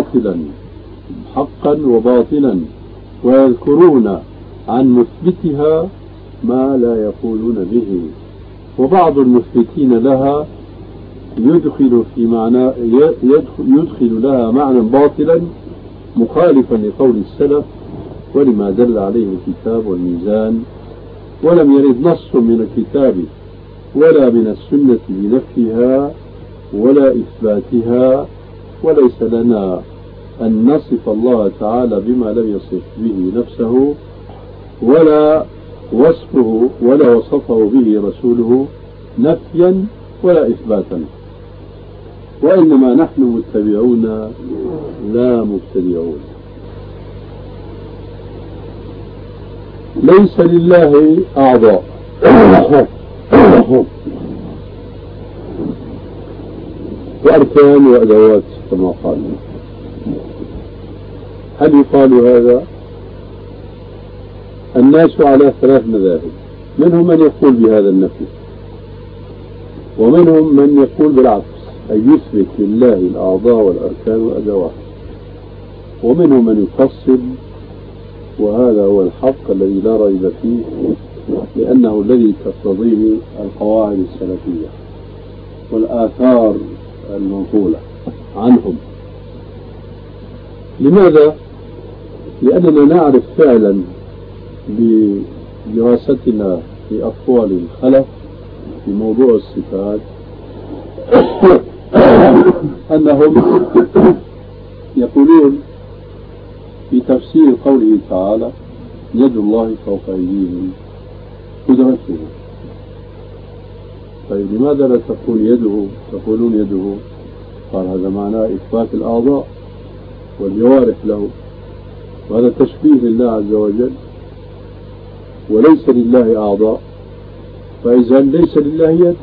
وباطلا ويذكرون عن مثبتها ما لا يقولون به. وبعض المثبتين لها يدخل لها معنى باطلا مخالفا لقول السلف ولما دل عليه الكتاب والميزان، ولم يرد نص من الكتاب ولا من السنة بنفيها ولا إثباتها، وليس لنا أن نصف الله تعالى بما لم يصف به نفسه ولا وصفه به رسوله نفيا ولا إثباتا، وإنما نحن متبعون لا مبتدعون. ليس لله أعضاء وأركان وأدوات كما قال. هل يقال هذا؟ الناس على 3 مذاهب، منهم من يقول بهذا النفي، ومنهم من يقول بالعكس أي يثبت لله الأعضاء والأركان والأدوات، ومنهم من يفصل، وهذا هو الحق الذي لا ريب فيه، لأنه الذي تقتضيه القواعد السلفية والآثار المنقولة عنهم. لماذا؟ لأننا نعرف فعلا بدراستنا في أقوال الخلف في موضوع الصفات أنهم يقولون في تفسير قوله تعالى يد الله فوق أيديهم قدرته. طيب لماذا لا تقولون يده؟ قال هذا معناه إثبات الأعضاء والجوارح له، وهذا تشبيه لله عز وجل، وليس لله أعضاء، فإذا ليس لله يد،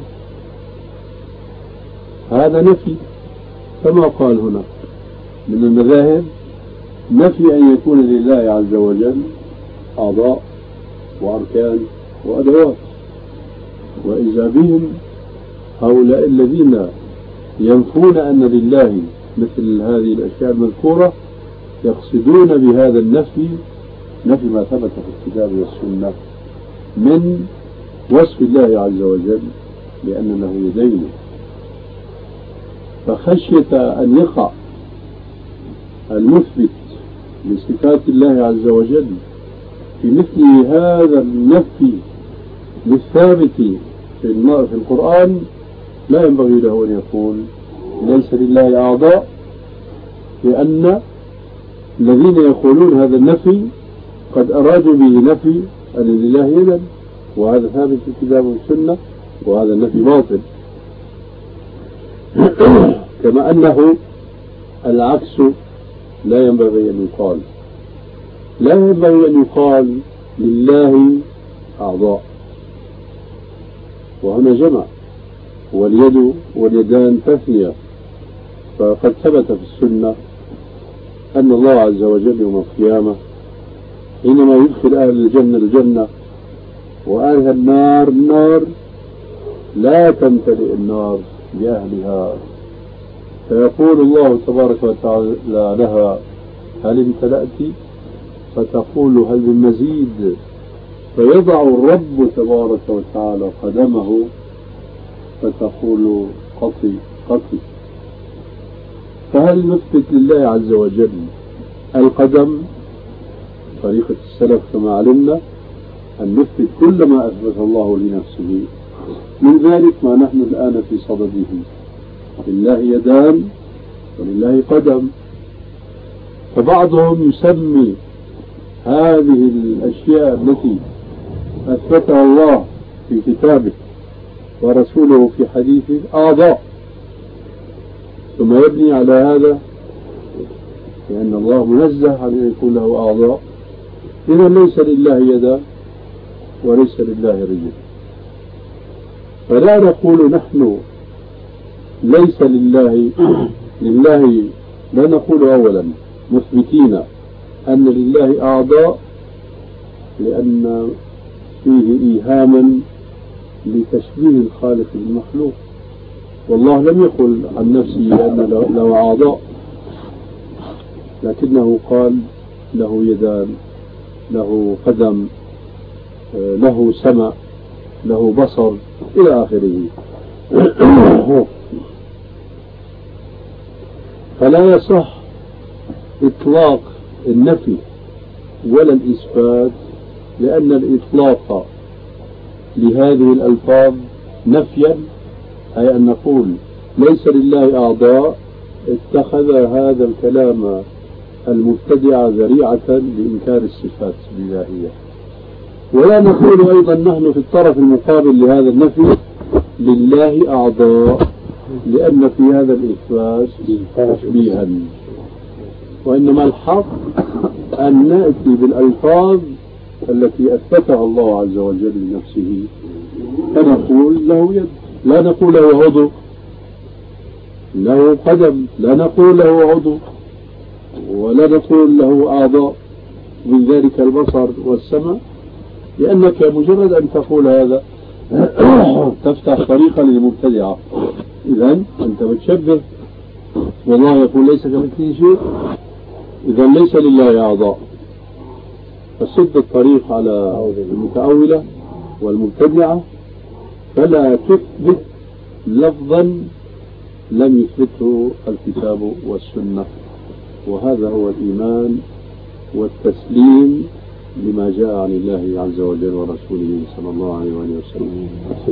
هذا نفي كما قال هنا من المذاهب، نفي أن يكون لله عز وجل أعضاء وأركان وأدوات. وإذا بهم هؤلاء الذين ينفون أن لله مثل هذه الأشياء المذكورة يقصدون بهذا النفي نفي ما ثبت في الكتاب والسنة من وصف الله عز وجل بأن له يدين، فخشية أن يقع المثبت لصفات الله عز وجل في مثل هذا النفي للثابت في القرآن لا ينبغي له أن يقول ليس لله أعضاء، لأن الذين يقولون هذا النفي قد أرادوا به نفي أن لله يدا، وهذا ثابت في الكتاب والسنة، وهذا النفي باطل. كما أنه العكس لا ينبغي أن يقال، لا ينبغي أن يقال لله أعضاء، وهنا جمع، واليد واليدان تثنية. فقد ثبت في السنة أن الله عز وجل يوم القيامة حينما يدخل أهل الجنة الجنة وأهل النار النار، لا تمتلئ النار بأهلها، فيقول الله تبارك وتعالى لها هل امتلأت؟ فتقول هل من مزيد؟ فيضع الرب تبارك وتعالى قدمه فتقول قطي قطي. فهل نثبت لله عز وجل القدم؟ طريقة السلف كما علمنا أن نثبت كل ما أثبت الله لنفسه، من ذلك ما نحن الآن في صدده، لله يدان ولله قدم. فبعضهم يسمي هذه الأشياء التي أثبتها الله في كتابه ورسوله في حديثه أعضاء، ثم يبني على هذا لأن الله منزه عن أن يكون له أعضاء، إذا ليس لله يدا وليس لله رجل. فلا نقول نحن ليس لله لا نقول أولا مثبتين أن لله أعضاء لأن فيه إيهاما لتشبيه الخالق بالمخلوق، والله لم يقل عن نفسه أن له أعضاء، لكنه قال له يدان، له قدم، له سمع، له بصر إلى آخره. فلا يصح إطلاق النفي ولا الإثبات، لأن الإطلاق لهذه الألفاظ نفيا، أي أن نقول ليس لله أعضاء، اتخذ هذا الكلام المبتدع ذريعة لإنكار الصفات الإلهية. ولا نقول أيضا نحن في الطرف المقابل لهذا النفي لله أعضاء، لأن في هذا الإثبات تشبيها، وإنما الحق أن نأتي بالألفاظ التي أثبتها الله عز وجل لنفسه، فنقول له يد، لا نقول له عضو، له قدم، لا نقول له عضو، ولا نقول له أعضاء، من ذلك البصر والسمع، لأنك مجرد أن تقول هذا تفتح طريقا للمبتدعة. إذن أنت بتشبه، والله يقول ليس كمثله شيء، إذن ليس لله أعضاء، فسد الطريق على المتأولة والمبتدعة، فلا تثبت لفظا لم يثبته الكتاب والسنة. وهذا هو الإيمان والتسليم لما جاء عن الله عز وجل ورسوله صلى الله عليه وسلم.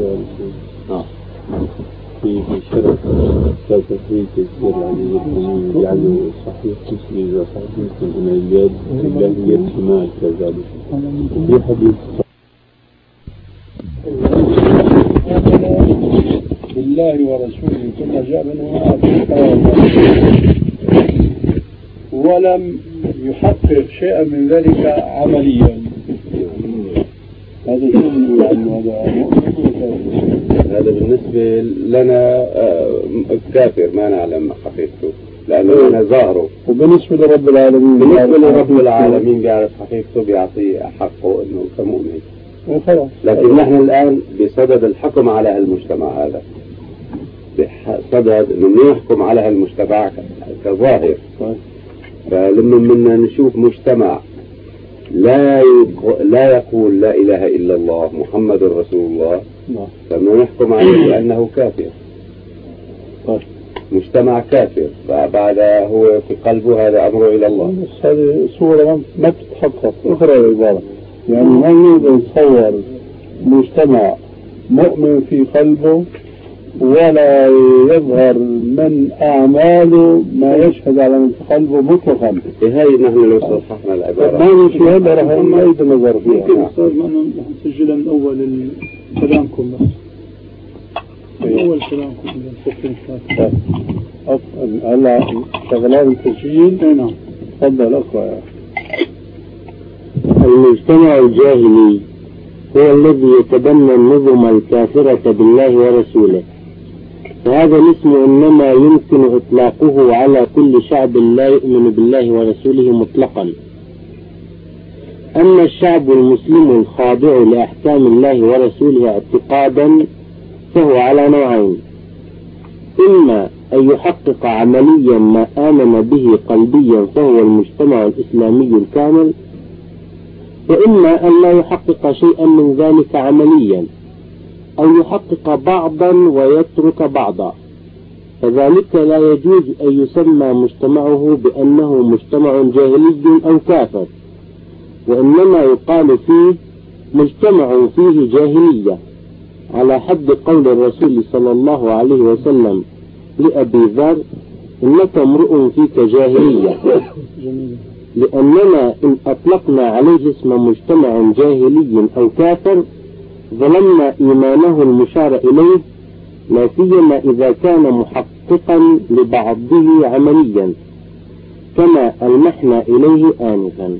في شرف لا تثبيت السر عليه الحميد يعني صحيح مسلم وصحيح مسلم من اليد اليد شمال كذلك في حديث بالله ورسوله ثم جاء منه ولم يحقق شيئا من ذلك عمليا، هذا شو يعني؟ هذا بالنسبة لنا كافر، ما نعلم حقيقته لأنه أنا ظاهره. وبالنسبة لرب العالمين، بالنسبة لرب العالمين بيعرف حقيقته، بيعطيه حقه إنه كمؤمن وخلاص. لكن نحن الآن بصدد الحكم على المجتمع هذا، بصدد إنه نحكم على المجتمع كظاهر. فلما بدنا نشوف مجتمع لا يقول لا إله إلا الله محمد رسول الله، فما نحكم عليه بأنه كافر، مجتمع كافر، بعد هو في قلبه هذا أمره إلى الله. بس هذه صورة ما تتحقق. أخرى العبارة يعني ما يقدر يتصور مجتمع مؤمن في قلبه ولا يظهر من أعماله ما يشهد على من في قلبه مطلقا. هاي نحن لو صححنا العبارة ما في هذا راح نعيد النظر فيها. ممكن أستاذ ما نسجلها من أول كلامكم بس. من أول كلامكم. هلا شغلات التسجيل. نعم. تفضل اقرأ. المجتمع الجاهلي هو الذي يتبنى النظم الكافرة بالله ورسوله، وهذا الاسم إنما يمكن إطلاقه على كل شعب لا يؤمن بالله ورسوله مطلقا. أما الشعب المسلم الخاضع لأحكام الله ورسوله اعتقادا فهو على نوعين: إما أن يحقق عمليا ما آمن به قلبيا فهو المجتمع الإسلامي الكامل، وإما أن لا يحقق شيئا من ذلك عمليا أو يحقق بعضا ويترك بعضا، فذلك لا يجوز أن يسمى مجتمعه بأنه مجتمع جاهلي أو كافر، وإنما يقال فيه مجتمع فيه جاهلية، على حد قول الرسول صلى الله عليه وسلم لأبي ذر: إنك امرؤ فيك جاهلية. لأننا إن أطلقنا عليه اسم مجتمع جاهلي أو كافر ظلمنا إيمانه المشار إليه، لا سيما إذا كان محققا لبعضه عمليا كما ألمحنا إليه آنفا.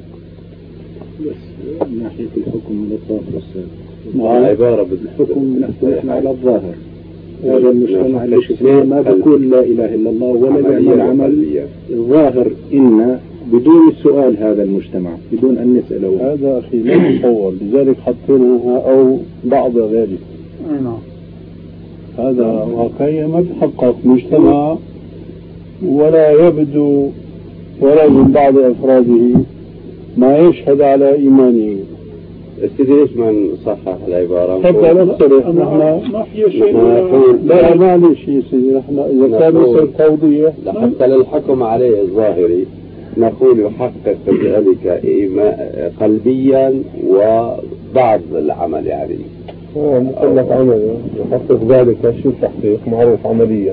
من ناحية الحكم من عبارة بالحكم نحن على الظاهر. هذا المجتمع اللي ما بيقول لا إله إلا الله ولا يعمل عمل الظاهر إن بدون السؤال هذا المجتمع بدون أن نسأله. هذا أخي لا يتصور، لذلك حطيناها أو بعض ذلك. نعم. هذا واقعيا ما تحقق مجتمع ولا يبدو ولا من بعض أفراده ما يشهد على إيمانه. سيدي ليش ما نصحح العبارة؟ حتى نختلف نحن ما في شيء. لا معلش يا سيدي، نحن إذا كان مثل توضيح حتى للحكم عليه الظاهري نقول يحقق ذلك قلبيا وبعض العمل يعني. مكلف عمل يحقق ذلك. شو التحقيق؟ معروف عمليا.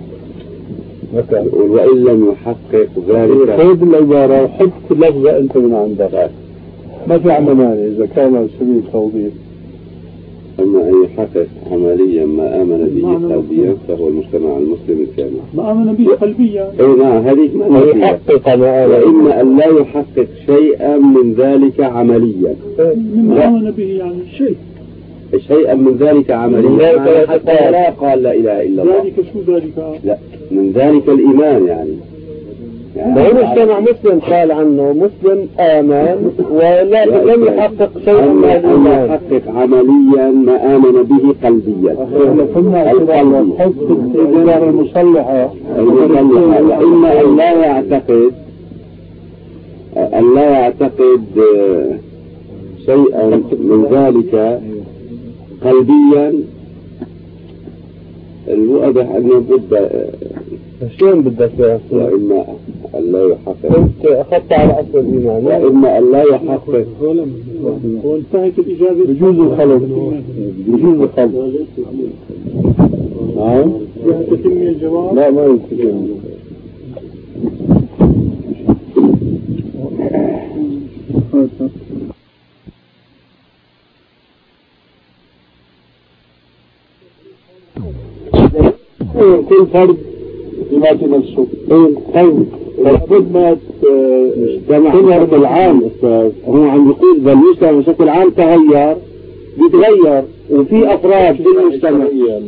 وإن لم يحقق ذلك خذ العبارة وحط لفظة أنت من عندك، ما في عمل مانع إذا كان على سبيل التوضيح. أما أن يحقق عمليا ما آمن به قلبيا فهو المجتمع المسلم الكامل. ما آمن به قلبيا. أي نعم، هذه ما يحقق وإما أن لا يحقق شيئا من ذلك عمليا. مما آمن به يعني شيئا من ذلك عمليا حتى لا قال لا إله إلا الله. ذلك شو ذلك؟ لا، من ذلك الإيمان يعني ما هو مجتمع مسلم قال عنه مسلم آمن ولم يحقق شيئا من الإيمان. يحقق عمليا ما آمن به قلبيا. القلب حط الإدارة المصلحة وإما أن لا يعتقد شيئا من ذلك قلبيا. الواضح أنه بد شلون بدك يا أخي؟ وإما أن لا يحقق. أنت أخذت على أصل الإيمان. وإما أن لا يحقق. وانتهت الإجابة. بجوز الخلط. بجوز الخلط. نعم. تتم الجواب. لا ما يمكن. كل فرد يماتي نفسه. طيب لابد ما تظهر بالعام. هو عم يقول إذا المجتمع بشكل عام تغير بيتغير، وفي أفراد في المجتمع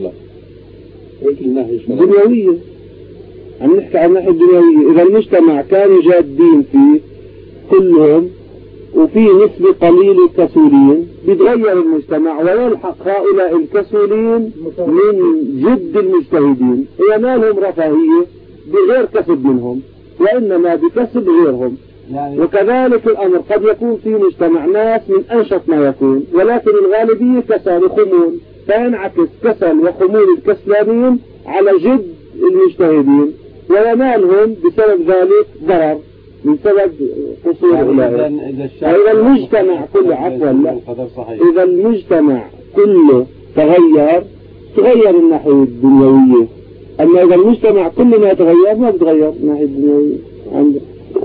دنيوية. عم نحكي عن الناحية الدنيوية. إذا المجتمع كانوا جادين فيه كلهم وفي نسبة قليلة كسولين بيتغير المجتمع ويلحق هؤلاء الكسولين من جد المجتهدين. هي ما لهم رفاهية بغير كسب منهم وإنما بكسب غيرهم. وكذلك الأمر قد يكون في مجتمع ناس من أنشط ما يكون ولكن الغالبية كسل وخمول، فينعكس كسل وخمول الكسلانين على جد المجتهدين وينالهم بسبب ذلك ضرر من سبب قصور أولئك. إذا المجتمع كله إذا المجتمع كله تغير تغير الناحية الدنيوية. أما إذا المجتمع كل ما يتغير ما بتغير الناحية الدنيوية عنده.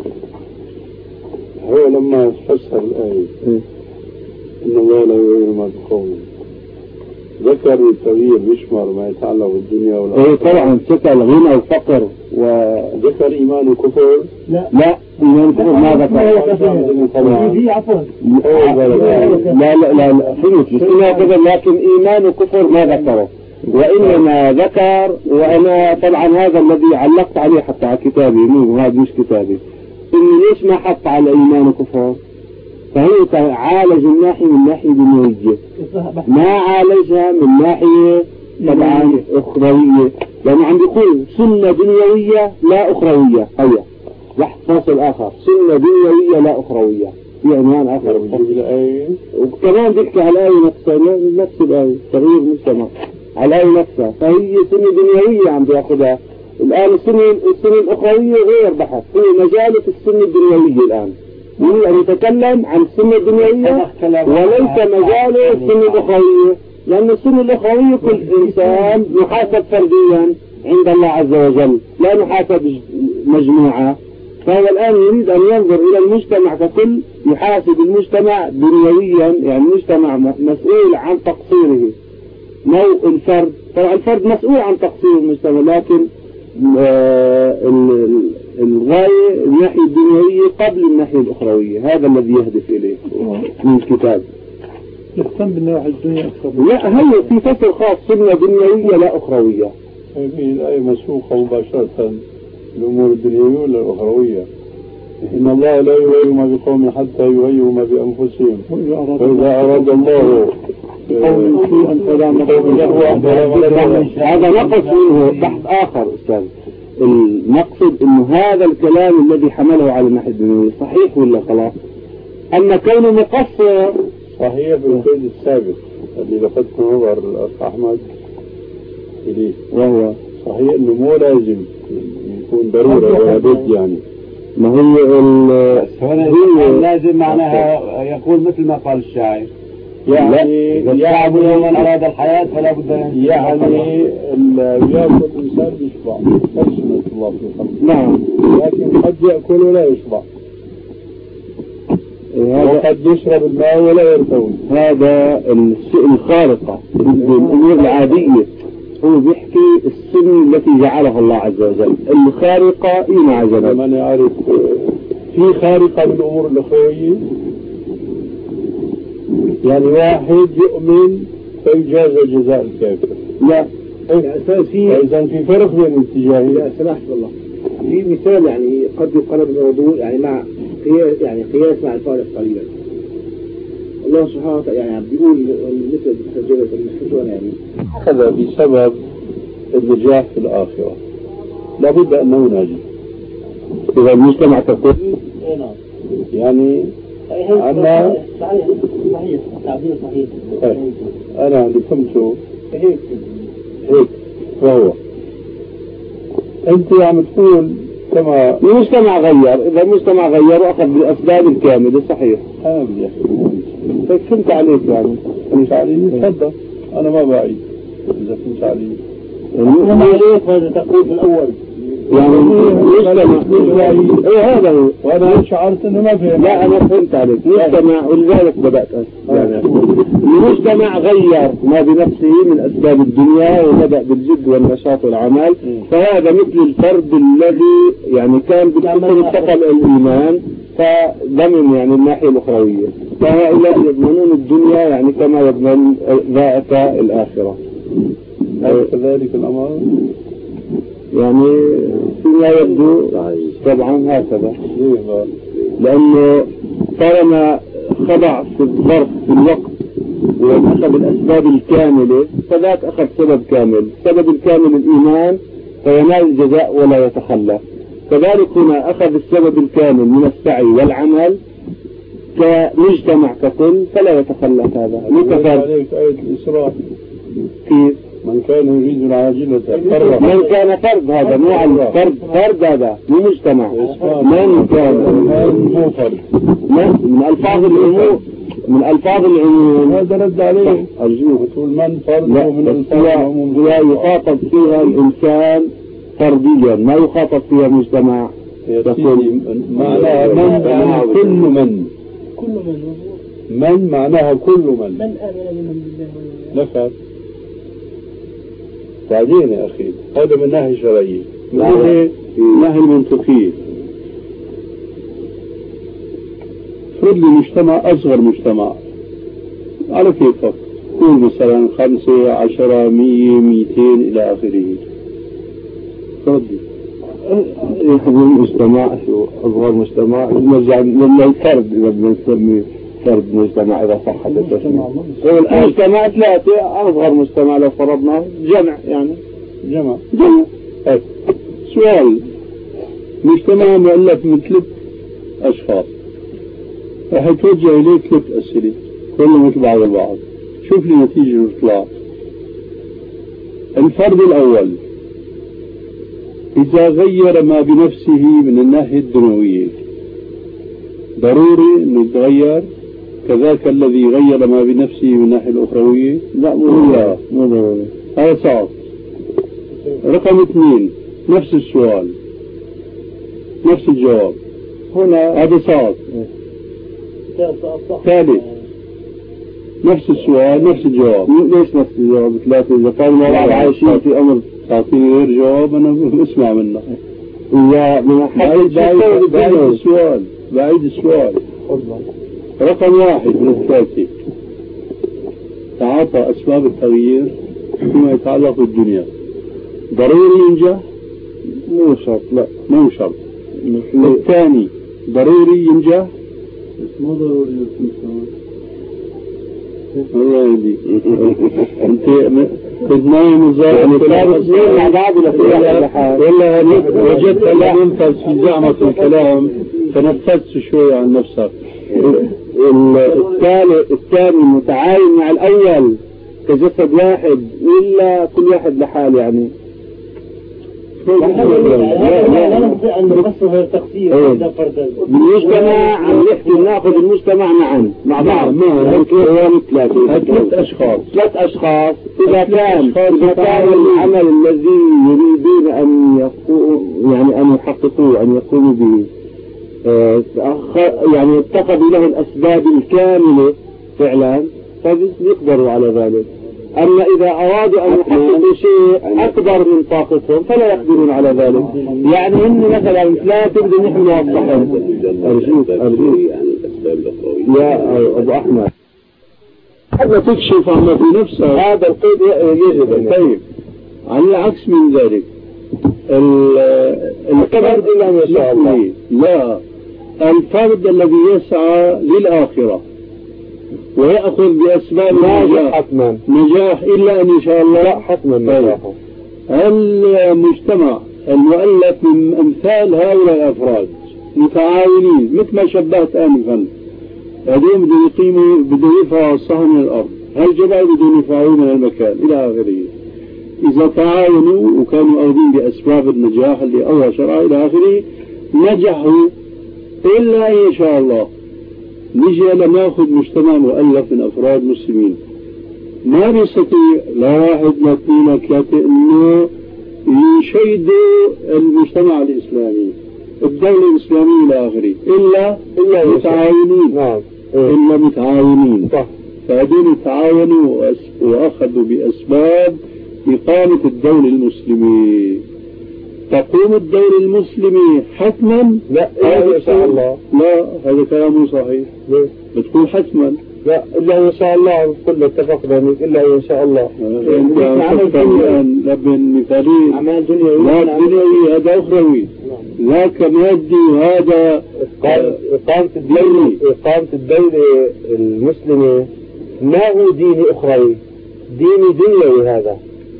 هو لما فسر الآية إن الله لا يغير ما بقوم ذكر التغيير بيشمل ما يتعلق بالدنيا والآخرة. طبعا ذكر الغنى والفقر وذكر إيمان وكفر. لا إيمان وكفر ما ذكر. لا فهمت لكن إيمان وكفر ما ذكره، وإنما ذكر. وأنا طبعا هذا الذي علقت عليه حتى على كتابي، مو هذا مش كتابي، إني ليش ما حط على إيمان وكفر؟ فهي عالج الناحية من ناحية دنيوية، ما عالجها من ناحية طبعا أخروية، لأنه عم بيقول سنة دنيوية لا أخروية. هيا واحد فاصل آخر، سنة دنيوية لا أخروية، في عنوان آخر وكمان بيحكي على الآية نفسها، نفس الآية تغيير مجتمع على الآية نفسها. فهي سنة دنيوية عم بياخذها الآن. السنة الأخروية غير بحث، هو مجالة السنة الدنيوية الآن. يريد أن يتكلم عن السنة الدنيوية وليس مجاله السنة الأخروية، لأن السنة الأخروية كل إنسان يحاسب فرديا عند الله عز وجل، لا يحاسب مجموعة. فهو الآن يريد أن ينظر إلى المجتمع ككل، يحاسب المجتمع دنيويا، يعني المجتمع مسؤول عن تقصيره. نوع الفرد، طبعا الفرد مسؤول عن تقصير المجتمع، لكن الغاية الناحية الدنيوية قبل الناحية الأخروية، هذا الذي يهدف إليه من الكتاب. يهتم بالنواحي الدنيا أكثر. لا، هي في فصل خاص سنة دنيوية لا أخروية. هذه الآية مسوقة مباشرة الأمور الدنيوية ولا الأخروية. إن الله لا يغير ما بقوم حتى يغيروا ما بأنفسهم، وإذا أراد الله هذا نقص منه بحث آخر أستاذ. المقصد إنه هذا الكلام الذي حمله على الناحية الدنيوية صحيح ولا خلاص؟ أما كونه مقصر صحيح بالقيد السابق اللي لفت نظر الأخ أحمد إليه، وهو صحيح إنه مو لازم يكون ضرورة ولا بد. يعني ما هي لازم معناها يقول مثل ما قال الشاعر، يعني من أراد الحياة فلا بد أن يعني يأكل الإنسان يشبع، سنة الله في الخلق. نعم، لكن قد يأكل ولا يشبع، وقد يشرب الماء ولا يرتوي. هذا الشيء الخارقة بالأمور العادية. هو بيحكي السنة التي جعلها الله عز وجل، الخارقة ما عجبت. من يعرف في خارقة بالأمور الأخروية، يعني واحد يؤمن فيجاز جزاء الكافر. لا، إذا في فرق بين الاتجاهين. لا سمحت والله، في مثال يعني قد يقرب الموضوع يعني مع قياس مع الفارق قليلا. الله سبحانه وتعالى يعني بيقول مثل التجربة المحجون، يعني هذا بسبب النجاح في الآخرة لابد أنه ناجح. إذا المجتمع ككل يعني أنا صحيح تعبير صحيح. أنا اللي فهمته هيك فهو أنت عم تقول كما المجتمع غير. إذا المجتمع غير وأخذ بالأسباب الكاملة صحيح. يا أخي فهمت عليك يعني. فهمت علي؟ تفضل، أنا ما بعيد إذا فهمت علي. ما عليك هذا تقول في الأول يعني المجتمع هذا هو. وأنا شعرت إنه ما فهم. لا أنا فهمت عليك. مجتمع ولذلك بدأت يعني المجتمع غير ما بنفسه من أسباب الدنيا وبدأ بالجد والنشاط والعمل. فهذا مثل الفرد الذي يعني كان بالأمر انتقل الإيمان فضمن يعني الناحية الأخروية. فهؤلاء يضمنون الدنيا يعني كما يضمن ذائق الآخرة. كذلك الأمر يعني فيما يبدو طبعا هكذا، لأنه طالما خضع في الظرف في الوقت وأخذ الأسباب الكاملة فذاك أخذ سبب كامل. السبب الكامل الإيمان فينال الجزاء ولا يتخلى. كذلك هنا أخذ السبب الكامل من السعي والعمل كمجتمع ككل فلا يتخلى. هذا عليك آية الإسراء كيف من كان يريد العاجلة من كان فرد، هذا نوع الفرد، فرد هذا مو مجتمع. من كان مو فرد من ألفاظ الأمور من ألفاظ العموم هذا رد عليه. أرجوك تقول من فرد لا، ومن بس الفرد لا يخاطب فيها الإنسان فرديا، ما يخاطب فيها مجتمع. معناها من يعني كل من. من معناها كل من. من آمن بمن بالله لك بعدين يا أخي هذا من ناحية شرعية، من ناحية منطقية. فرد لي مجتمع أصغر مجتمع على كيفك، قول مثلا 5 10 100 200 إلى آخره. فردي يحضر المجتمع شو أصغر مجتمع نرجع للفرد إذا بدنا نسمي فرد مجتمع إذا صحت التسمية. المجتمع 3 أصغر مجتمع لو فرضنا جمع يعني جمع. سؤال، مجتمع مؤلف من 3 أشخاص راح يتوجه إليك 3 أسئلة كلهم مثل بعض البعض، شوف لي نتيجة الإطلاع. الفرد الأول إذا غير ما بنفسه من الناحية الدنيوية ضروري أنه يتغير كذاك الذي غير ما بنفسه من الناحية الأخروية؟ لا مو ضروري. هذا صعب. رقم 2 نفس السؤال نفس الجواب، هنا هذا صعب. ثالث نفس السؤال نفس الجواب. ليش نفس الجواب 3 إذا كانوا عايشين في أمر؟ تعطيني غير جواب أنا اسمع منك. بعيد السؤال. رقم 1 من 3 تعاطى أسباب التغيير فيما يتعلق بالدنيا ضروري ينجح؟ مو شرط. لا مو شرط. الثاني ضروري ينجح؟ مو ضروري. الله يهديك. انت كنت نايم الظاهر مع بعض ولا وجدت لا ينفذ في زعمة الكلام فنفذت شوي عن نفسك. الثاني متعاون مع الأول كجسد واحد ولا كل واحد لحاله يعني؟ لا نستطيع أن نفسر التقسيم. بالمجتمع عم نحكي ناخذ المجتمع معا مع بعض. هو 3 أشخاص. 3 أشخاص إذا كان العمل الذي يريدون أن يحققوه أن يقوموا به يعني اتخذوا له الأسباب الكاملة فعلا فيقدروا على ذلك. أما إذا أرادوا أن يحققوا شيء أكبر من طاقتهم فلا يقدرون على ذلك. يعني إن مثلا 3 بدهم يحملوا الصحن. أرجوك يا أبو أحمد هذا تكشف عما في نفسك. هذا القيد يجب. طيب على العكس من ذلك الفرد إلا إن شاء الله. لا، الفرد الذي يسعى للآخرة ويأخذ بأسباب نجاح إلا أن شاء الله. لا حتما نجاحه. المجتمع المؤلف من أمثال هؤلاء الأفراد متعاونين مثل ما شبهت آنفا. هذين بدهم يقيموا بدهم يرفعوا الصحن من الأرض، هالجبال بدهم يرفعوه من المكان إلى آخره. إذا تعاونوا وكانوا أخذين بأسباب النجاح اللي الله شرع إلى آخره نجحوا إلا إن شاء الله. نجي لناخذ مجتمع مؤلف من أفراد مسلمين ما بيستطيع لا 1 لا 2 لا 3 إنه يشيدوا المجتمع الإسلامي الدولة الإسلامية إلى آخره إلا متعاونين. إلا متعاونين. فهذول تعاونوا وأخذوا بأسباب إقامة الدولة المسلمة. تقوم الدولة المسلمة حتما؟ لا إن شاء الله. لا هذا كلام مو صحيح. بتقول حتما. لا إلا إن شاء الله. كل اتفقنا إلا إن شاء الله. لبن مثالين أعمال دنيوية. لا دنيوي هذا أخروي. ذاك مادي وهذا إقامة الدولة المسلمة ما هو ديني أخروي، ديني دنيوي. هذا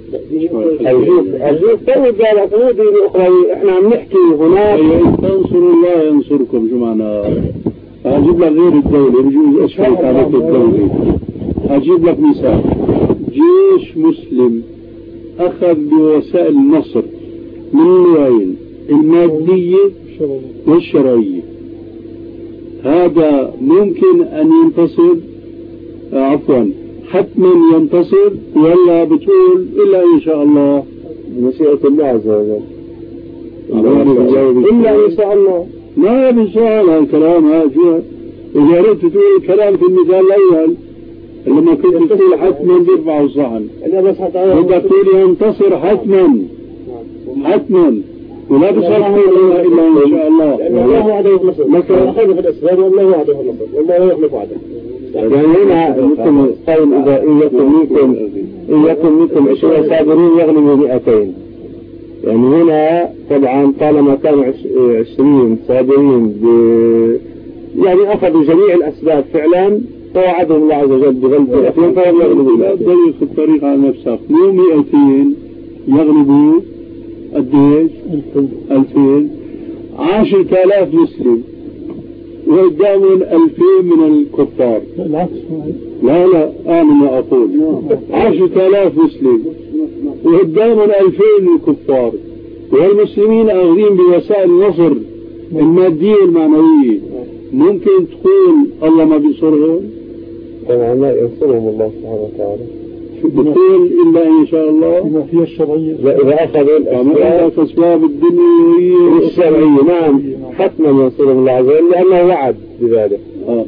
أرجوك طيب ذلك مو ديني أخروي. إحنا عم نحكي هناك تنصروا الله ينصركم. شو معنى؟ أجيب لك غير الدولة بجوز أشهر على الدولة. أجيب لك مثال. جيش مسلم أخذ بوسائل النصر من النوعين المادية والشرعية. هذا ممكن أن ينتصر عفوا حتما ينتصر ولا بتقول إلا إن شاء الله؟ مشيئة الله عز وجل إلا إن شاء الله. ما يبي سؤال هالكلام هذا. إذا أردت تقول الكلام في المثال الأول لما كنت تقول حتما بيرفعوا الصحن بدك تقول ينتصر حتما ولا بصرح إلا إن شاء الله. الله وعده النصر مثلا أخذ في الأسباب والله وعده النصر والله لا يخلف وعده. يعني هنا مثل قول إذا إن يكن منكم 20 صابرين يغلبوا 200. يعني هنا طبعا طالما كانوا 20 صابرين يعني أخذوا جميع الأسباب فعلا فوعدهم الله عز وجل بغلب 200 فهم يغلبوا. لا تضيق الطريق على نفسك. مو 200 يغلبوا قديش؟ 2000 10,000 مسلم وقدامهم 2000 من الكفار. العكس. لا أنا ما أقول 10,000 مسلم وقدامهم 2000 من الكفار والمسلمين أخذين بوسائل النصر المادية والمعنوية. ممكن تقول الله ما بينصرهم؟ طبعا لا ينصرهم الله سبحانه وتعالى. بتقول إلا إن شاء الله بما فيها الشرعية. إذا أخذوا الأسباب الدنيوية والشرعية نعم حتما ينصرهم الله عز وجل لأنه وعد بذلك.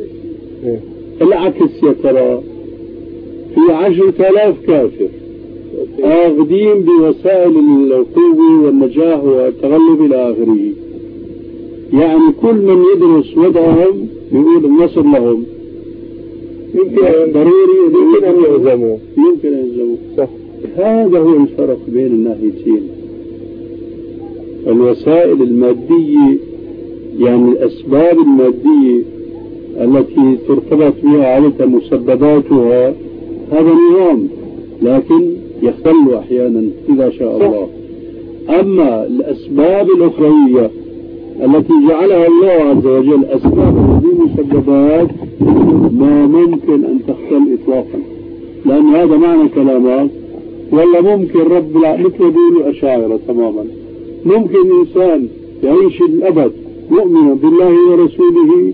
العكس يا ترى في 10,000 كافر آخذين بوسائل القوة والنجاح والتغلب إلى آخره. يعني كل من يدرس وضعهم يقول النصر لهم. يمكن ضروري يمكن أن يهزموا. صح. هذا هو الفرق بين الناحيتين. الوسائل المادية يعني الأسباب المادية التي ترتبط بها عادة مسبباتها هذا نظام لكن يختل أحيانا إذا شاء الله. أما الأسباب الأخروية التي جعلها الله عز وجل أسباب هذه المسببات ما ممكن أن تختل إطلاقا. لأن هذا معنى كلامك ولا ممكن رب مثل بيقولوا أشاعرة تماما. ممكن إنسان يعيش الأبد مؤمنا بالله ورسوله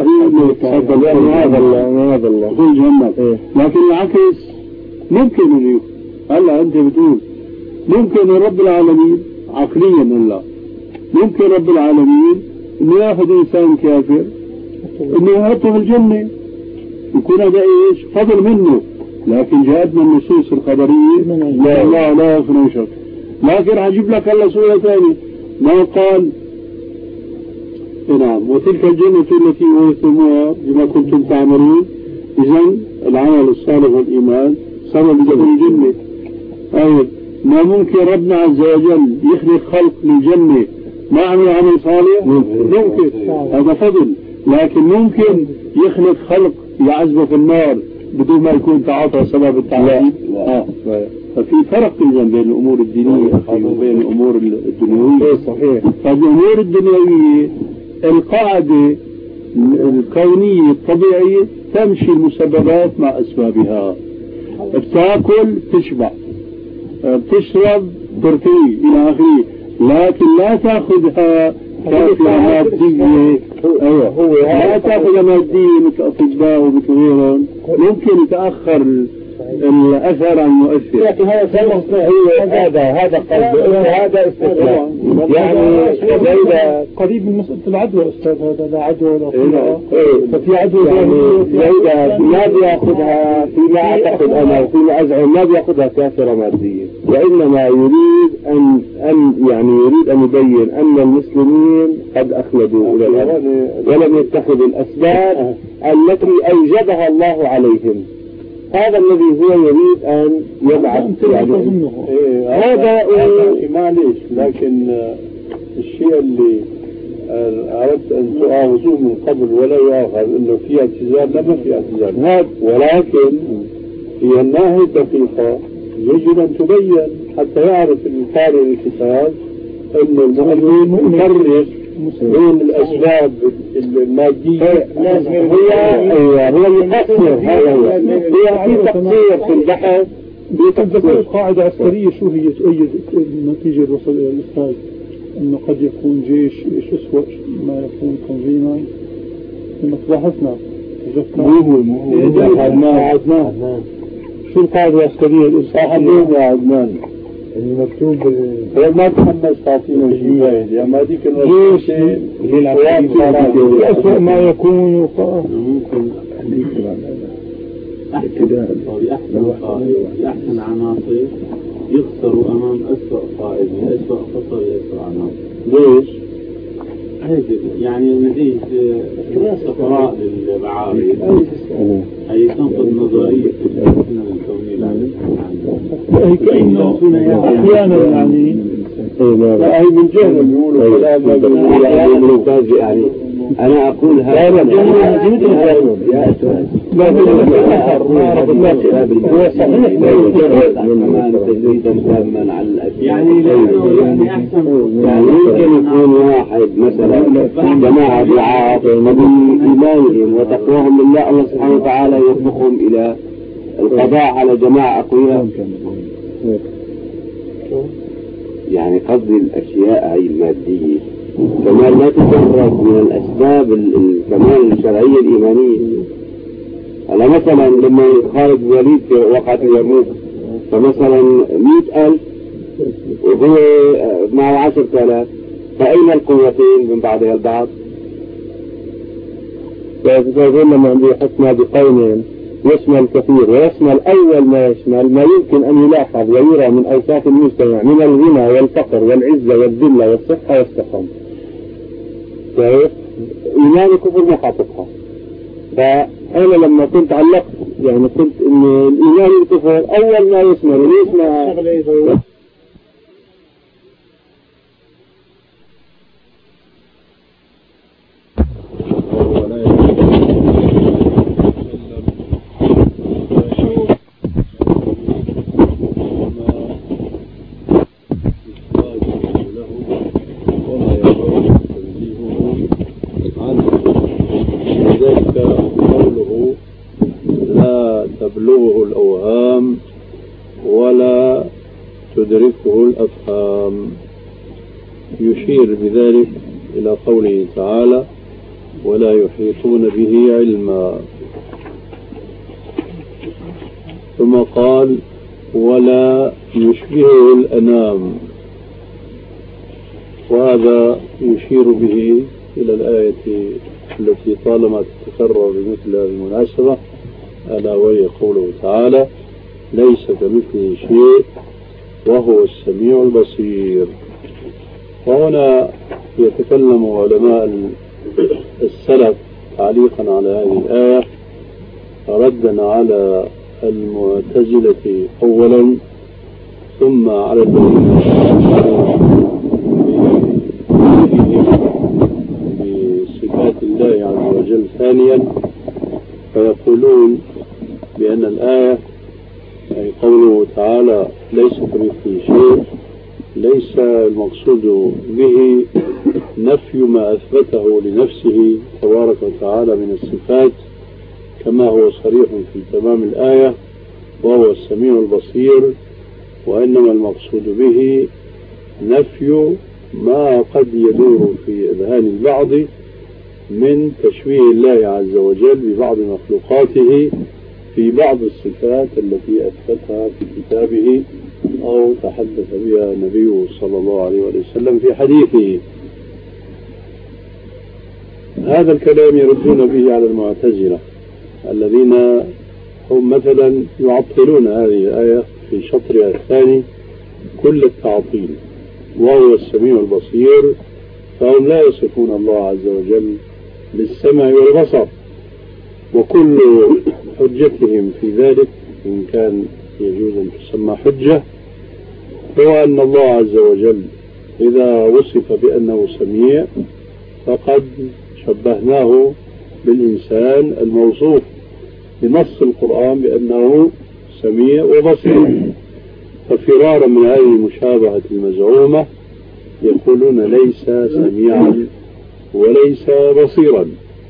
هذا الله في الجنة. لكن العكس ممكن هلا أنت بتقول ممكن رب العالمين عقليا هلا ممكن رب العالمين إنه يأخذ إنسان كافر إنه يحطه في الجنة يكون هذا إيش فضل منه. لكن جاءتنا النصوص القدرية لا الله لا يغفر شر. لكن عجب لك الله سورة ثانية ما قال نعم وتلك الجنة التي أورثتموها بما كنتم تعملون. إذن العمل الصالح والإيمان سبب دخول الجنة. أيضا ما ممكن ربنا عز وجل يخلق خلق للجنة ما عمل عمل صالح ممكن هذا فضل. لكن ممكن يخلق خلق يعذبه في النار بدون ما يكون تعاطى سبب التعذيب. ففي فرق بين الأمور الدينية وبين الأمور الدنيوية. صحيح. فالأمور الدنيوية القاعدة الكونية الطبيعية تمشي المسببات مع أسبابها. بتاكل تشبع بتشرب ترتوي إلى آخره. لكن لا تأخذها مادية. أيوة لا تأخذها مادية مثل أطباء ومثل غيرهم ممكن يتأخر الأثر عن المؤثر. لكن هذا قصد هذا استثناء. يعني زيدا قريب من مسألة العدوى أستاذ. هذا لا عدوى ولا قدرة. ففي عدوى يعني زيدا ما بيأخذها فيما أعتقد أنا وفيما أزعم ما بيأخذها كافرة مادية وإنما يريد أن يريد أن يبين أن المسلمين قد أخلدوا إلى الأرض ولم يتخذوا الأسباب التي أوجبها الله عليهم. هذا الذي هو يريد أن يبعث يعني هذا معليش. لكن الشيء اللي أردت أن تؤاخذوه من قبل ولا يؤاخذ إنه في اعتزال لا ما في اعتزال. ولكن في الناحية الدقيقة يجب أن تبين حتى يعرف القارئ الكتاب أن المؤمن مفرق بين الأسباب المادية. هو يقصر. هذا هي في تقصير في البحث. بتذكر قاعدة عسكرية شو هي تؤيد النتيجة اللي وصل إلى الأستاذ أنه قد يكون جيش أسوأ ما يكون تنظيما. لما بحثنا عدنان. شو القاعدة العسكرية الإصلاحية يا عدنان؟ المكتوب ما تحمس تعطينا شيء واحد يا ما ديك الوقت أسوأ ما يكون ممكن بأحسن عناصر يخسروا أمام أسوأ قائد من أسوأ خطر يسوأ عناصر. ليش؟ هيك يعني نتيجة استقراء للمعارض هي تنقض نظرية السنة الكونية هي كأنه أحيانا يعني هي من جهة بيقولوا يعني أنا أقول هذا يعني يمكن يكون واحد مثلا جماعة دعاة بإيمانهم وتقواهم لله الله سبحانه وتعالى يطبخهم إلى القضاء على جماعة أقوياء. يعني قصدي الأشياء هي المادية كمان لا تتفرق من الأسباب كمان الشرعية الإيمانية. هلا مثلا لما خالد بن الوليد في وقعة اليرموك فمثلا 100,000 وهو معه 10,000 فأين القوتين من بعضها البعض؟ فإذا لما يحكم بقوم يشمل كثير ويشمل أول ما يشمل ما يمكن أن يلاحظ ويرى من أوصاف المجتمع من الغنى والفقر والعزة والذلة والصحة والسقم. إيمان كفر ما حاططها. فأنا لما كنت علقت يعني قلت إن الإيمان الكفر أول ما يشمل ويسمع تبلغه الأوهام ولا تدركه الأفهام. يشير بذلك إلى قوله تعالى ولا يحيطون به علما. ثم قال ولا يشبهه الأنام، وهذا يشير به إلى الآية التي طالما تتكرر بمثل هذه المناسبة ألا وهي قوله تعالى ليس كمثله شيء وهو السميع البصير. وهنا يتكلم علماء السلف تعليقا على هذه الآية ردا على المعتزلة أولا ثم على الذين بصفات الله عز وجل ثانيا، فيقولون بأن الآية أي قوله تعالى ليس كمثله شيء ليس المقصود به نفي ما أثبته لنفسه تبارك وتعالى من الصفات كما هو صريح في تمام الآية وهو السميع البصير، وإنما المقصود به نفي ما قد يدور في أذهان البعض من تشبيه الله عز وجل ببعض مخلوقاته في بعض الصفات التي أثبتها في كتابه أو تحدث بها نبيه صلى الله عليه وسلم في حديثه. هذا الكلام يردون به على المعتزلة الذين هم مثلا يعطلون هذه الآية في شطرها الثاني كل التعطيل وهو السميع البصير، فهم لا يصفون الله عز وجل بالسمع والبصر، وكل حجتهم في ذلك إن كان يجوز أن تسمى حجة هو أن الله عز وجل إذا وصف بأنه سميع فقد شبهناه بالإنسان الموصوف بنص القرآن بأنه سميع وبصير، ففرارا من هذه المشابهة المزعومة يقولون ليس سميعا وليس بصيرا.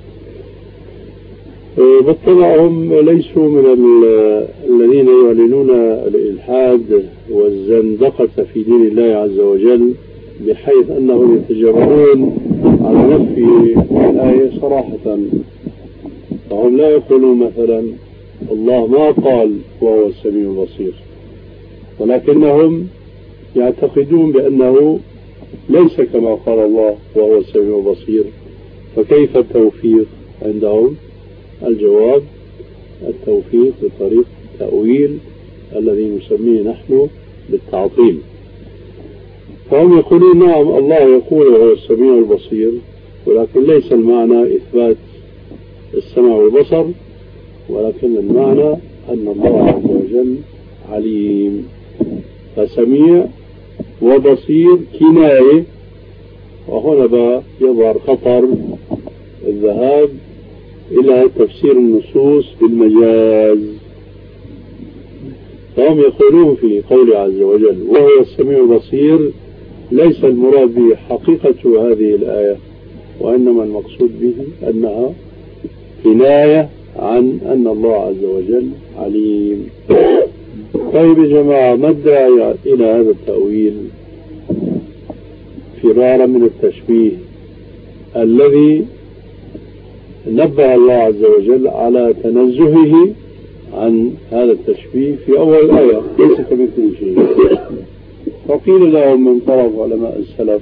بالطبع هم ليسوا من الذين يعلنون الإلحاد والزندقة في دين الله عز وجل بحيث أنهم يتجرؤون على نفي الآية صراحة، فهم لا يقولون مثلا الله ما قال وهو السميع البصير، ولكنهم يعتقدون بأنه ليس كما قال الله وهو السميع البصير، فكيف التوفيق عندهم؟ الجواب التوفيق بطريق التأويل الذي نسميه نحن بالتعطيل. فهم يقولون نعم الله يقول وهو السميع البصير، ولكن ليس المعنى إثبات السمع والبصر، ولكن المعنى أن الله عز وجل عليم. فسميع وبصير كناية، وهنا بقى يظهر خطر الذهاب إلى تفسير النصوص بالمجاز. فهم يقولون في قوله عز وجل وهو السميع البصير ليس المراد به حقيقة هذه الآية، وإنما المقصود به أنها كناية عن أن الله عز وجل عليم. طيب يا جماعة، ما الداعي إلى هذا التأويل فرارا من التشبيه الذي نبه الله عز وجل على تنزهه عن هذا التشبيه في أول الآية ليس كمثله شيء؟ فقيل لهم من طرف علماء السلف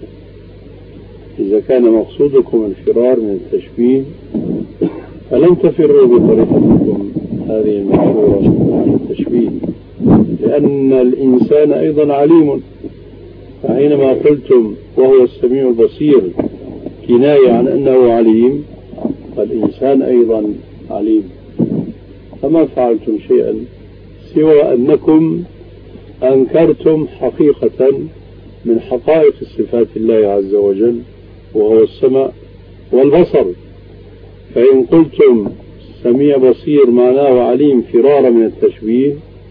إذا كان مقصودكم الفرار من التشبيه فلن تفروا بطريقتكم هذه المشهورة عن التشبيه، لأن الإنسان أيضا عليم. فحينما قلتم وهو السميع البصير كناية عن أنه عليم، فالإنسان أيضا عليم. فما فعلتم شيئا سوى أنكم أنكرتم حقيقة من حقائق صفات الله عز وجل وهو السمع والبصر. فإن قلتم سميع بصير معناه عليم فرارا من التشبيه،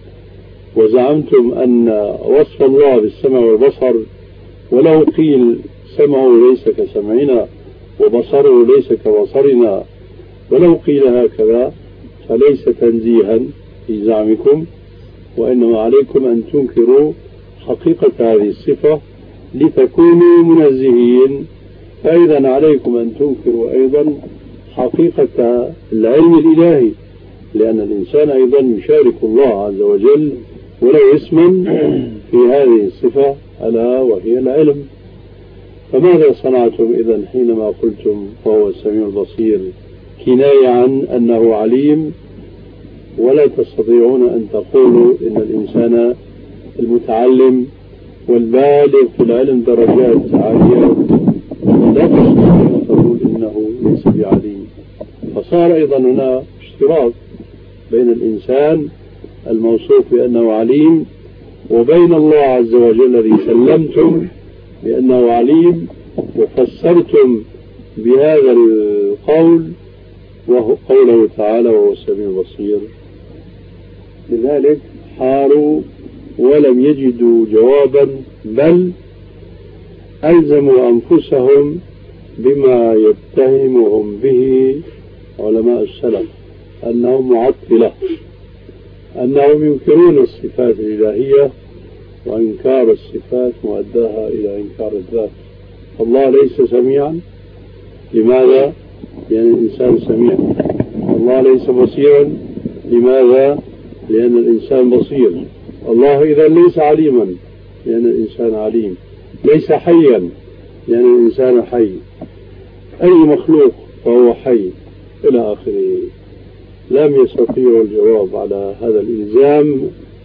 وزعمتم أن وصف الله بالسمع والبصر ولو قيل سمعه ليس كسمعنا وبصره ليس كبصرنا ولو قيل هكذا فليس تنزيها في زعمكم، وإنما عليكم أن تنكروا حقيقة هذه الصفة لتكونوا منزهين. فإذا عليكم أن تنكروا أيضا حقيقة العلم الإلهي، لأن الإنسان أيضا يشارك الله عز وجل ولو اسما في هذه الصفة ألا وهي العلم. فماذا صنعتم إذا حينما قلتم وهو السميع البصير كناية عن أنه عليم، ولا تستطيعون أن تقولوا إن الإنسان المتعلم والبالغ في العلم درجات عالية لا تستطيعون أن تقول إنه ليس بعليم؟ فصار أيضا هنا اشتراك بين الإنسان الموصوف بأنه عليم وبين الله عز وجل الذي سلمتم بأنه عليم وفسرتم بهذا القول وهو قوله تعالى وهو السميع البصير. لذلك حاروا ولم يجدوا جوابا، بل ألزموا أنفسهم بما يتهمهم به علماء السلف أنهم معطلة، أنهم ينكرون الصفات الإلهية، وإنكار الصفات مؤداها إلى إنكار الذات. الله ليس سميعا، لماذا؟ لأن الإنسان سميع. الله ليس بصيرا، لماذا؟ لأن الإنسان بصير. الله إذا ليس عليما، لأن الإنسان عليم. ليس حيا، لأن الإنسان حي. أي مخلوق فهو حي إلى آخره. لم يستطيعوا الجواب على هذا الإلزام،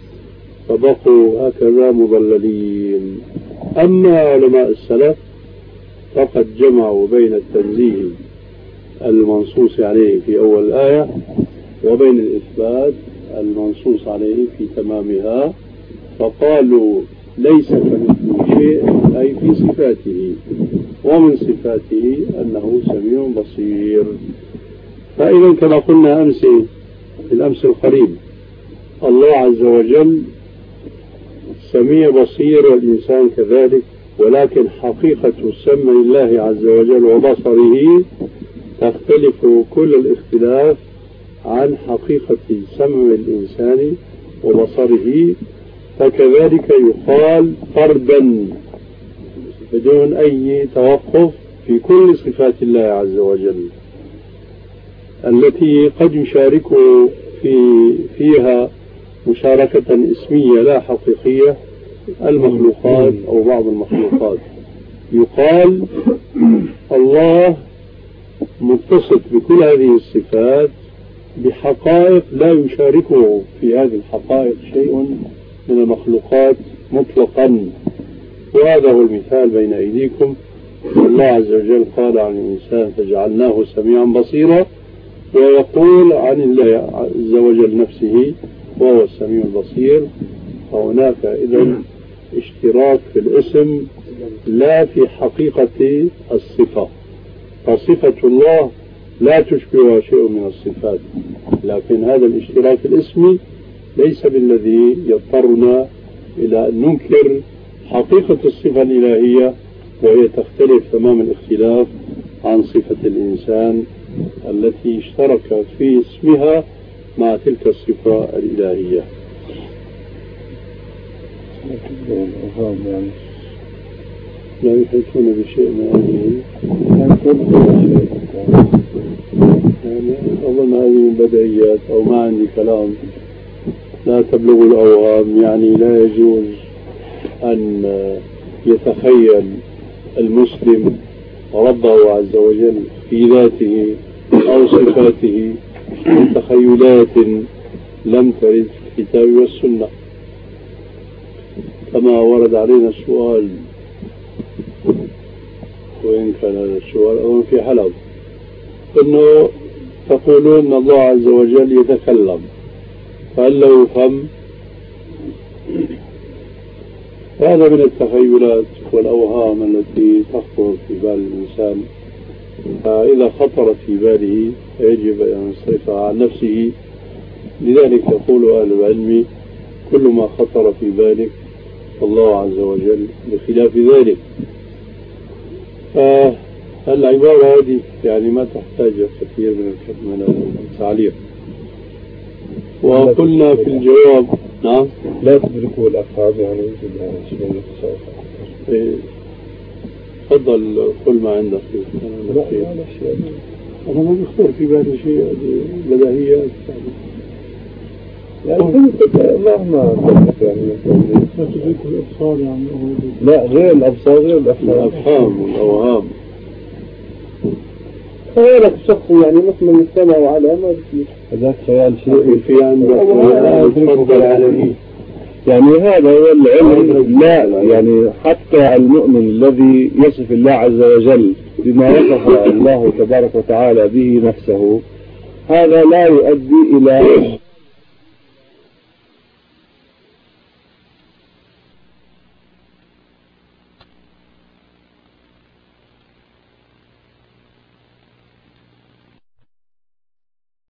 فبقوا هكذا مضللين. أما علماء السلف فقد جمعوا بين التنزيه المنصوص عليه في أول الآية وبين الإثبات المنصوص عليه في تمامها، فقالوا ليس كمثله شيء أي في صفاته، ومن صفاته أنه سميع بصير. فإذا كما قلنا أمس في الأمس القريب الله عز وجل سميع بصير والإنسان كذلك، ولكن حقيقة سمع الله عز وجل وبصره تختلف كل الاختلاف عن حقيقة سمع الإنسان وبصره. فكذلك يقال فردا بدون أي توقف في كل صفات الله عز وجل. التي قد يشاركه فيها مشاركة اسمية لا حقيقية المخلوقات أو بعض المخلوقات. يقال الله متصف بكل هذه الصفات بحقائق لا يشاركه في هذه الحقائق شيء من المخلوقات مطلقا، وهذا هو المثال بين أيديكم. الله عز وجل قال عن الإنسان فجعلناه سميعا بصيرا، ويقول عن الله عز وجل نفسه وهو السميع البصير. فهناك إذن اشتراك في الاسم لا في حقيقة الصفة، فصفة الله لا تشبهها شيء من الصفات، لكن هذا الاشتراك الاسمي ليس بالذي يضطرنا إلى أن ننكر حقيقة الصفة الإلهية، وهي تختلف تمام الاختلاف عن صفة الإنسان التي اشترك في اسمها مع تلك الصفة الإلهية. لا يحيطون بشيء من هذه، يعني أظن هذه من بديهيات أو ما عندي كلام. لا تبلغ الأوهام، يعني لا يجوز أن يتخيل المسلم ربه عز وجل في ذاته أو صفاته بتخيلات لم ترد في الكتاب والسنة، كما ورد علينا السؤال، وإن كان هذا السؤال أو في حلب، أنه تقولون أن الله عز وجل يتكلم، فهل له فم؟ هذا من التخيلات والأوهام التي تخطر في بال الإنسان، فإذا خطرت في باله يجب أن يصرفها عن نفسه. لذلك يقول أهل العلم كل ما خطر في بالك الله عز وجل بخلاف ذلك. فالعبارة هذه يعني ما تحتاج كثير من التعليق. وقلنا في الجواب نعم لا تدركوا الأفهام، يعني يوجد شوية صوت. تفضل قل ما عندك. لا شيء، أنا ما بيخطر في بالي شيء، بديهيات يعني مهما يعني لا تدركوا الأبصار، يعني لا غير الأبصار غير الأفهام والأوهام. خيالك الشخصي يعني مثل السماء وعلى ما بصير هذاك خيال شيء في عندك تفضل عليه. يعني هذا هو العلم. لا يعني حتى المؤمن الذي يصف الله عز وجل بما وصف الله تبارك وتعالى به نفسه، هذا لا يؤدي إلى